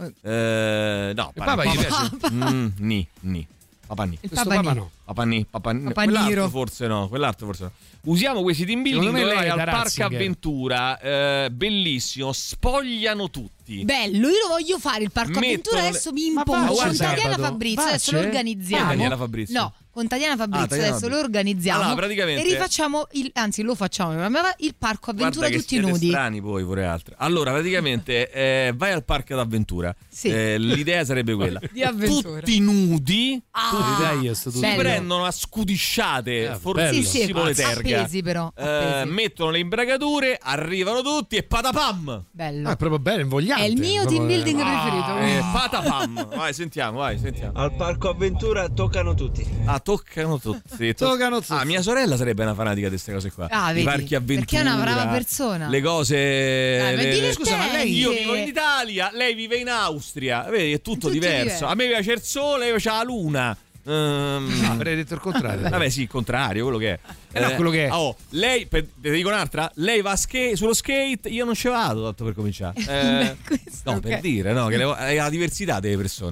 S3: eh, no
S5: Il Papa gli piace?
S3: Mm, ni, ni. Papà ni.
S4: Il
S5: Questo
S4: Papa
S5: Papa
S4: Ni.
S5: no.
S3: Papà ni, papà ni.
S4: Papà
S3: Quell'altro
S4: Niro.
S3: forse no, quell'altro forse no. Usiamo questi team building
S5: Secondo me
S3: dove
S5: lei
S3: vai
S5: è
S3: al
S5: da
S3: Parco
S5: Ratzinger.
S3: Avventura, eh, bellissimo, spogliano tutti.
S4: Bello, io lo voglio fare il parco
S3: Mettono
S4: avventura,
S3: le-
S4: adesso mi
S5: Ma
S4: impongo
S5: va,
S4: con
S5: guarda,
S4: Tatiana
S5: sabato.
S4: Fabrizio,
S5: Va,
S4: adesso
S5: c'è?
S4: lo organizziamo.
S3: Ah, Tatiana Fabrizio.
S4: No, con Tatiana Fabrizio
S3: Ah, Tatiana
S4: adesso lo
S3: Fabrizio.
S4: organizziamo
S3: Allora, praticamente-
S4: e rifacciamo il, anzi lo facciamo il parco avventura
S3: Guarda che
S4: tutti
S3: siete
S4: nudi.
S3: strani voi pure altri. Allora, praticamente eh, vai al parco d'avventura.
S4: Sì.
S3: Eh, l'idea sarebbe quella.
S4: Di avventura.
S3: Tutti nudi,
S4: Ah,
S5: Tutti, dai, io sto
S3: si
S5: tutto.
S4: bello.
S3: prendono a scudisciate,
S5: Eh,
S3: fortissimo
S4: Sì, sì,
S3: le terga.
S4: appesi però,
S3: Eh,
S4: appesi.
S3: mettono le imbragature, arrivano tutti e patapam.
S4: Bello.
S5: Ah, è proprio bello, invogliante.
S4: È il mio
S5: Proprio-
S4: team building
S5: Ah.
S4: preferito.
S3: Eh, patapam. Vai, sentiamo, vai, sentiamo.
S7: Al parco avventura toccano tutti.
S3: Ah, toccano tutti. To-
S5: Toccano tutti.
S3: Ah, mia sorella sarebbe una fanatica di queste cose qua.
S4: Ah,
S3: I
S4: vedi?
S3: parchi avventura.
S4: Perché è una brava persona.
S3: Le cose.
S4: ma
S3: le-
S4: è
S3: le-
S5: Scusa, ma lei-
S3: Io vivo in Italia, lei vive in Austria. Vedi, è tutto,
S4: Tutto
S3: diverso.
S4: diverso.
S3: A me piace il sole, lei piace la luna. Ehm,
S5: Ah, avrei detto il contrario.
S3: Vabbè, sì, il contrario, quello che è.
S5: Eh, no, quello che è.
S3: Oh, lei, per, te dico un'altra, lei va a skate, sullo skate, io non ci vado, tanto per cominciare. Eh,
S4: Questo,
S3: no,
S4: ok.
S3: per dire, no, che le- è la diversità delle persone.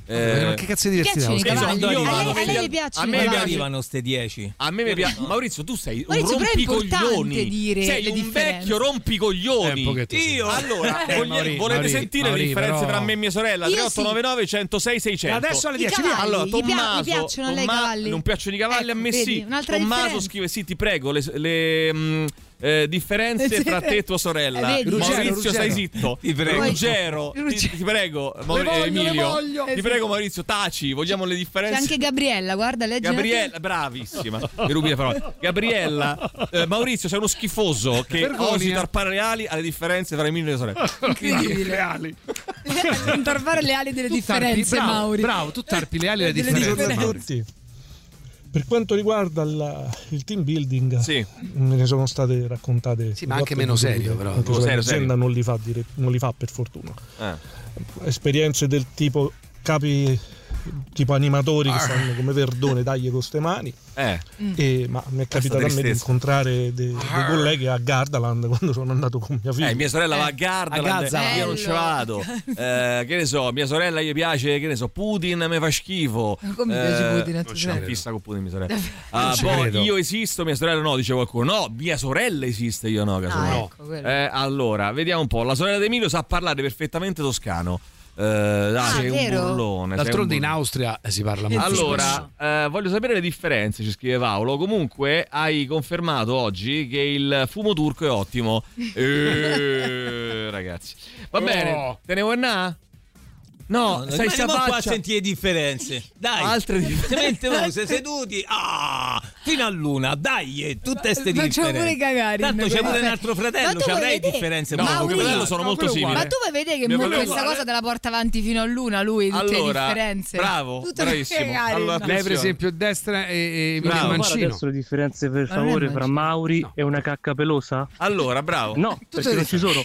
S3: Eh,
S5: ma che cazzo di diversi
S4: Piacciono i
S5: da
S4: cavalli?
S3: io-
S4: A lei-
S3: io-
S4: a lei
S3: io-
S4: le piacciono
S3: a
S4: i
S3: me
S4: cavalli?
S3: piace-
S6: arrivano ste dieci.
S3: A me mi piace. Maurizio, tu sei un
S4: Maurizio, però è importante
S3: rompicoglioni.
S4: dire
S3: Sei
S4: le
S3: un
S4: differenze.
S3: vecchio rompicoglioni.
S5: Eh, un pochetto sì.
S3: Io allora
S5: Eh,
S3: voglia-
S5: Mauri,
S3: volete
S5: Mauri,
S3: sentire
S5: Mauri,
S3: le differenze
S5: però-
S3: tra me e mia sorella?
S4: Io
S3: tre otto nove nove uno zero sei sei zero zero.
S5: Adesso alle
S4: I
S5: dieci
S4: cavalli,
S3: Allora,
S4: gli pia- gli
S3: Tommaso,
S4: piacciono a lei i
S3: Tomma-
S4: cavalli?
S3: non piacciono i cavalli, a me
S4: Ecco,
S3: sì.
S4: vedi, un'altra
S3: Tommaso
S4: differenza.
S3: scrive: sì, ti prego, le, le mh, eh, differenze tra te e tua sorella.
S4: Eh, vedi.
S3: Maurizio,
S5: Ruggero, Ruggero.
S3: stai zitto.
S6: Ti prego.
S3: Ruggero, ti,
S4: Ruggero.
S3: ti prego, Mau-
S5: Le voglio,
S3: Emilio.
S5: le voglio.
S3: Ti prego, Maurizio, taci. Vogliamo le
S4: C'è
S3: differenze.
S4: anche Gabriella, guarda, leggi un
S3: Gabriella,
S4: attimo.
S3: bravissima. Mi rubi le parole. Gabriella, eh, Maurizio, sei uno schifoso che
S5: Vergogna.
S3: osi tarpare le ali alle differenze tra Emilio e le sorelle.
S4: Incredibile.
S5: ali.
S4: Non tarpare le ali delle
S5: Tu tarpi-
S4: differenze,
S5: bravo,
S4: Mauri.
S5: bravo, tu tarpi le ali e le
S4: Delle
S5: differenze.
S4: differenze.
S5: Mauri.
S9: tutti. Per quanto riguarda il, il team building,
S3: Sì.
S9: me ne sono state raccontate.
S5: Sì, ma anche meno
S9: fatte
S5: serio,
S9: di-
S5: però.
S9: anche se
S3: Serio,
S9: l'azienda
S3: serio.
S9: non li fa dire- non li fa per fortuna.
S3: Eh.
S9: Esperienze del tipo capi tipo animatori che stanno come Verdone, dagli con ste mani.
S3: Eh.
S9: E, ma mi è capitato a me di
S3: tristezza.
S9: incontrare dei, dei colleghi a Gardaland quando sono andato con mia figlia.
S3: Eh, mia sorella va a
S5: a
S3: Gardaland,
S5: Gaza.
S3: io non ci vado. Eh, che ne so, mia sorella gli piace, che ne so, Putin mi fa schifo.
S4: Come mi piace Putin, a tua
S3: Non c'è
S4: sorella?
S3: fissa con Putin, mia sorella. Ah,
S5: ci
S3: poi
S5: credo.
S3: io esisto, mia sorella no, dice qualcuno. No, mia sorella esiste, io no, casomai.
S4: Ah,
S3: no.
S4: ecco, quello.
S3: Eh, allora, vediamo un po'. La sorella di Emilio sa parlare perfettamente toscano. Eh, dai,
S4: Ah,
S3: sei un
S4: vero?
S3: burlone. sei
S5: D'altronde
S3: un
S5: in
S3: burlone.
S5: Austria eh, si parla molto
S3: Allora, eh, voglio sapere le differenze, ci scrive Paolo. Comunque hai confermato oggi che il fumo turco è ottimo. Eh, ragazzi. Va
S5: Oh.
S3: bene, te ne vuoi andare? No,
S6: No,
S3: stai
S6: rimaniamo qua a
S3: faccia.
S6: sentire differenze. Dai,
S3: Altre differenze.
S6: mentre voi siete seduti ah, fino a luna, dai, eh, tutte ste
S4: Facciamo
S6: differenze.
S4: pure cagare.
S6: Tanto c'è pure un altro
S4: Ma
S6: fratello,
S4: tu
S6: ci
S4: vuoi
S6: avrei
S4: vedere?
S6: differenze.
S3: No,
S6: proprio
S3: mio
S6: con
S3: fratello
S6: quello.
S3: sono molto simili.
S4: Ma tu vuoi vedere che
S3: Mio
S4: mo
S3: fratello
S4: questa
S3: uguale.
S4: cosa te la porta avanti fino a luna, lui, tutte
S3: Allora,
S4: le differenze.
S3: bravo,
S4: Tutte
S3: bravissimo.
S4: cagare,
S3: Allora,
S4: no.
S5: Lei per esempio destra e, e Emilio
S3: Bravo.
S5: Mancino.
S9: Adesso le differenze per
S4: Ma non è
S9: favore fra
S4: Mancino.
S9: Mauri e una cacca pelosa?
S3: Allora, bravo.
S9: No, perché non ci sono.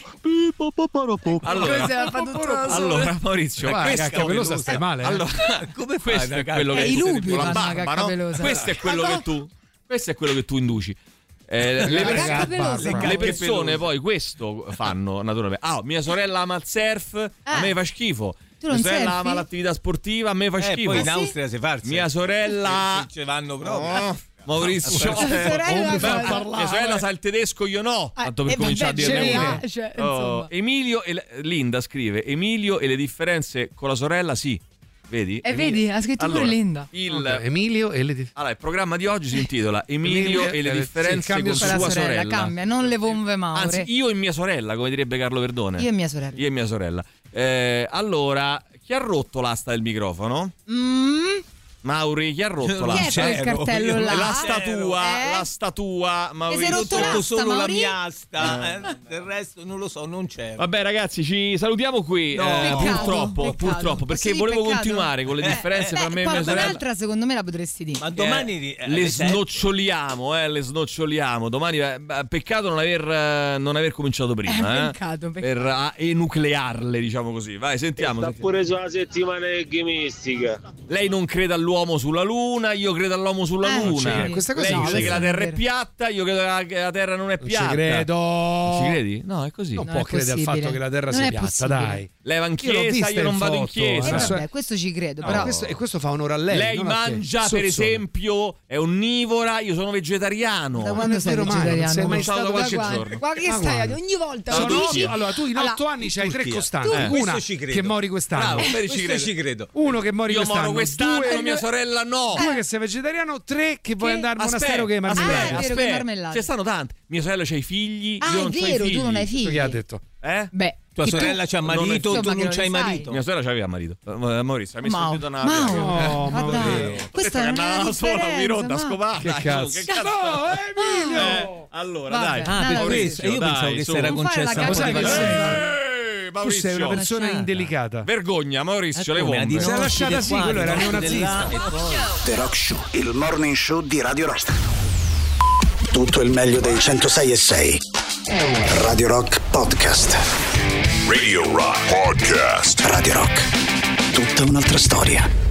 S3: Allora,
S4: Come se la fa tutto da solo.
S3: allora Maurizio,
S5: Guarda,
S3: questo
S5: cacca pelosa stai male, eh?
S3: Allora, come questo è quello
S4: Eh,
S3: che
S4: i
S3: tu
S4: lupi
S3: con la
S4: fanno la
S3: barba,
S4: cacca
S3: no?
S4: pelosa.
S3: Questo è quello
S4: Ma
S3: che
S4: no.
S3: tu questo è quello che tu induci. Eh, le,
S4: La
S3: per-
S4: cacca pelosa.
S3: le
S6: cacche
S3: persone
S6: pelose.
S3: poi questo fanno naturalmente. Ah, mia sorella ama il surf, a
S4: Ah.
S3: me fa schifo.
S4: Tu
S3: Mia
S4: non
S3: sorella
S4: surfi?
S3: ama l'attività sportiva, a me fa
S6: Eh,
S3: schifo.
S6: poi in
S4: Ah, sì?
S6: Austria si fa.
S3: Mia sorella
S6: Non ci vanno proprio.
S3: Oh, Maurizio,
S4: La sorella
S3: Beh,
S4: cosa?
S3: mia sorella sa il tedesco, io no.
S4: Ah,
S3: Tanto per
S4: eh,
S3: cominciare a
S4: vabbè,
S3: dirne
S4: ce
S3: una.
S4: l'ha, cioè,
S3: Oh,
S4: insomma.
S3: Emilio e le- Linda scrive Emilio e le differenze con la sorella, sì. Vedi?
S4: Eh,
S3: Emilio-
S4: vedi, ha scritto pure
S3: Allora,
S4: Linda.
S3: Il,
S5: Ok, Emilio e le dif-
S3: allora, il programma di oggi si intitola Emilio,
S5: Emilio
S3: e le
S5: e le-
S3: differenze
S5: sì, cambio
S3: con
S4: Con
S3: sua
S4: la sorella,
S3: sorella.
S4: cambia, non le bombe Maure.
S3: Anzi, io e mia sorella, come direbbe Carlo Verdone.
S4: Io e mia sorella.
S3: Io e mia sorella. Eh, allora, chi ha rotto l'asta del microfono?
S4: Mm,
S3: Mauri, chi ha rotto
S6: Io non
S4: chi è
S3: l'asta?
S4: quel
S6: c'ero,
S4: cartello
S6: io-
S4: là?
S3: La statua,
S4: Eh?
S3: la statua, Mauri.
S4: sei rotto
S6: Ho
S4: l'asta,
S6: solo la
S4: Mauri?
S6: mia asta, eh, del resto non lo so, non c'era.
S3: Vabbè ragazzi, ci salutiamo qui.
S6: No.
S3: Eh,
S4: Peccato,
S3: purtroppo,
S4: peccato.
S3: purtroppo, perché
S4: Posso dire
S3: volevo
S4: peccato?
S3: continuare con le
S6: Eh,
S3: differenze
S4: Beh,
S3: tra me e mia sorella.
S4: qualcun'altra secondo me la potresti dire.
S6: Ma domani
S3: Eh,
S6: alle
S3: le
S6: sette.
S3: snoccioliamo, eh, le snoccioliamo. Domani eh, beh, peccato non aver, eh, non aver cominciato prima, eh,
S4: Peccato, peccato.
S3: per ah, enuclearle, diciamo così. Vai, sentiamo.
S7: Sta
S3: sentiamo.
S7: pure sulla settimana enigmistica.
S3: Lei non crede all'uomo sulla luna, io credo all'uomo sulla
S4: Eh,
S3: luna.
S4: sì.
S5: Questa cosa
S3: Lei
S5: no,
S3: dice che
S5: questa
S3: la
S4: non è
S3: terra è
S4: vero.
S3: piatta, io credo che la, che la terra non è
S5: Non ci
S3: piatta.
S5: credo.
S3: Non ci credi? No, è così.
S5: Non
S4: Non
S5: può
S4: è
S5: credere al
S4: possibile.
S5: fatto che la terra
S4: Non
S5: sia
S4: è
S5: piatta,
S4: possibile.
S5: dai.
S3: Lei va in
S5: Io l'ho
S3: chiesa,
S5: vista
S3: io
S5: in
S3: non vado in
S5: foto,
S3: chiesa.
S4: Eh,
S5: Adesso-
S4: vabbè, questo ci credo,
S5: No,
S4: però
S5: questo, e questo fa onore a lei.
S3: Lei
S5: non a te.
S3: mangia, per
S5: Sozzone.
S3: esempio, è onnivora, io sono vegetariano.
S4: da quando
S5: è
S4: sei
S5: vero mai, non
S4: vegetariano?
S5: sei mai
S3: Ho cominciato da qualche
S4: quando?
S3: giorno.
S4: Ma che
S5: Ma
S4: stai
S5: guarda.
S4: ogni volta
S5: Sono
S4: lo
S5: otto-
S4: dici?
S5: allora tu in
S4: Allora,
S5: otto anni c'hai tre
S6: Turchia.
S5: costanti.
S6: Tu-
S5: Una
S6: questo ci credo.
S5: che mori quest'anno.
S3: Bravo, per ci
S6: Questo
S3: credo.
S6: ci credo.
S5: Uno che mori
S3: Io
S5: quest'anno.
S3: moro quest'anno,
S5: Due,
S3: mia sorella no.
S5: due che sei vegetariano. Tre che vuoi andare al monastero che è
S4: Ah,
S5: marmellata.
S4: è vero, che
S3: aspetta,
S4: marmellata.
S3: ce stanno tanti. Mia sorella c'ha i figli,
S4: Ah,
S3: io
S4: è
S3: non c'ho i
S4: vero,
S3: figli.
S4: tu non hai figli.
S5: Chi ha detto?
S3: Eh?
S4: Beh,
S6: Tua
S4: che tu-
S6: sorella c'ha
S3: non è-
S6: marito, tu
S4: insomma, che
S6: non
S4: non
S6: c'hai
S4: le sai.
S6: marito.
S3: Mia sorella c'aveva marito. Eh, Maurizio, hai messo
S4: Mau,
S3: il dito nella
S4: Mau,
S3: piaga.
S5: Oh,
S4: ma
S5: ma
S4: dai,
S5: vero.
S4: questa è
S3: Detto che
S4: una
S3: andava sola, mi
S4: differenza,
S3: rotta
S4: ma-
S3: scopata.
S5: Che
S3: Dai,
S5: cazzo?
S3: su, che cazzo?
S5: No, Emilio!
S3: Eh, allora,
S4: Vabbè,
S3: dai.
S4: nada
S6: Ah, per
S4: da
S6: questo.
S3: dire.
S6: Io
S3: Dai,
S6: pensavo che
S3: su.
S6: si era
S4: Non fare la
S6: concessa
S4: cacca
S6: una
S5: Sai che
S6: cosa
S5: sei-
S6: del-
S3: Eh,
S5: Tu sei una
S3: Maurizio.
S5: persona
S6: Lasciata.
S5: indelicata.
S3: Vergogna, Maurizio, le
S6: Come, a
S3: bombe.
S6: di
S5: Si è
S6: no,
S5: lasciata
S6: siete
S5: sì,
S6: qua,
S5: quello era
S6: di no,
S5: neonazista.
S6: siete là, e poi-
S1: The Rock Show, il morning show di Radio Rock. Tutto il meglio dei centosei e sei. Radio Rock Podcast.
S2: Radio Rock Podcast.
S1: Radio Rock. Tutta un'altra storia.